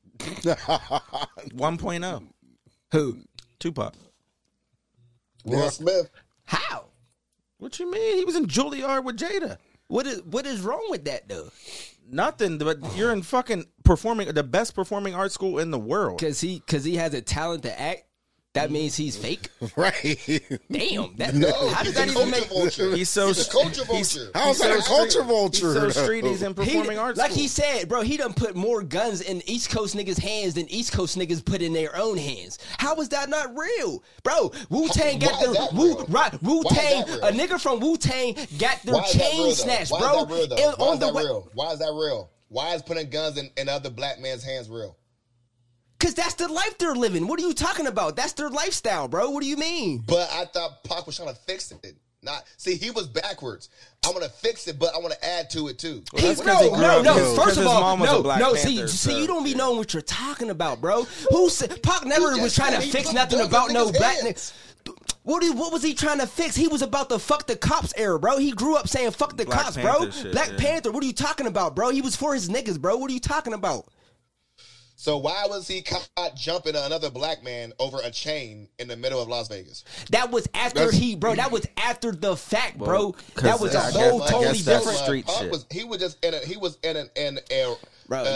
1.0. Who? Tupac. Will Smith. How? What you mean? He was in Juilliard with Jada. What is wrong with that though? Nothing, but you're in fucking the best performing art school in the world. Cause he has a talent to act. That means he's fake. Right. Damn. That, No, how does he's that a even culture make? vulture. He's so He's a culture he's- vulture. How's that a culture vulture? He's so street. He's in performing arts. Like school. he said, bro, he done put more guns in East Coast niggas' hands than East Coast niggas put in their own hands. How is that not real, bro? Wu Tang got Why is that real? Wu Tang. Why is that real? A nigga from Wu Tang got their Why is that real, chain though? snatched, Why bro. is that real, though? And Why on is the that way- real? Why is that real? Why is putting guns in other black man's hands real? Cause that's the life they're living. What are you talking about? That's their lifestyle, bro. What do you mean? But I thought Pac was trying to fix it. See, he was backwards. I want to fix it, but I want to add to it too. He's that's 'cause he grew up no. killed. 'Cause First of his all, mom was a Black see, Panther, see, so- you don't be knowing what you're talking about, bro. Who said Pac never just was trying to said he fix put nothing guns about in no niggas' black hands. nigga? What was he trying to fix? He was about the fuck the cops era, bro. He grew up saying fuck the Black cops, Panther bro. shit, Black yeah. Panther. What are you talking about, bro? He was for his niggas, bro. What are you talking about? So why was he caught jumping another black man over a chain in the middle of Las Vegas? That was after that was after the fact, bro. Well, 'cause That was a I whole guess totally that's different. street Pac shit. he was just in a Bro,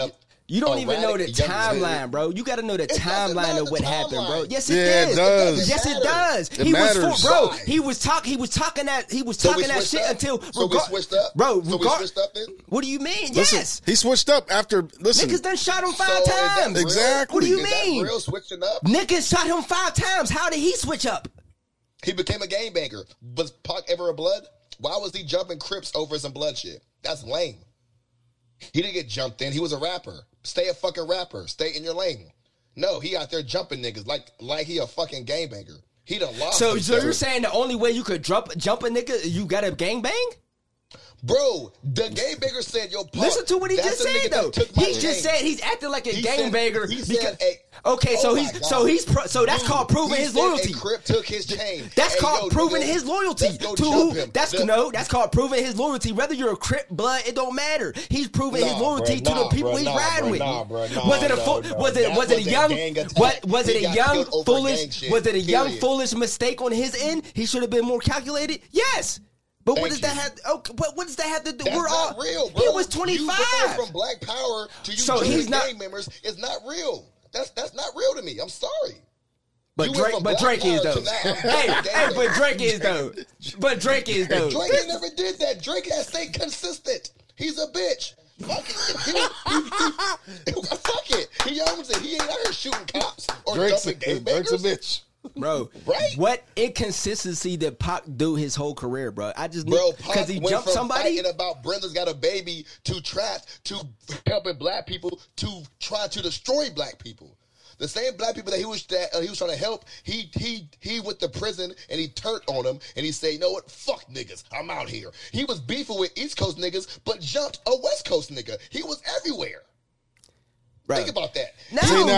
You don't even know the Erratic, young timeline, bro. You got to know the doesn't timeline matter of what the happened, bro. timeline. Yes, Yeah, it does. Yes, it does. It He matters. was bro. Why? He was talking that switched shit up? until So we switched up? bro. So we switched up then? What do you mean? Listen, Yes, he switched up after. Listen, niggas done shot him 5 So is that times. real? Exactly. What do you Is mean? that real switching up? Niggas shot him 5 times. How did he switch up? He became a gangbanger. Was Pac ever a blood? Why was he jumping Crips over some blood shit? That's lame. He didn't get jumped in. He was a rapper. Stay a fucking rapper. Stay in your lane. No, he out there jumping niggas like he a fucking gangbanger. He done lost. So himself. you're saying the only way you could jump a nigga, you got to gangbang? Bro, the gangbanger said, yo, Pac, Listen to what he that's just the nigga said that though. took my He just chain. said he's acting like a He said- gangbanger. he because said, hey, okay, so oh he's my God. so that's called proving He his said loyalty. A Crip took his chain. That's Hey, called yo, proving nigga, his loyalty let's go to jump who? him. That's called proving his loyalty. Whether you're a Crip blood, it don't matter. He's proving his Nah, loyalty bruh, to the nah, people bruh, he's nah, riding bruh, with. nah, bruh, nah, was it a no, full, no. was it That was it a was a young gang attack. what was it He a got young killed over foolish gang shit, was it a young period. foolish mistake on his end? He should have been more calculated. Yes. But what Thank does that you. have? Okay, but what does that have to do? That's We're not all real, bro. He was You 25. going from Black Power to you So joining he's not- gang members is not real. That's not real to me. I'm sorry. But You went Drake, from but Black Drake is Power though. to now I'm Hey, gang but member. Drake is though. But Drake is though. Drake ain't never did that. Drake has stayed consistent. He's a bitch. Fuck it. Fuck it. He owns it. He ain't out here shooting cops or Drake's jumping a gangbangers. bitch. Bro, Right? what inconsistency did Pac do his whole career, bro? I just need Bro, because Pac he went jumped from somebody. fighting about Brenda's got a baby to trap to helping black people to try to destroy black people. The same black people that he was trying to help, he went to prison and he turned on them and he said, you know what, fuck niggas, I'm out here. He was beefing with East Coast niggas, but jumped a West Coast nigga. He was everywhere. Bro. Think about that. No, See, no,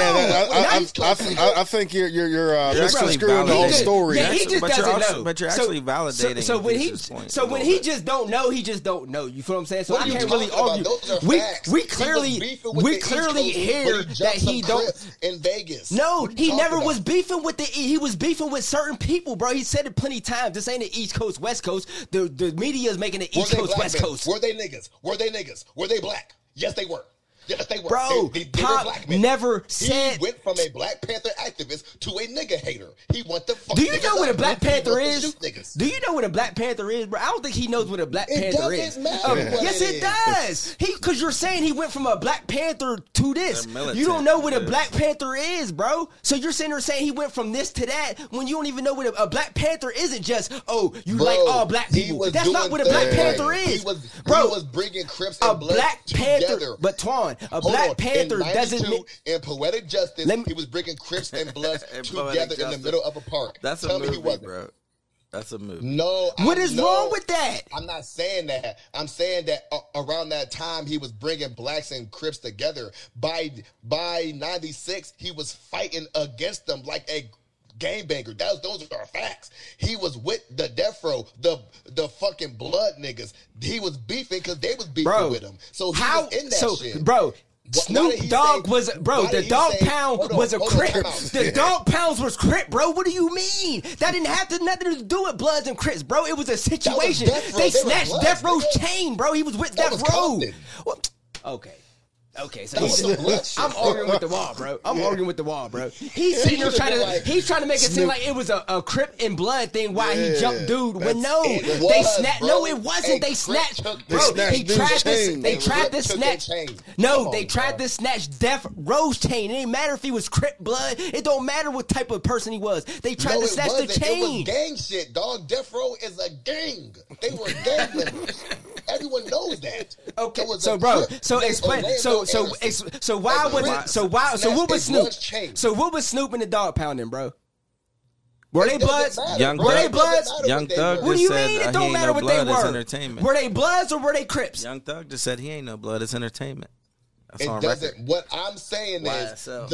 I think you're actually misconstruing the whole validating- story. Yeah, he just But doesn't you're also- know. but you're actually validating So when he, Vince's point so a when little he bit. just don't know, he just don't know. You feel what I'm saying? So What I are you can't really talking argue. about? Those are We facts. we He was clearly beefing with the East Coast, hear but he that jumped he some don't. Crips in Vegas. No, What are you he talking never about? was beefing with he was beefing with certain people, bro. He said it plenty of times. This ain't the East Coast, West Coast. The media is making it Were East they Coast, black West men? Coast. Were they niggas? Were they niggas? Were they black? Yes, they were. Yes, they were. Bro, they were Pac black men. never He said. went from a Black Panther activist to a nigga hater. He want to fuck Do you niggas know what a up. Black He Panther want to is? shoot niggas. Do you know what a Black Panther is, bro? I don't think he knows what a Black It Panther doesn't is. matter what Yes, it it is. does. Because you're saying he went from a Black Panther to this. They're militant. You don't know what a Yes. Black Panther is, bro. So you're sitting there saying he went from this to that when you don't even know what a Black Panther isn't. Just you Bro, like all black he people. was That's not doing what a Black things. Panther He is, was bro. bringing Crips A and Bloods Black Panther, together. but Twan, a Hold Black on. Panther in doesn't 92, mean. in Poetic Justice, Let me- he was bringing Crips and Bloods And together Poetic in the Justice. middle of a park. That's a Tell me he movie, wasn't. bro. That's a movie. No, What is wrong with that? I'm not saying that. I'm saying that around that time he was bringing blacks and Crips together. By 96, he was fighting against them like a gangbanger. Those are facts. He was with the Death Row, the fucking blood niggas. He was beefing because they was beefing Bro, with him. So he how? was in that So, shit. bro. Why Snoop did he Dogg say- was bro. why The did he Dog say- Pound hold on, was a hold on, Crip. time out. The Dog Pounds was Crip, bro. What do you mean? That didn't have nothing to do with Bloods and Crips, bro. It was a situation. Death Row. They They were snatched Bloods, Death Row's nigga. chain, bro. He was with That Death was Row. Compton. Well, okay, so That was some blood shit. I'm arguing with the wall, bro. I'm arguing with the wall, bro. He's sitting there He trying to should've been like, he's trying to make it seem like it was a Crip and Blood thing. Why he Yeah, jumped dude? When that's- no, It they was, snatched. bro. No, it wasn't. A They Crip snatched. took- Bro, snatched he dude's tried to. chain. They A tried Crip to took snatch. their chain. No, Come they on, tried bro. to snatch Death Row's chain. It didn't matter if he was Crip Blood. It don't matter what type of person he was. They tried No, to it snatch the wasn't. It chain. was gang shit, dog. Death Row is a gang. They were gang members. Everyone knows that. Okay, It was so a bro, Crip so named explain, Orlando so Anderson. why A was Crip it? So what snatched was a Snoop? Blood's chain. So what was Snoop and the Dog Pounding, bro? Were they It doesn't Bloods? matter, Young bro. Were It they doesn't Bloods? matter Young what they Thug were. What do you Just said, mean? It he don't ain't matter no what blood, they it's were. entertainment. Were they Bloods or were they Crips? Young Thug just said he ain't no blood. It's entertainment. That's It on doesn't. record. What I'm saying is YSL.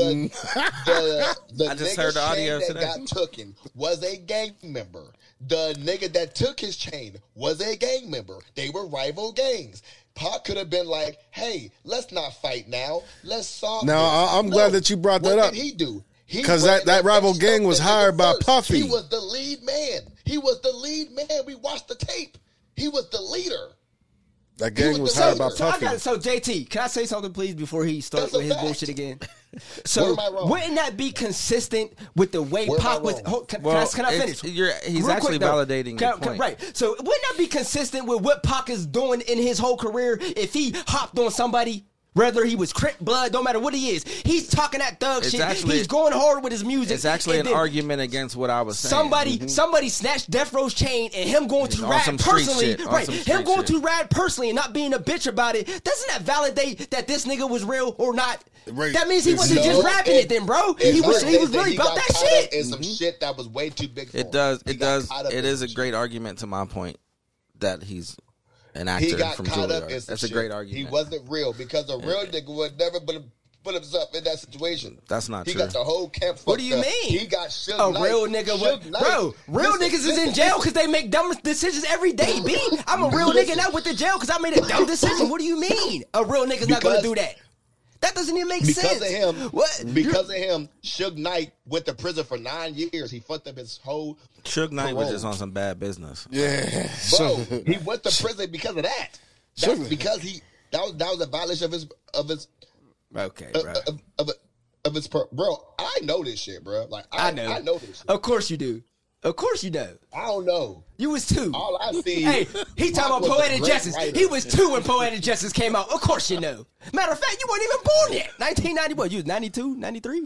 the I just nigga heard the audio chain that today. got taken was a gang member. The nigga that took his chain was a gang member. They were rival gangs. Pac could have been like, "Hey, let's not fight now. Let's solve." Now, this." I'm glad that you brought that what up. Did he do? He 'Cause ran that rival and gang was stuck the nigga hired by first. Puffy. He was the lead man. He was the lead man. We watched the tape. He was the leader. That gang He was was hired the by leader. Puffy. So JT, can I say something, please, before he starts That's a with his fact. bullshit again? So Where am I wrong? wouldn't that be consistent with the way Where am I Pac was? wrong? Hold, can Well, I finish? he's Real actually quick, though. validating your point. Right. So wouldn't that be consistent with what Pac is doing in his whole career? If he hopped on somebody, whether he was Crip, Blood, don't matter what he is, he's talking that thug It's shit. actually- He's going hard with his music. It's actually and an then argument against what I was saying. Somebody snatched Death Row's chain, and him going to On rap some street personally, shit, on right? some Him street going shit. to rap personally and not being a bitch about it. Doesn't that validate that this nigga was real or not? Right. That means he wasn't just rapping it, then, bro. He was really about that shit. And some shit that was way too big for him. It does. He It got does. caught up It in is a some great shit. argument to my point that he's an He actor got from caught up Juilliard. in some That's a shit. great argument. He wasn't real because a real nigga would never put himself in that situation. That's not he true. got the whole camp. What do you fucked up. mean? He got Suge A Knight. real nigga, Suge Knight. bro. Real Listen, niggas is in listen, jail because they make dumb decisions every day. B. I'm a real nigga, and I went to jail because I made a dumb decision. What do you mean? A real nigga's not going to do that. That doesn't even make sense. Because of him, What? because of him, Suge Knight went to prison for 9 years. He fucked up his whole Suge Knight was parole. just on some bad business. Yeah. Bro, he went to prison because of that. That's Suge- because that was a violation of his Okay, bro. of his bro. I know this shit, bro. Like I know. I know this shit. Of course you do. Of course you know. I don't know. You was 2. All I see. Hey, he talking about was a Poetic great Justice. writer. He was 2 when Poetic Justice came out. Of course you know. Matter of fact, you weren't even born yet. 1990, what? You was 92, 93?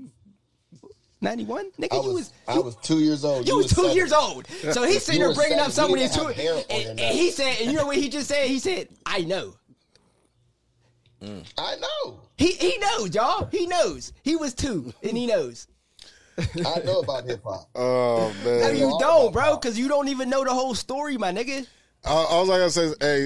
91? Nigga, I was 2 years old. You was 2 7. years old. So he's sitting You there were bringing up 7. somebody You who's 2. didn't have hair on your And neck. he said, and you know what he just said? He said, I know. I know. He knows, y'all. He knows. He was 2, and he knows. I know about hip hop. Oh No, man. you don't, bro, because you don't even know the whole story, my nigga. All I gotta say is, hey,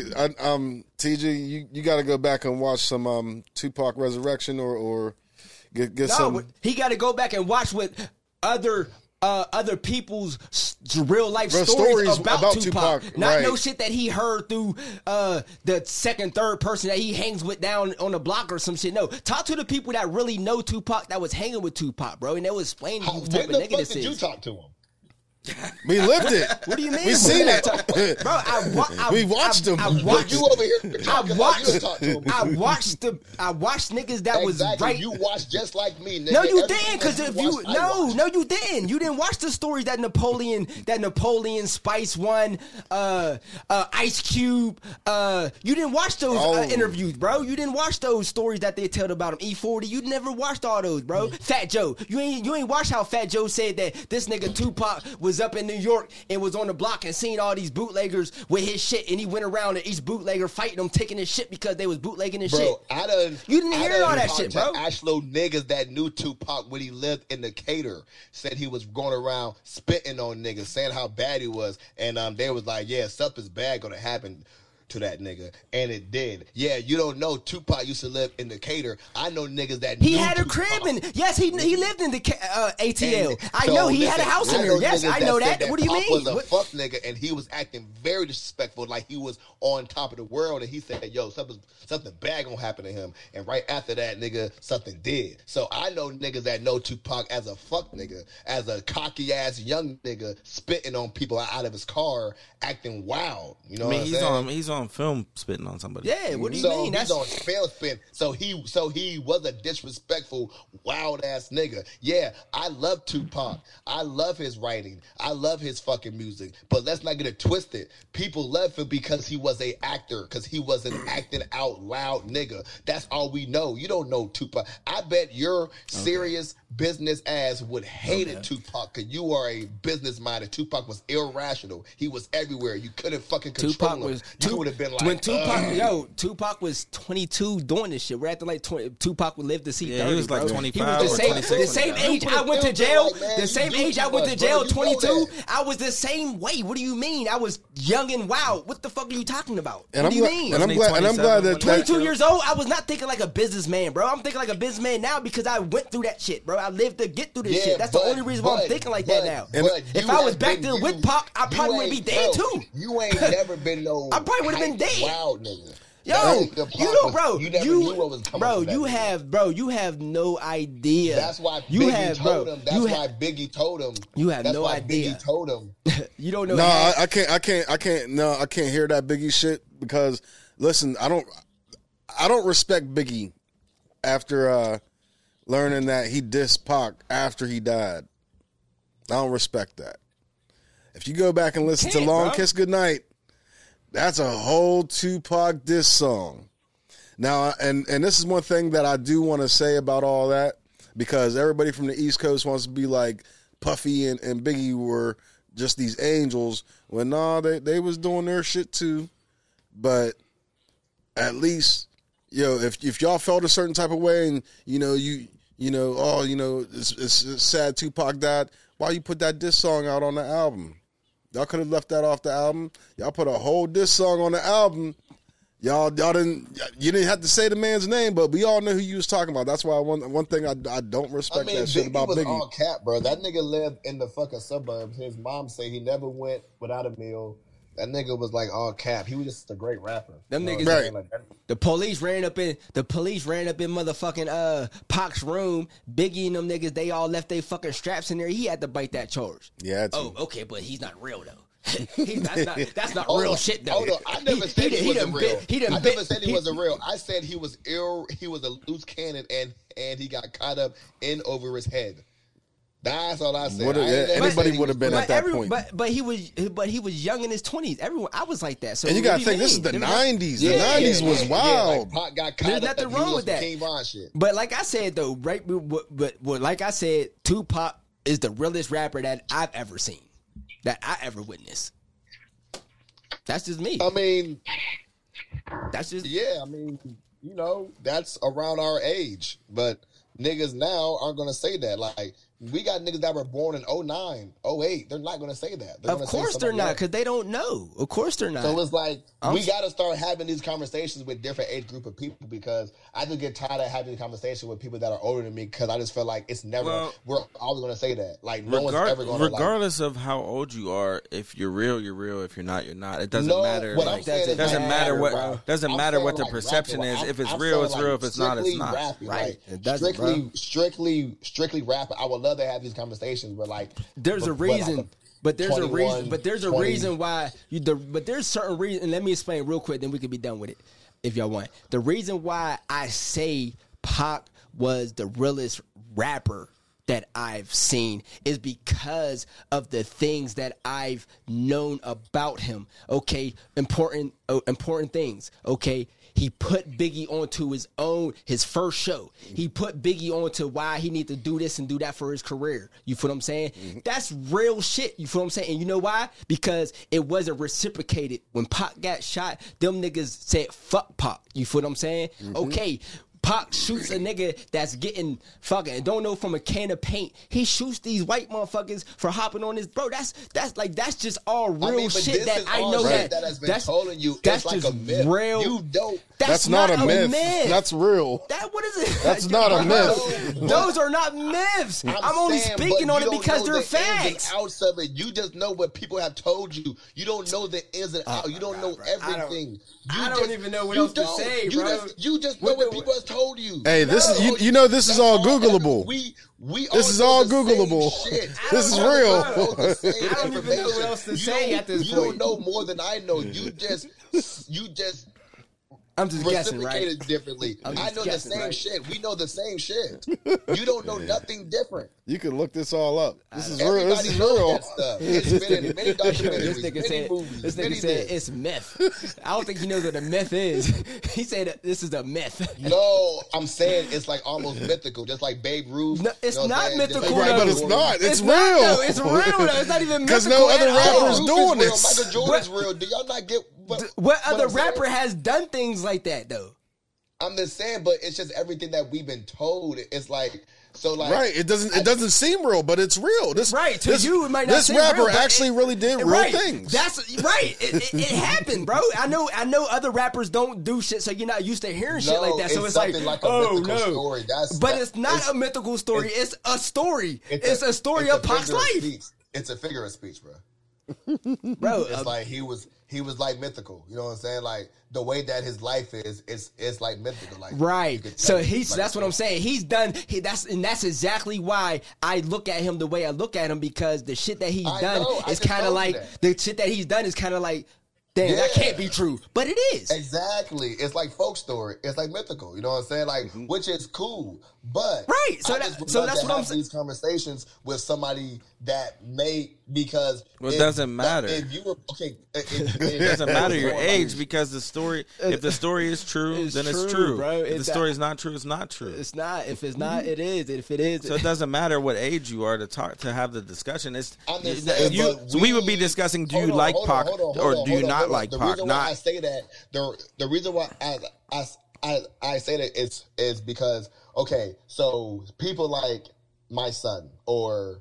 TG, you got to go back and watch some Tupac Resurrection or get No, some. he got to go back and watch what other people's real life Real stories stories about, about Tupac. Tupac, Not no right. shit that he heard through the second, third person that he hangs with down on the block or some shit. No, talk to the people that really know Tupac, that was hanging with Tupac, bro, and they was explaining to you what type When of the nigga fuck this did you is. talk to him? We lived it. What do you mean? We seen it, Bro, We watched him. I watched You over here talking like you talk to him. I watched niggas that was Exactly. right. You watched just like me, nigga. No, you Everything didn't, because that if you watched, I watched. no, you didn't. You didn't watch the stories that Napoleon Spice won, Ice Cube. You didn't watch those interviews, bro. You didn't watch those stories that they told about him. E40. You never watched all those, bro. Fat Joe. You ain't watched how Fat Joe said that this nigga Tupac was up in New York and was on the block and seen all these bootleggers with his shit, and he went around and each bootlegger fighting them, taking his shit because they was bootlegging his shit. Bro, You didn't hear all that shit, bro. Actual niggas that knew Tupac when he lived in Decatur said he was going around spitting on niggas, saying how bad he was, and they was like, yeah, something's bad gonna happen to that nigga, and it did. Yeah, you don't know Tupac used to live in Decatur. I know niggas that He knew had a Tupac. crib, and yes, he lived in the ATL. And I so, know he had a listen, house in there. Yes, niggas I know said that. What do you Pac mean? was a What- fuck nigga, and he was acting very disrespectful, like he was on top of the world. And he said, "Yo, something bad gonna happen to him." And right after that, nigga, something did. So I know niggas that know Tupac as a fuck nigga, as a cocky ass young nigga, spitting on people out of his car, acting wild. You know I mean, what I'm saying? he's on film spitting on somebody. Yeah, what do you So mean? he's That's on fail spin. So he was a disrespectful, wild ass nigga. Yeah, I love Tupac. I love his writing. I love his fucking music. But let's not get it twisted. People love him because he was a actor, because he was an acting out loud nigga. That's all we know. You don't know Tupac. I bet your serious business ass would hate it, Tupac, because you are a business minded. Tupac was irrational. He was everywhere. You couldn't fucking control Tupac him. was. You would have been like, when Tupac was 22 doing this shit. We're acting like Tupac would live to see 30. Yeah, he was like bro. 25 He was or the same, 26 the when same he died. age I went to jail. The same You do age I too went to much, jail. bro. You know 22. that. I was the same way. What do you mean? I was young and wild. What the fuck are you talking about? And What do you I'm mean? glad. And I'm glad that 22 years old, I was not thinking like a businessman, bro. I'm thinking like a businessman now because I went through that shit, bro. I lived to get through this shit. That's the only reason why I'm thinking like that now. If I was back there with Pac, I probably would be dead too. You ain't never been no. I probably would've been hype dead. Wild nigga. Yo, The you know, Pac bro, was- you never knew what was coming from that nigga. you have no idea. That's why you Biggie have, told bro, him. That's why Biggie told him. You have That's no why idea. Biggie told him. you don't know. No, I can't. No, I can't hear that Biggie shit because listen, I don't respect Biggie after learning that he dissed Pac after he died. I don't respect that. If you go back and listen to Long Kiss Goodnight, that's a whole Tupac diss song. Now, and this is one thing that I do want to say about all that, because everybody from the East Coast wants to be like Puffy and Biggie were just these angels, when they was doing their shit too. But at least, if y'all felt a certain type of way, and it's sad Tupac died, why you put that diss song out on the album? Y'all could have left that off the album. Y'all put a whole diss song on the album. You didn't have to say the man's name, but we all know who you was talking about. That's why one thing I don't respect that shit about Biggie. All cap, bro. That nigga lived in the fucking suburbs. His mom say he never went without a meal. That nigga was like all cap. He was just a great rapper. Them niggas, right. Like, the police ran up in motherfucking Pac's room. Biggie and them niggas, they all left their fucking straps in there. He had to bite that charge. Yeah. Oh, okay, but he's not real though. That's not real shit though. Hold on. I never said he wasn't real. I never said he wasn't real. I said he was He was a loose cannon, and he got caught up in over his head. That's all I said. Anybody would have been at that point. But he was young in his 20s. I was like that. So and you got to think, this is the 90s. The 90s was wild. Pac got caught There's nothing wrong with that. King Von shit. But like I said though, right? But like I said, Tupac is the realest rapper that I've ever seen, that I ever witnessed. That's just me. I mean, that's just I mean, that's around our age, but niggas now aren't gonna say that. Like, we got niggas that were born in 09, 08. They're not gonna say that. Of course they're not, because they don't know. Of course they're not. So it's like, we got to start having these conversations with different age group of people, because I just get tired of having these conversations with people that are older than me, because I just feel like it's never, we're always going to say that. Like, no one's ever going to regardless of how old you are, if you're real, you're real. If you're not, you're not. It doesn't matter. What I'm saying is doesn't matter what bro. doesn't matter what the like perception rapping. is. If it's I'm real, it's saying real. like If it's not, it's not. Rapping, Right. Like, It doesn't, strictly rapping. I would love to have these conversations where like there's a reason. But there's a reason. But there's a reason why but there's certain reason. And let me explain real quick, then we can be done with it if y'all want. The reason why I say Pac was the realest rapper that I've seen is because of the things that I've known about him. Okay, important things. Okay, he put Biggie onto his first show. He put Biggie onto why he need to do this and do that for his career. You feel what I'm saying? Mm-hmm. That's real shit. You feel what I'm saying? And you know why? Because it wasn't reciprocated. When Pac got shot, them niggas said fuck Pac. You feel what I'm saying? Mm-hmm. Okay. Pac shoots a nigga that's getting fucking don't know from a can of paint. He shoots these white motherfuckers for hopping on his bro. That's just all real shit that I know that has been told you. That's like just a myth. Real. You don't. That's not a myth. That's real. What is it? That's not a myth. Those are not myths. I'm only speaking on it because they're facts. Ins and outs of it. You just know what people have told you. You don't know the ins and outs. You don't know everything. I don't even know what else to say, bro. You just know what people have told you. Hey, this is this is all Googleable. This is all Googleable. This is real. I don't even know what else to say at this point. You don't know more than I know. You just I'm just guessing, right? Reciprocated differently. I know the same shit. We know the same shit. You don't know nothing different. You can look this all up. This is real. Everybody This is knows real. that stuff. It's been in many documentaries, many movies. This nigga said it's myth. I don't think he knows what a myth is. He said this is a myth. No, I'm saying it's like almost mythical, just like Babe Ruth. No, it's not mythical, right, but it's not. It's real. It's real. It's not even mythical. Because no other rappers doing this. Michael Jordan's real. Do y'all not get what other rapper has done things like that though? I'm just saying, but it's just everything that we've been told. It's like right. It doesn't seem real, but it's real. You, it might not seem real. This rapper actually really did real things. That's right. It happened, bro. I know other rappers don't do shit, so you're not used to hearing shit like that. So it's like a mythical story. But it's not a mythical story. It's a story. It's a story of Pac's life. It's a figure of speech, bro. Bro, it's like he was like mythical. You know what I'm saying? Like the way that his life is, it's like mythical. Like right. So that's what I'm saying. He's done. That's exactly why I look at him the way I look at him, because the shit that he's done is kind of like the shit that he's done is kind of like damn, that can't be true. But it is. Exactly. It's like folk story. It's like mythical. You know what I'm saying? Like, which is cool. But right. So that's what I'm saying. These conversations with somebody that may because it doesn't matter. If you were it doesn't matter your age because the story. If the story is true, then it's true. Bro. If the story is not true, it's not true. It's not. If it's not, it is. If it is, so it doesn't matter what age you are to have the discussion. It's so we would be discussing: do you like Pac or do you not like Pac? The reason why I say that the reason why I say that is because so people like my son or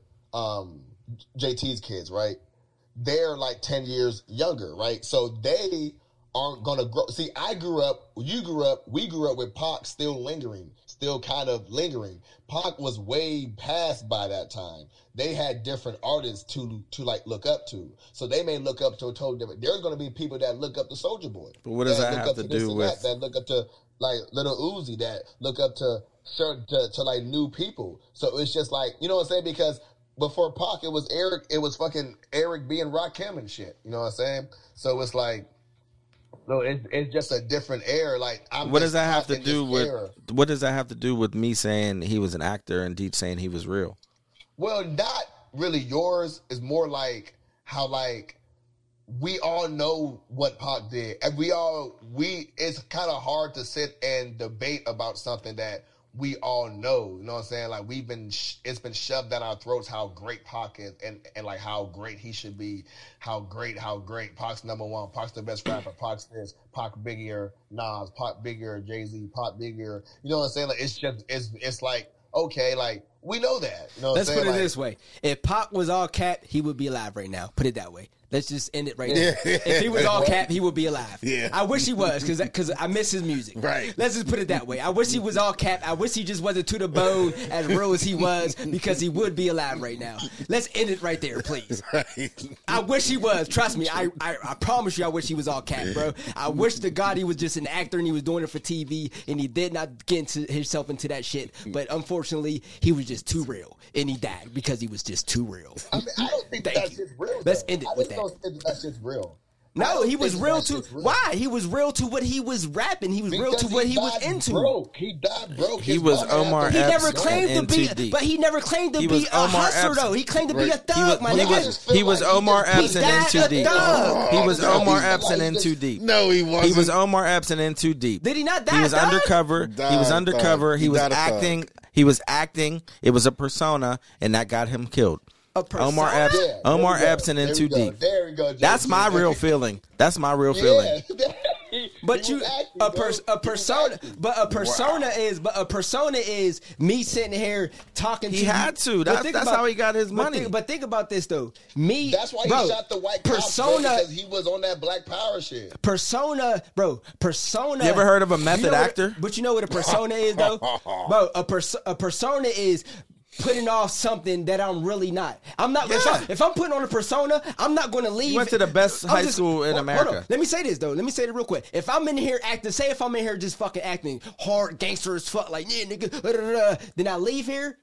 JT's kids, right? They're like 10 years younger, right? So they aren't gonna grow. See, you grew up, we grew up with Pac still kind of lingering. Pac was way past by that time. They had different artists to like look up to. So they may look up to a totally different. There's gonna be people that look up to Soulja Boy. But what does that have to do with that look up to like Lil Uzi, that look up to like new people. So it's just like, you know what I'm saying? Because before Pac, it was fucking Eric B and Rakim and shit. You know what I'm saying? So it's like, no, it's just a different era. Like, what does that have to do with? What does that have to do with me saying he was an actor and Deej saying he was real? Well, not really. Yours is more like how like we all know what Pac did, and it's kind of hard to sit and debate about something that we all know. You know what I'm saying? Like it's been shoved down our throats how great Pac is, and like how great he should be, how great Pac's number one, Pac's the best rapper, Pac's this, Pac bigger, Nas, Pac bigger, Jay-Z, Pac bigger. You know what I'm saying? Like it's like, okay, like we know that. You know what Let's I'm saying? put it like, this way: if Pac was all cap, he would be alive right now. Put it that way. Let's just end it right there. If he was all cap, he would be alive. Yeah. I wish he was because I miss his music. Right. Let's just put it that way. I wish he was all cap. I wish he just wasn't to the bone as real as he was because he would be alive right now. Let's end it right there, please. Right. I wish he was. Trust me. I promise you I wish he was all cap, bro. I wish to God he was just an actor and he was doing it for TV and he did not get himself into that shit. But unfortunately, he was just too real and he died because he was just too real. I mean, I don't think that's just real. Let's end it with that. That's just real. No, he was real to why? He was real to what he was rapping. He was real to what he was into. He died broke. He was Omar Epps. He never claimed to be, but he never claimed to be a hustler though. He claimed to be a thug, my nigga. He was Omar Epps and In Too Deep. He was Omar Epps and In Too Deep. No, he wasn't. He was Omar Epps and In Too Deep. Did he not die? He was undercover. He was undercover. He was acting. He was acting. It was a persona, and that got him killed. Omar Epps, Yeah, Omar Epps and In Too Deep. There we go. That's my real feeling. That's my real feeling. But a persona is me sitting here talking to you. He had to. That's how he got his money. But think about this though. That's why he shot the white persona because he was on that Black Power shit. Persona. You ever heard of a method actor? But you know what a persona is though, bro. A persona is putting off something that I'm really not. I'm not. Yeah. If I'm putting on a persona, I'm not going to leave. You went to the best high school in America. Hold on. Let me say this though. Let me say it real quick. If I'm in here acting, say if I'm in here just fucking acting hard gangster as fuck, like yeah, nigga, then I leave here.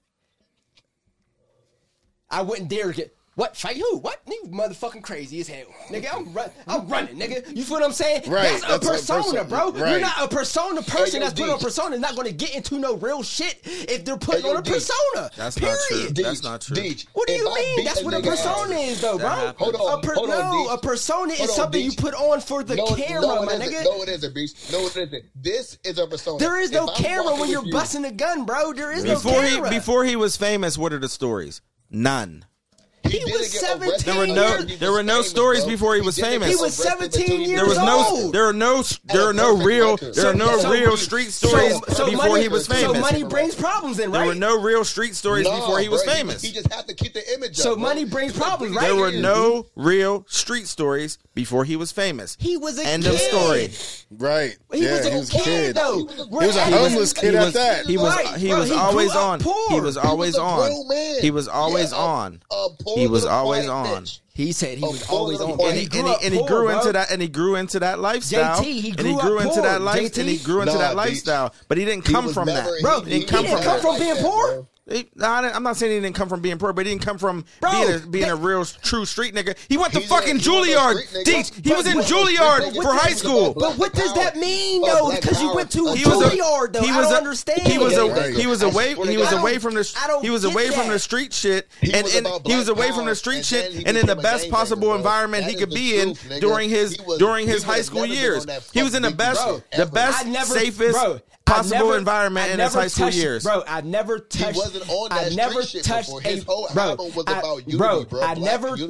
I wouldn't dare get. What? Fight who? What? You motherfucking crazy as hell. Nigga, I'm running, nigga. You feel what I'm saying? Right. That's a persona, bro. Right. You're not a persona person that's putting on Deej. persona is not going to get into no real shit if they're putting on a Deej. persona. That's period. not true. Deej, That's not true. Deej, What do if you I mean? beat That's what a nigga persona ass- is, though, bro. That Hold on, Deej. A persona is Hold on, something you Deej. put on for the camera, my nigga. No, it isn't, bitch. No, it isn't. This is a persona. There is no If I'm camera walking when you're with you- busting a gun, bro. There is no camera. Before he was famous, what are the stories? None. He didn't was get 17 arrested There were years. until he there were was no famous, stories bro. before he was didn't famous. get He was arrested 17 until he years There was old. there are no real street stories before he was famous. So money brings problems in, right? There were no real street stories before he was bro, famous. He just had to keep the image up. So bro. money brings problems, right? There were no real street stories before he was famous. He was a End kid. of story. Right. He was a he was a kid, kid. though. He was a homeless kid at that. He was Right, he bro, was he always grew up on. poor. He was always He was a on. grown man. He was always Yeah, on. a poor He was little always white on. bitch. He said he was poor always little on. boy. And he grew into that, and he grew into that lifestyle. JT, he and he grew grew up into poor. that life, JT? and he grew into Nah, that Deej. lifestyle. But he didn't He come was from never- that, Bro, He he didn't come didn't from come that. from being poor. bro. I'm not saying he didn't come from being poor, but he didn't come from being a real true street nigga. He went to fucking Juilliard. He was in Juilliard for high school. But what does that mean though? Because you went to Juilliard though. I don't understand. He was away from the street shit, and he was away from the street shit, and in the best possible environment he could be in during his high school years. He was in the best, safest possible environment in his high school years. He wasn't on that street shit before. His whole album was about unity, bro. I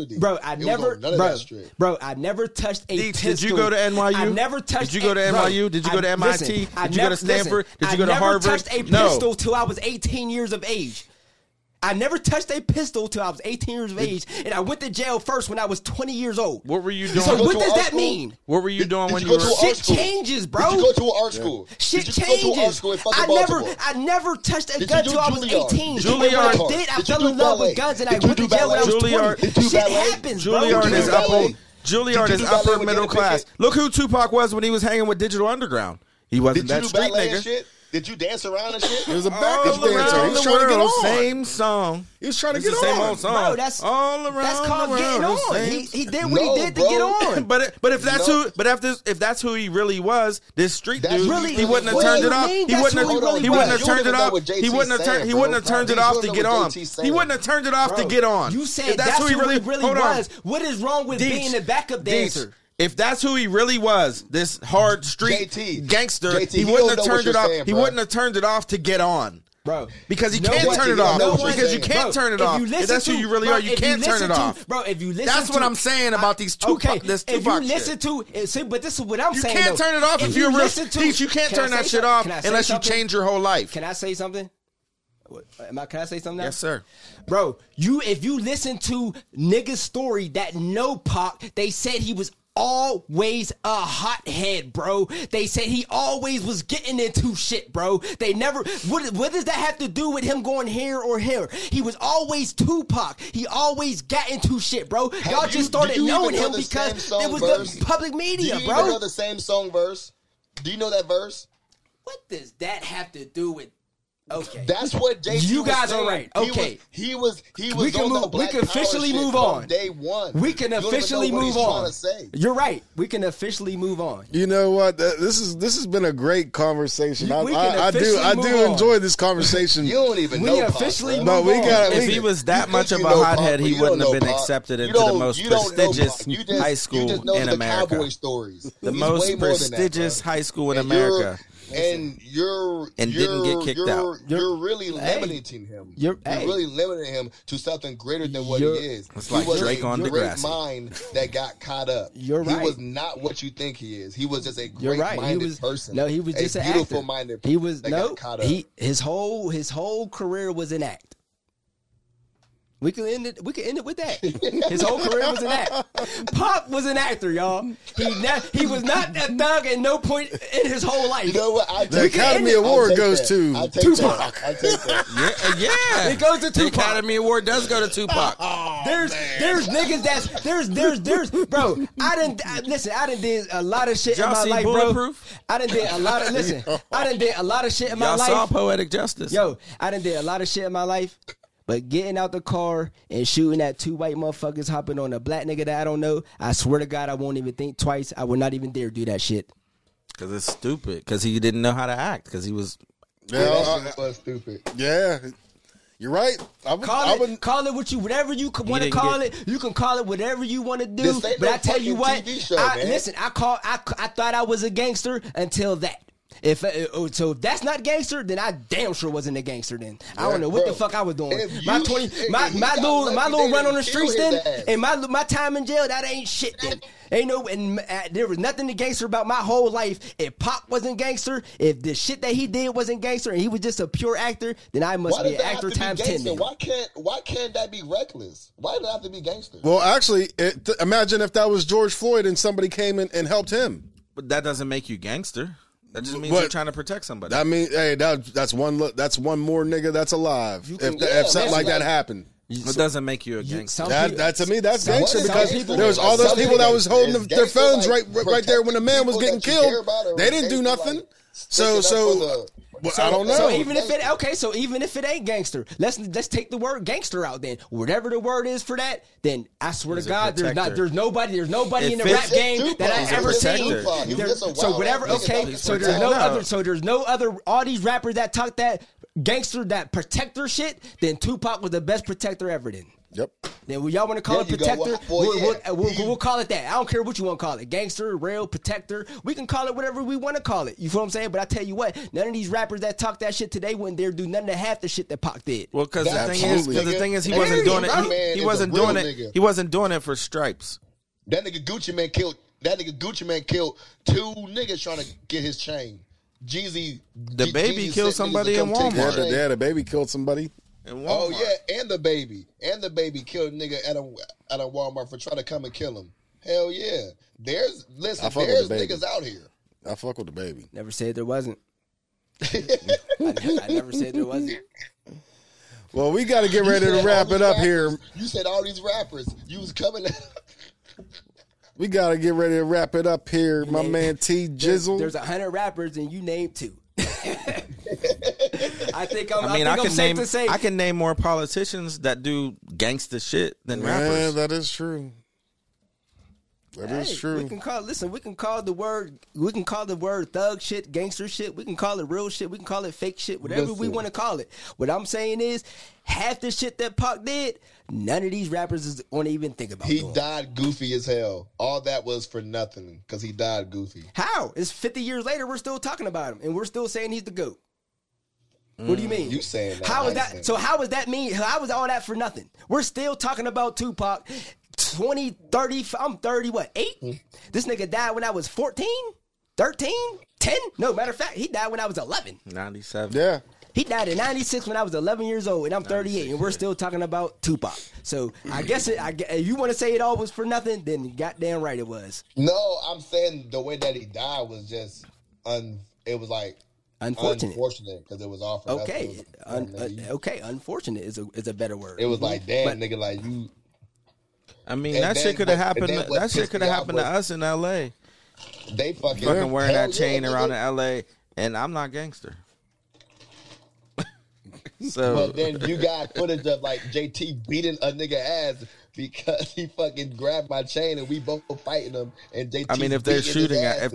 never touched a pistol. Did you go to NYU? I never touched. Did you go to NYU? Did you go to MIT? Did you go to Stanford? Did you go to Harvard? I never touched a pistol till I was 18 years of age. I never touched a pistol till I was 18 years of age, and I went to jail first when I was 20 years old. What were you doing? So what does that mean? What were you doing when you were? Shit changes, bro. Did you go to an art school? Shit Did you go to an art school in fucking Baltimore? I never touched a gun till I was 18. Juilliard. When I did, I fell in love with guns, and I went to jail when I was 20. Shit happens, bro. Juilliard is upper middle class. Look who Tupac was when he was hanging with Digital Underground. He wasn't that street nigga. Did you dance around and shit? He was a backwards dancer. He was trying to get on. Same song. He was trying to get the on. Same old song. Bro, that's all around. That's called getting on. He did what he did bro. to get on. But if that's who he really was, this street dude, really he wouldn't have turned it off. He wouldn't have turned it off. He wouldn't have turned it off to get on. He wouldn't have turned it off to get on. You said that's who he really was. What is wrong with being a backup dancer? If that's who he really was, this hard street gangster, he wouldn't have turned it off. He wouldn't have turned it off to get on. Bro, because he can't turn it off. Because you can't turn it off. If that's who you really are, you can't turn it off. Bro, if you listen, that's what I'm saying about these Tupac. This Tupac shit. If you listen to, see, but this is what I'm saying. You can't turn it off if you're a real. You can't turn that shit off unless you change your whole life. Can I say something? Can I say something now? Yes, sir. Bro, if you listen to niggas' story that know Pac, they said he was always a hothead, bro. They said he always was getting into shit, bro. They never. What does that have to do with him going here or here? He was always Tupac. He always got into shit, bro. Y'all just started knowing him because it was the public media, bro. Do you even know the same song verse? Do you know that verse? What does that have to do with? Okay, that's what JT. You guys was are right. Okay, he was. We can move. We can officially move on. Day one. We can officially move on. You're right. We can officially move on. You know what? This has been a great conversation. I do enjoy this conversation. You don't even know. We officially move on. If he was that much of a hothead, he wouldn't have been accepted into the most prestigious high school in America. The most prestigious high school in America. And didn't get kicked out. You're really limiting him. You're really limiting him to something greater than what he is. It's like Drake on Degrassi. Mind that got caught up. You're right. He was not what you think he is. He was just a great-minded person. No, he was just an beautiful-minded person. He was got caught up. His whole career was an act. We can end it with that. His whole career was an act. Pac was an actor, y'all. He was not a thug at no point in his whole life. You know what? The Academy Award goes to Tupac. I take that. Yeah. It goes to Tupac. The Academy Award does go to Tupac. There's niggas that's there's bro. I done did a lot of shit in my life, bro. I done did a lot of shit in my life. Y'all saw Poetic Justice. Yo, I done did a lot of shit in my life. But getting out the car and shooting at two white motherfuckers hopping on a black nigga that I don't know, I swear to God, I won't even think twice. I would not even dare do that shit. Because it's stupid. Because he didn't know how to act. Because he was... That was stupid. Yeah. You're right. Call it whatever you want to call it. You can call it whatever you want to do. But I tell you what, listen, I thought I was a gangster until that. If that's not gangster, then I damn sure wasn't a gangster. Then I don't know what the fuck I was doing. My little run on the streets then, and my time in jail, that ain't shit. Then there was nothing to gangster about my whole life. If Pac wasn't gangster, if the shit that he did wasn't gangster, and he was just a pure actor, then I must be an actor times 10. Why can't that be reckless? Why does it have to be gangster? Well, actually, imagine if that was George Floyd and somebody came in and helped him. But that doesn't make you gangster. That just means you're trying to protect somebody. I mean, hey, that's one more nigga that's alive. If something like that happened. It doesn't make you a gangster. That to me, that's gangster because there was all those people that was holding their phones right there when the man was getting killed. They didn't do nothing. So Well, I don't know. So even if it ain't gangster, let's take the word gangster out then. Whatever the word is for that, then I swear to God, there's nobody in the rap game that I ever seen. So whatever. Okay. So there's no other. All these rappers that talk that gangster, that protector shit. Then Tupac was the best protector ever. Then. Yep. Then y'all want to call it protector? We'll call it that. I don't care what you want to call it. Gangster, real, protector. We can call it whatever we want to call it. You feel what I'm saying? But I tell you what, none of these rappers that talk that shit today wouldn't dare do none of half the shit that Pac did. Well, because the thing is, he wasn't doing it. He wasn't doing it. He wasn't doing it for stripes. That nigga Gucci Mane killed 2 niggas trying to get his chain. Jeezy. The baby killed somebody in Walmart. Yeah, the baby killed somebody. Oh yeah, and the baby killed a nigga at a Walmart for trying to come and kill him. Hell yeah, there's niggas out here. I fuck with the baby. Never said there wasn't. I never said there wasn't. Well, we got to get ready to wrap it up here. You said all these rappers. You was coming. We got to get ready to wrap it up here, my man T Jizzle. There's 100 rappers and you named 2. I can name more politicians that do gangster shit than rappers. Yeah, that is true. That is true. We can call the word thug shit, gangster shit. We can call it real shit. We can call it fake shit. Whatever we want to call it. What I'm saying is, half the shit that Pac did, none of these rappers want to even think about. He died goofy as hell. All that was for nothing because he died goofy. How? It's 50 years later. We're still talking about him, and we're still saying he's the GOAT. What do you mean? You saying that? How is that? So how does that mean? How was all that for nothing? We're still talking about Tupac. 20, 30, I'm 30, what, 8? This nigga died when I was 14, 13, 10? No, matter of fact, he died when I was 11. 97. Yeah. He died in 96 when I was 11 years old, and I'm 38, and we're still talking about Tupac. So I guess if you want to say it all was for nothing, then goddamn right it was. No, I'm saying the way that he died was just, it was like, unfortunate because it was all for nothing. Okay, unfortunate is a better word. It was like, damn, nigga, like you. I mean, that shit could have happened. That shit could have happened to us in L.A. They fucking wearing that chain around in L.A. and I'm not gangster. So, but then you got footage of like JT beating a nigga ass because he fucking grabbed my chain and we both fighting him. And JT, I mean, if they're shooting at us,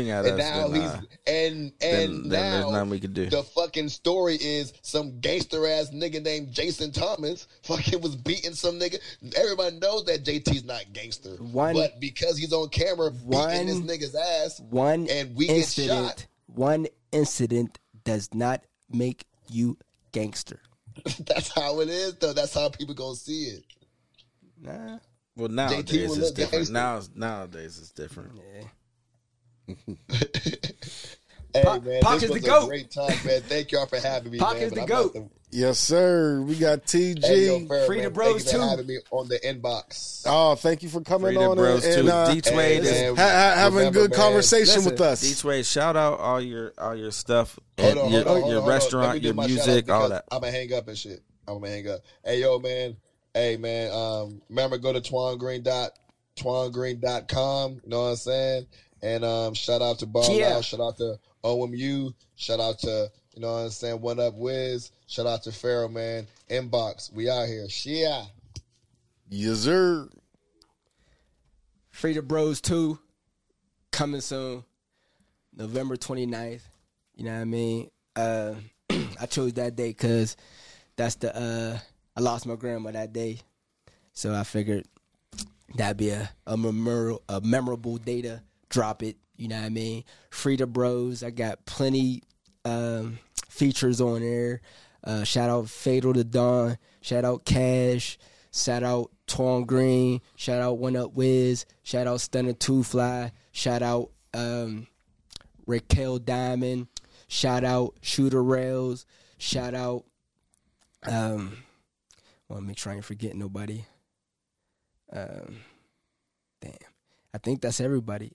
then there's nothing we can do. The fucking story is some gangster ass nigga named Jason Thomas fucking was beating some nigga. Everybody knows that JT's not gangster, but because he's on camera beating this nigga's ass, and we get shot. One incident does not make you gangster. That's how it is, though. That's how people gonna see it. Nah. Well, nowadays it's different. Nowadays it's different. Yeah. Hey, man, Pac this was a great time, man. Thank y'all for having me, Pac man. is the GOAT. Yes, sir. We got TG. Hey, yo, Fair, Free the man. Bros, thank you for too. having me on the inbox. Oh, thank you for coming Free on. the Bros, too. D-Twade is having good conversation with us. D-Twade, shout out all your stuff. Hold on, your restaurant, your music, all that. I'm going to hang up and shit. I'm going to hang up. Hey, yo, man. Hey, man. Remember, go to twangreen.com. You know what I'm saying? And shout out to Ball Out. Shout out to OMU. Shout out to, you know what I'm saying, What Up Wiz. Shout out to Pharaoh, man. Inbox. We out here. Shia. Yes, sir. Free the Bros 2. Coming soon. November 29th. You know what I mean? I chose that day because that's I lost my grandma that day. So I figured that'd be a memorable day to drop it. You know what I mean? Free the Bros. I got plenty features on there. Shout out Fatal to Dawn. Shout out Cash. Shout out Twan Green. Shout out One Up Wiz. Shout out Stunner 2 Fly. Shout out Raquel Diamond. Shout out Shooter Rails. Shout out want to make sure I ain't forgetting nobody. Damn. I think that's everybody.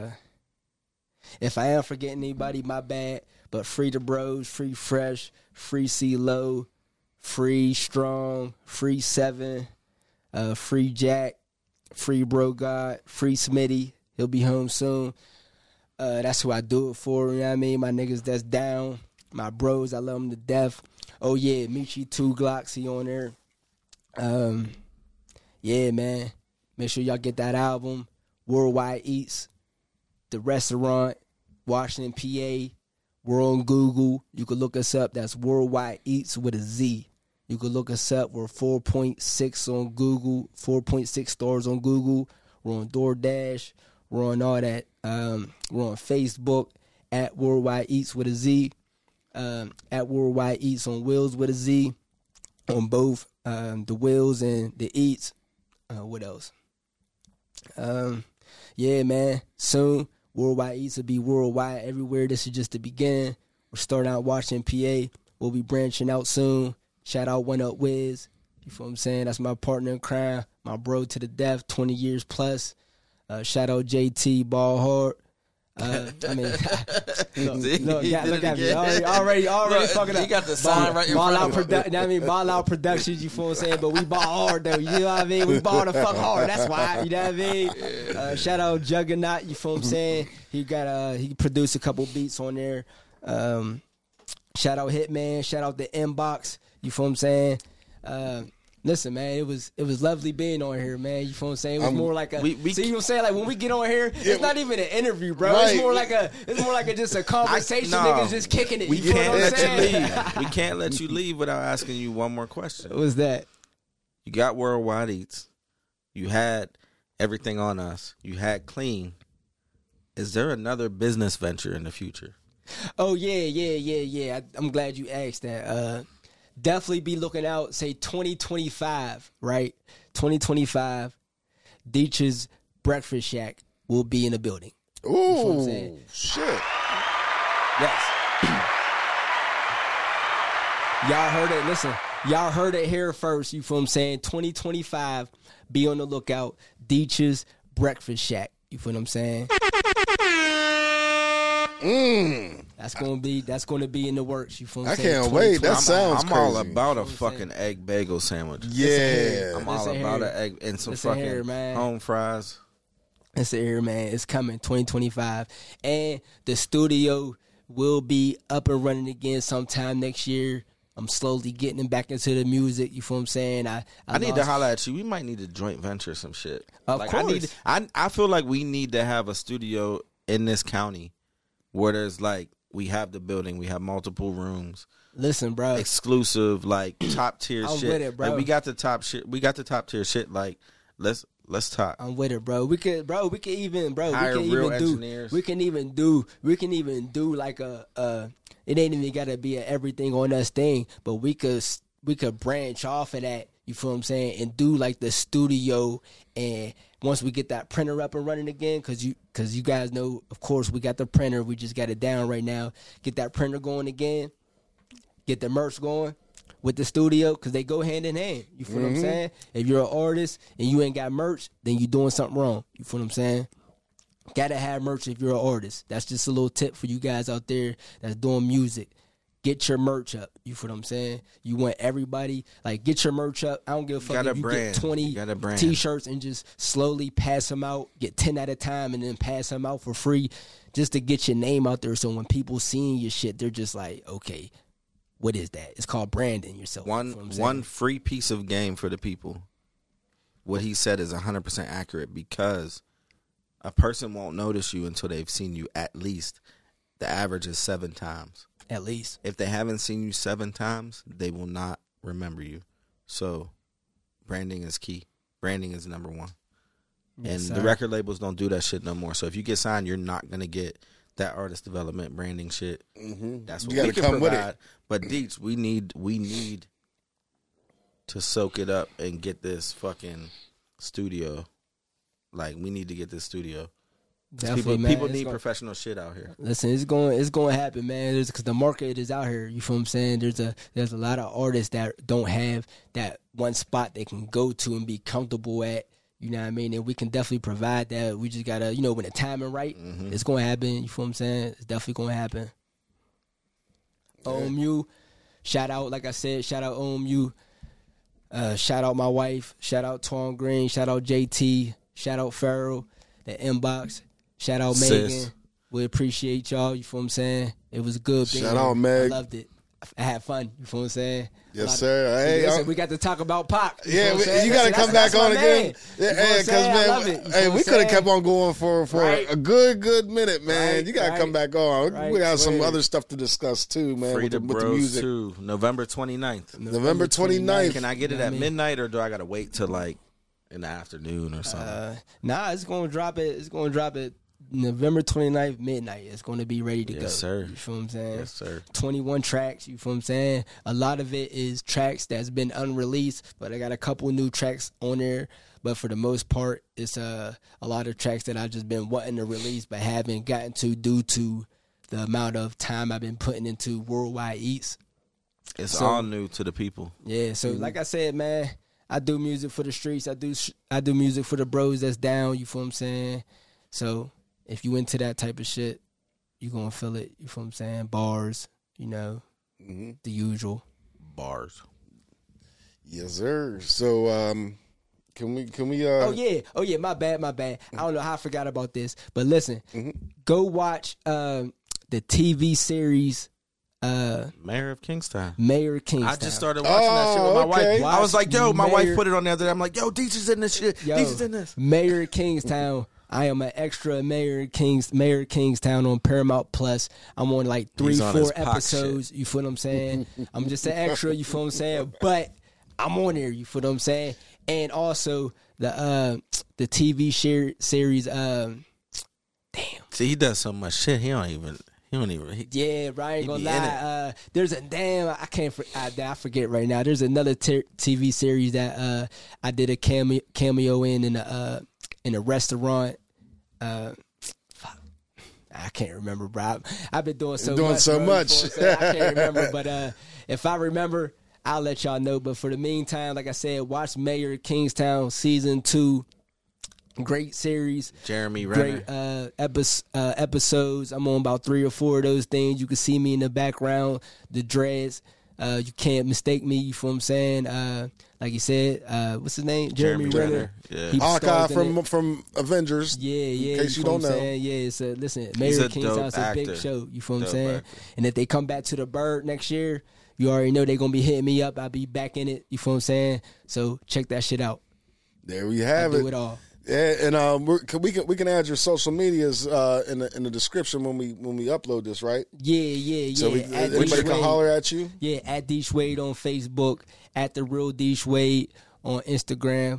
If I am forgetting anybody, my bad. But Free the Bros, Free Fresh, Free C-Lo, Free Strong, Free 7, Free Jack, Free Bro God, Free Smitty. He'll be home soon. That's who I do it for, you know what I mean? My niggas that's down. My bros, I love them to death. Oh yeah, Michi 2 Glocks, he on there. Yeah, man. Make sure y'all get that album. Worldwide Eats, the restaurant, Washington, PA. We're on Google. You can look us up. That's Worldwide Eats with a Z. You can look us up. We're 4.6 on Google, 4.6 stars on Google. We're on DoorDash. We're on all that. We're on Facebook at Worldwide Eats with a Z. At Worldwide Eats on Wheels with a Z. On both the Wheels and the Eats. What else? Yeah, man. Soon, Worldwide Eats will be worldwide everywhere. This is just the beginning. We're starting out Washington, PA. We'll be branching out soon. Shout out One Up Wiz. You feel what I'm saying? That's my partner in crime. My bro to the death, 20 years plus. Shout out JT, ball hard. I mean, look at me. Already look, fucking up. You got the sign right in front of you. Ball Out Productions, you feel what I'm saying? But we ball hard, though. You know what I mean? We ball the fuck hard. That's why. You know what I mean? Shout out Juggernaut, you feel what I'm saying? He produced a couple beats on there. Shout out Hitman. Shout out the Inbox. You feel what I'm saying? Listen, man, it was lovely being on here, man. You feel what I'm saying? It was more like a see what I'm saying? Like when we get on here, it's not even an interview, bro. Right. It's more like just a conversation. Niggas just kicking it. We can't let you leave. We can't let you leave without asking you one more question. What was that? You got Worldwide Eats. You had Everything on Us. You had Clean. Is there another business venture in the future? Oh yeah. I'm glad you asked that. Definitely be looking out, say 2025, right? 2025, Deech's Breakfast Shack will be in the building. Ooh, shit. Yes. Y'all heard it. Listen, y'all heard it here first. You feel what I'm saying? 2025, be on the lookout. Deech's Breakfast Shack. You feel what I'm saying? That's gonna be in the works. You feel what I'm saying? I can't wait. That sounds I'm crazy. all about a fucking egg bagel sandwich. Yeah. I'm all about an egg and some fucking home fries. Listen here, man. It's coming 2025. And the studio will be up and running again sometime next year. I'm slowly getting back into the music. You feel what I'm saying? I need to holler at you. We might need to joint venture some shit. Of course. I feel like we need to have a studio in this county where there's like, we have the building, we have multiple rooms. Listen, bro. Exclusive, like top tier shit. With it, bro. Like, we got the top shit. We got the top tier shit. Like, let's talk. I'm with it, bro. We can even do like a it ain't even gotta be a everything on us thing, but we could branch off of that, you feel what I'm saying, and do like the studio. And once we get that printer up and running again, cause you guys know, of course, we got the printer, we just got it down right now. Get that printer going again, get the merch going with the studio, because they go hand in hand. You feel what I'm saying? If you're an artist and you ain't got merch, then you doing something wrong. You feel what I'm saying? Gotta have merch if you're an artist. That's just a little tip for you guys out there that's doing music. Get your merch up. You feel what I'm saying? You want everybody, like, get your merch up. I don't give a fuck if you get 20 T-shirts and just slowly pass them out. Get 10 at a time and then pass them out for free, just to get your name out there. So when people seeing your shit, they're just like, okay, what is that? It's called branding yourself. One free piece of game for the people. What he said is 100% accurate, because a person won't notice you until they've seen you at least. The average is 7 times. At least. If they haven't seen you 7 times, they will not remember you. So branding is key. Branding is number one. Yes, and the record labels don't do that shit no more. So if you get signed, you're not going to get that artist development branding shit. That's what we can provide. With it. But Deets, we need to soak it up and get this fucking studio. Like, we need to get this studio. People need professional shit out here. Listen, it's going to happen, man. Because the market is out here. You feel what I'm saying? There's a lot of artists that don't have that one spot they can go to and be comfortable at. You know what I mean? And we can definitely provide that. We just gotta, when the timing right, it's going to happen. You feel what I'm saying? It's definitely going to happen. Yeah. OMU, shout out, like I said, shout out OMU. Shout out my wife. Shout out Twan Green. Shout out JT. Shout out Farrell. The Inbox. Shout out Sis. Megan. We appreciate y'all. You feel what I'm saying? It was good. Shout out, Meg. I loved it. I had fun. You feel what I'm saying? Yes, sir. Hey, listen, we got to talk about Pac. You yeah, you got to come back on again. Yeah, because man, we could have kept on going for a good minute, man. You got to come back on. We got some other stuff to discuss too, man. Free the with the Bros music. too. November 29th. November 29th. Can I get it at midnight, or do I got to wait till like in the afternoon or something? Nah, it's gonna drop it. It's gonna drop it November 29th, midnight. It's going to be ready to go. Yes, sir. You feel what I'm saying? Yes, sir. 21 tracks. You feel what I'm saying? A lot of it is tracks that's been unreleased, but I got a couple new tracks on there. But for the most part, it's a lot of tracks that I've just been wanting to release but haven't gotten to due to the amount of time I've been putting into Worldwide Eats. It's all new to the people. Yeah, so like I said, man, I do music for the streets. I do music for the bros that's down. You feel what I'm saying? So if you into that type of shit, you gonna feel it. You feel what I'm saying? Bars, the usual bars. Yes, sir. So, can we? Oh yeah. My bad. I don't know how I forgot about this, but listen, go watch the TV series. Mayor of Kingstown. I just started watching that shit with my wife. I was like, yo, my wife put it on the other day. I'm like, yo, Deech is in this shit. Deech is in this. Mayor of Kingstown. I am an extra Mayor of Kingstown on Paramount Plus. I'm on like 3-4 episodes. You feel what I'm saying? I'm just an extra. You feel what I'm saying? But I'm on there. You feel what I'm saying? And also the TV series. Damn. See, he does so much shit. He don't even. Yeah, right. Ain't gonna lie. There's a I forget right now. There's another TV series that I did a cameo in a restaurant. I can't remember, bro. I've been doing so much. I can't remember, but if I remember, I'll let y'all know. But for the meantime, like I said, watch Mayor of Kingstown season 2. Great series. Jeremy Renner. Great episodes. I'm on about 3 or 4 of those things. You can see me in the background, the dreads. You can't mistake me. You feel what I'm saying? Like you said, what's his name? Jeremy Renner. Yeah. Hawkeye from Avengers. Yeah. In case you don't know. Yeah, so listen, Mayor of Kingstown's a big show. You feel what I'm saying? Actor. And if they come back to the Bird next year, you already know they're going to be hitting me up. I'll be back in it. You feel what I'm saying? So check that shit out. There we have it. Do it all. Yeah, and we can add your social medias in the description when we upload this, right? Yeah. So everybody can holler at you. Yeah, at Deech Wade on Facebook, at The Real Deech Wade on Instagram,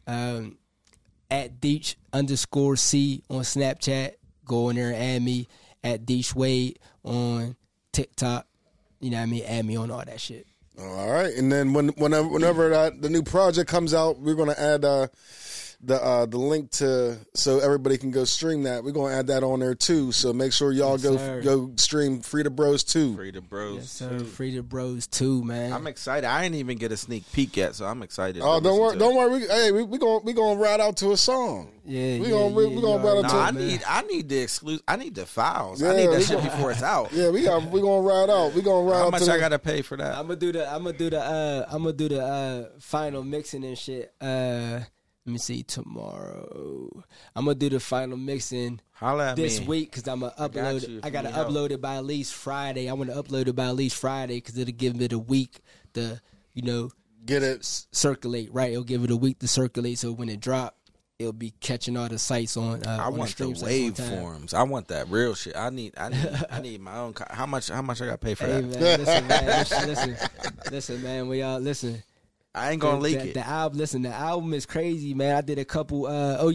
at Deech _C on Snapchat. Go in there and add me at Deech Wade on TikTok. You know what I mean? Add me on all that shit. All right, and then whenever the new project comes out, we're gonna add the link to so everybody can go stream that. We're gonna add that on there too. So make sure y'all go stream Free the Bros 2. Free the Bros. Yes, sir. Free the Bros 2, man. I'm excited. I ain't even get a sneak peek yet, so I'm excited. Oh, don't worry. We gonna ride out to a song. Yeah, we gonna ride out to. I need the exclusive. I need the files. I need that shit before it's out. Yeah, we gonna ride out. We gonna ride. How out much I gotta pay for that? I'm gonna do the final mixing and shit. Let me see, tomorrow. I'm going to do the final mixing this week because I'm going to upload it. I got to upload it by at least Friday. I want to upload it by at least Friday because it'll give it a week to, get it circulate, right? It'll give it a week to circulate so when it drop, it'll be catching all the sites on I want the waveforms. I want that real shit. I need my own. How much I got to pay for that? Man, listen, man. We all listen. I ain't gonna leak it. The album is crazy, man. I did a couple.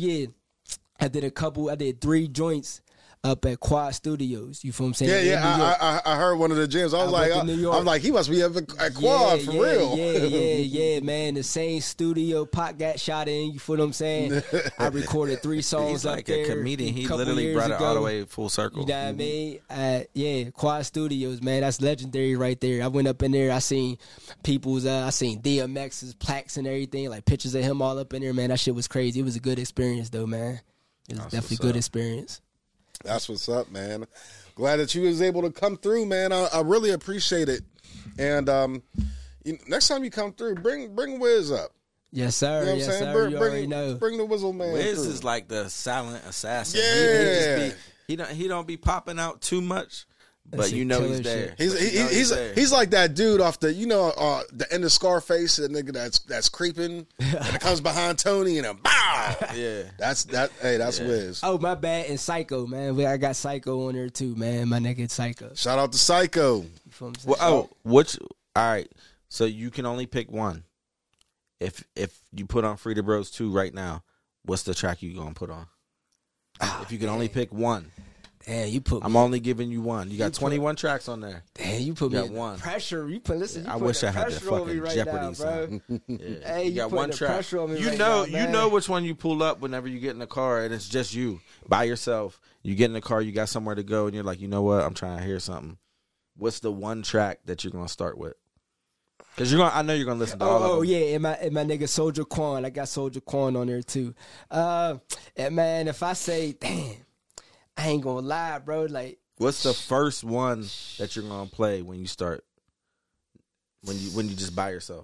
I did 3 joints up at Quad Studios. You feel what I'm saying? Yeah. I heard one of the gyms. I'm like, he must be at Quad for real. Yeah, man. The same studio Pac got shot in. You feel what I'm saying? I recorded 3 songs He's up like there. A comedian. He literally brought it all the way full circle. You know what I mean? Quad Studios, man. That's legendary right there. I went up in there. I seen people's. I seen DMX's plaques and everything, like pictures of him all up in there. Man, that shit was crazy. It was a good experience, though, man. It was definitely a good experience. That's what's up, man. Glad that you was able to come through, man. I really appreciate it. And next time you come through, bring Wiz up. Yes, sir. You know what I'm saying? You already know. Bring the Whistle Man. Wiz through. is like the silent assassin. Yeah. He don't be popping out too much. But you know he's there. He's like that dude off the the end of Scarface, that nigga that's creeping and it comes behind Tony and then bow. Yeah, that's Wiz. Oh, my bad. And Psycho, man. I got Psycho on there too, man. My nigga Psycho. Shout out to Psycho. All right. So you can only pick one. If you put on Free the Bros 2 right now, what's the track you gonna put on? If you can only pick one. Damn, you put. I'm only giving you one. You got 21 tracks on there. Damn, you put me in one pressure. You put listen. You I wish I had the fucking right Jeopardy now, song. Yeah. Hey, you got one track. On me you right know, now, you know which one you pull up whenever you get in the car and it's just you by yourself. You get in the car, you got somewhere to go, and you're like, you know what? I'm trying to hear something. What's the one track that you're gonna start with? Because I know you're gonna listen to all of them. Oh yeah, and my nigga Soldier Quan. I got Soldier Quan on there too. And man, if I say, damn. I ain't gonna lie, bro. Like, what's the first one that you're gonna play when you start? When you just by yourself?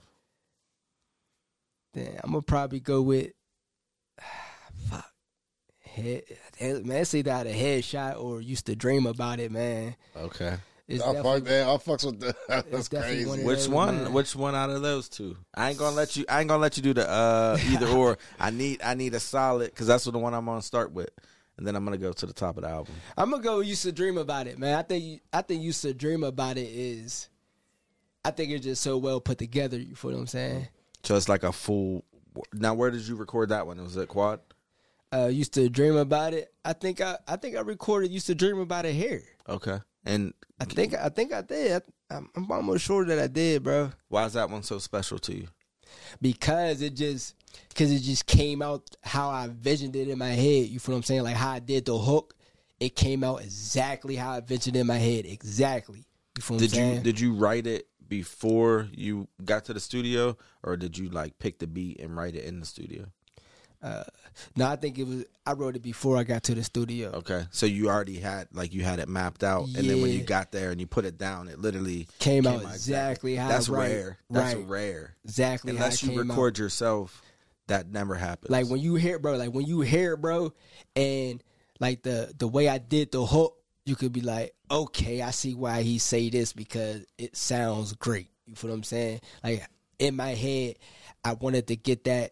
Damn, I'm gonna probably go with fuck. Man, it's either out a headshot or used to dream about it, man. Okay. I fucks with that. That's crazy. Which one? Man. Which one out of those two? I ain't gonna let you do the either or. I need a solid because that's the one I'm gonna start with. And then I'm gonna go to the top of the album. I'm gonna go Used to Dream About It, man. I think Used to Dream About It is. I think it's just so well put together. You feel what I'm saying? So it's like a full. Now, where did you record that one? Was it Quad? Used to Dream About It. I think I recorded Used to Dream About It here. Okay, and I think I did. I'm almost sure that I did, bro. Why is that one so special to you? Because it just came out how I envisioned it in my head. You feel what I'm saying? Like how I did the hook, it came out exactly how I envisioned it in my head. Exactly. You feel what I'm saying? Did you write it before you got to the studio, or did you like pick the beat and write it in the studio? No, I think I wrote it before I got to the studio. Okay. So you already had it mapped out, and then when you got there and you put it down, it literally came out exactly how that's right. rare. That's rare. Exactly. Unless how it you record yourself, that never happens. Like when you hear it, bro, and like the way I did the hook, you could be like, okay, I see why he say this because it sounds great. You feel what I'm saying? Like in my head, I wanted to get that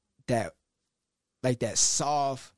soft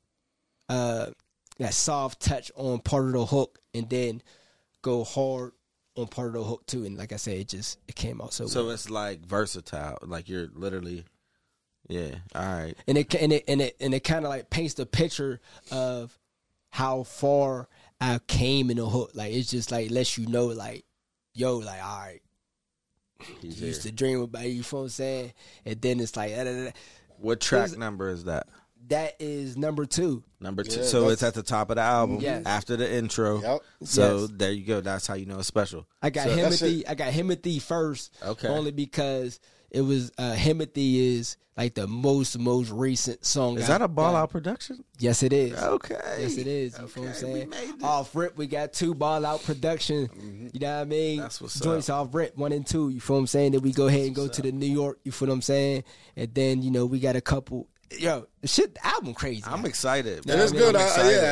touch on part of the hook, and then go hard on part of the hook too. And like I said, it came out so well. So it's like versatile. Like you're literally, yeah. All right. And it kind of like paints the picture of how far I came in the hook. Like it's just like lets you know, like, yo, like all right, he's used to dream about it. You feel what I'm saying? And then it's like, what track number is that? That is number 2. Number 2. Yeah, so it's at the top of the album after the intro. Yep. So there you go. That's how you know it's special. I got Himothy first. Okay. Only because it was Himothy is like the most recent song. Is that a Ball Out production? Yes, it is. Okay. Yes, it is. You feel what I'm saying? Off rip, we got 2 Ball Out production. Mm-hmm. You know what I mean? That's what's Joints up. Off rip 1 and 2. You feel what I'm saying? Then we go ahead and go to the New York. You feel what I'm saying? And then we got a couple. Yo, the album crazy. I'm excited. It is good.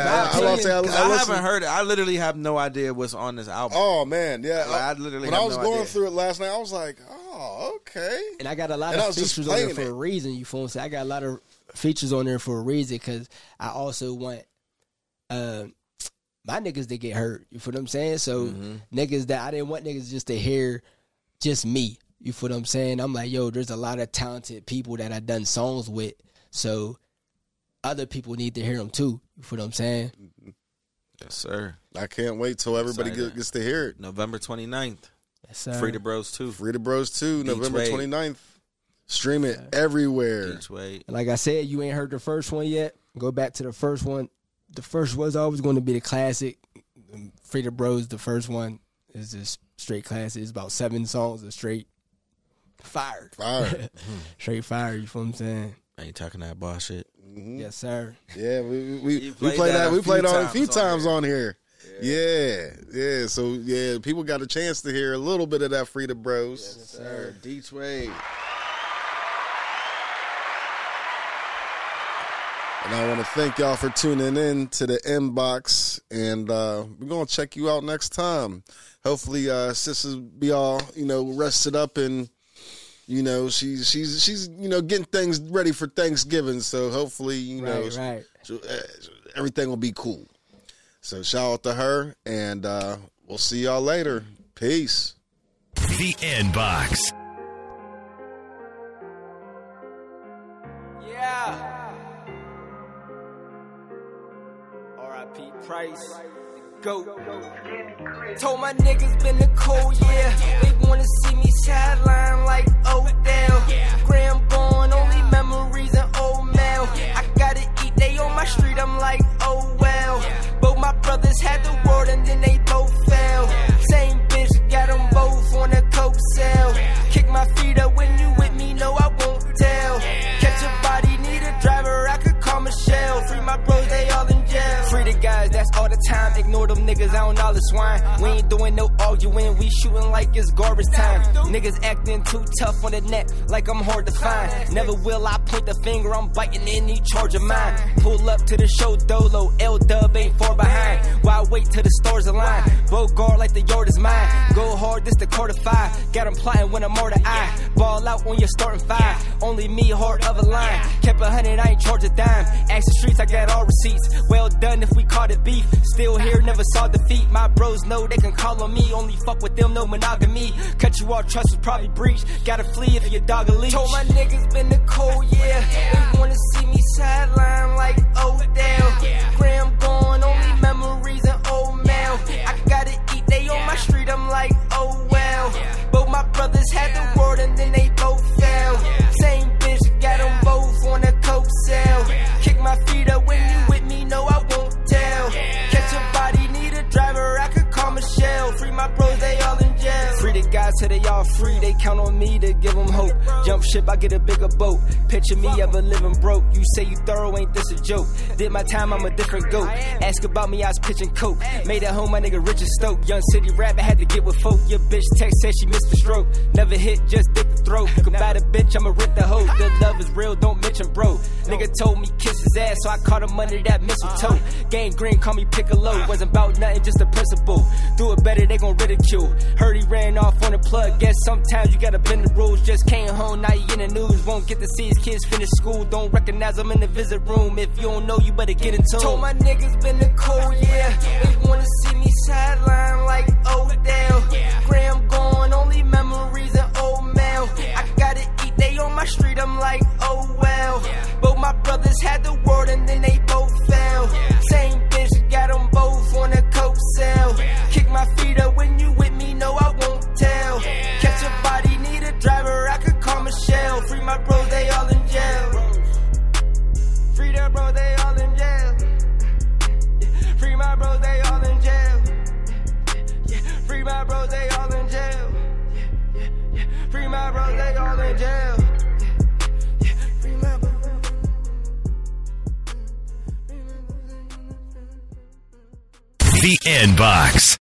I haven't heard it. I literally have no idea what's on this album. Oh man, yeah. I literally when I was going through it last night, I was like, oh, okay. And I got a lot of features on there for a reason. You feel what I'm saying? I got a lot of features on there for a reason because I also want my niggas to get heard. You feel what I'm saying? So niggas that I didn't want niggas just to hear just me. You feel what I'm saying? I'm like, yo, there's a lot of talented people that I done songs with. So other people need to hear them too. You feel what I'm saying? Yes, sir. I can't wait till everybody gets to hear it. November 29th. Yes, sir. Free the Bros 2. Free the Bros 2, November 29th. Stream it everywhere. Each way. Like I said, you ain't heard the first one yet. Go back to the first one. The first was always going to be the classic. Free the Bros, the first one is just straight classic. It's about 7 songs of straight fire. Straight fire, you feel what I'm saying? Ain't talking that bullshit. Mm-hmm. Yes, sir. Yeah, we played that. We played on a few times on here. Yeah. So yeah, people got a chance to hear a little bit of that Free the Bros. Yes, sir. D-Tway. And I want to thank y'all for tuning in to the Inbox. And we're going to check you out next time. Hopefully, sisters be all, rested up and, she's getting things ready for Thanksgiving. So hopefully, right. Everything will be cool. So shout out to her, and we'll see y'all later. Peace. The Inbox. Yeah. R.I.P. Price. Go. Told my niggas been the cold, yeah. They wanna see me sideline like Odell. Graham gone, only memories and old mail. I gotta eat, they on my street, I'm like, oh well. Both my brothers had the word and then they both fell. Same bitch, got them both on a coke sale. Kick my feet up when you with me, no I won't tell. Catch a body, need a driver, I could call Michelle. Free my bros, they all in jail. Free the guys, that's all the time. Ignore them niggas, I don't all the swine. We ain't doing no arguing, we shooting like it's garbage time. Niggas acting too tough on the net, like I'm hard to find. Never will I point the finger, I'm biting any charge of mine. Pull up to the show dolo, L-Dub ain't far behind. While I wait till the stars align, Bogart like the yard is mine. Go hard, this the quarter five. Got them plotting when I'm more the eye. Ball out when you're starting five. Only me, heart of a line. Kept 100, I ain't charge a dime. Ask the streets, I got all receipts. Well done if we caught it beef. Still here, never saw defeat. My bros know they can call on me. Only fuck with them, no monogamy. Cut you off, trust was probably breached. Gotta flee if your dog a leash. Told my niggas been the cold, yeah. They wanna see me sideline like Odell. Graham gone, only memories and old mail. I gotta eat, they on my street, I'm like, oh well. Both my brothers had the word and then they both fell. Same bitch, got them both on a coke sale. Kick my feet up when you with me, no I won't tell. Catch a body, need a driver, I could call Michelle. Free my bros, they all in jail. Free the guys till they all free, they count on me to give them hope. Jump ship, I get a bigger boat. Picture me ever living broke. You say you thorough, ain't this a joke? Did my time, I'm a different goat. Ask about me, I was pitching coke. Made it home, my nigga Richard Stoke. Young city rap, I had to get with folk. Your bitch text said she missed the stroke. Never hit, just dick the throat. Could bite a bitch, I'ma rip the hoe. The love is real, don't mention bro. Nigga told me kiss his ass, so I caught him under that mistletoe. Gang green, call me Piccolo. Wasn't about nothing, just a principle. Do it better, they gon' ridicule. Heard he ran off on the plug. Guess sometimes you gotta bend the rules. Just came home, now you in the news. Won't get to see his kids finish school. Don't recognize them in the visit room. If you don't know, you better get in tune. Told my niggas been the cold, yeah. They wanna see me sideline like Odell. Graham gone, only memories and old mail. I gotta eat, they on my street, I'm like, oh well. Both my brothers had the word and then they both fell. Same bitch, got them both on a coke sale. Kick my feet up when you with me, no I won't tell. Catch a body, need a driver, I could call Michelle. Free my bros, they all in jail. Free their bros, they all in jail. Free my bros, they all in jail. Free my bros, they all in jail. Free my bros, they all in jail. Free my bros. The Inbox.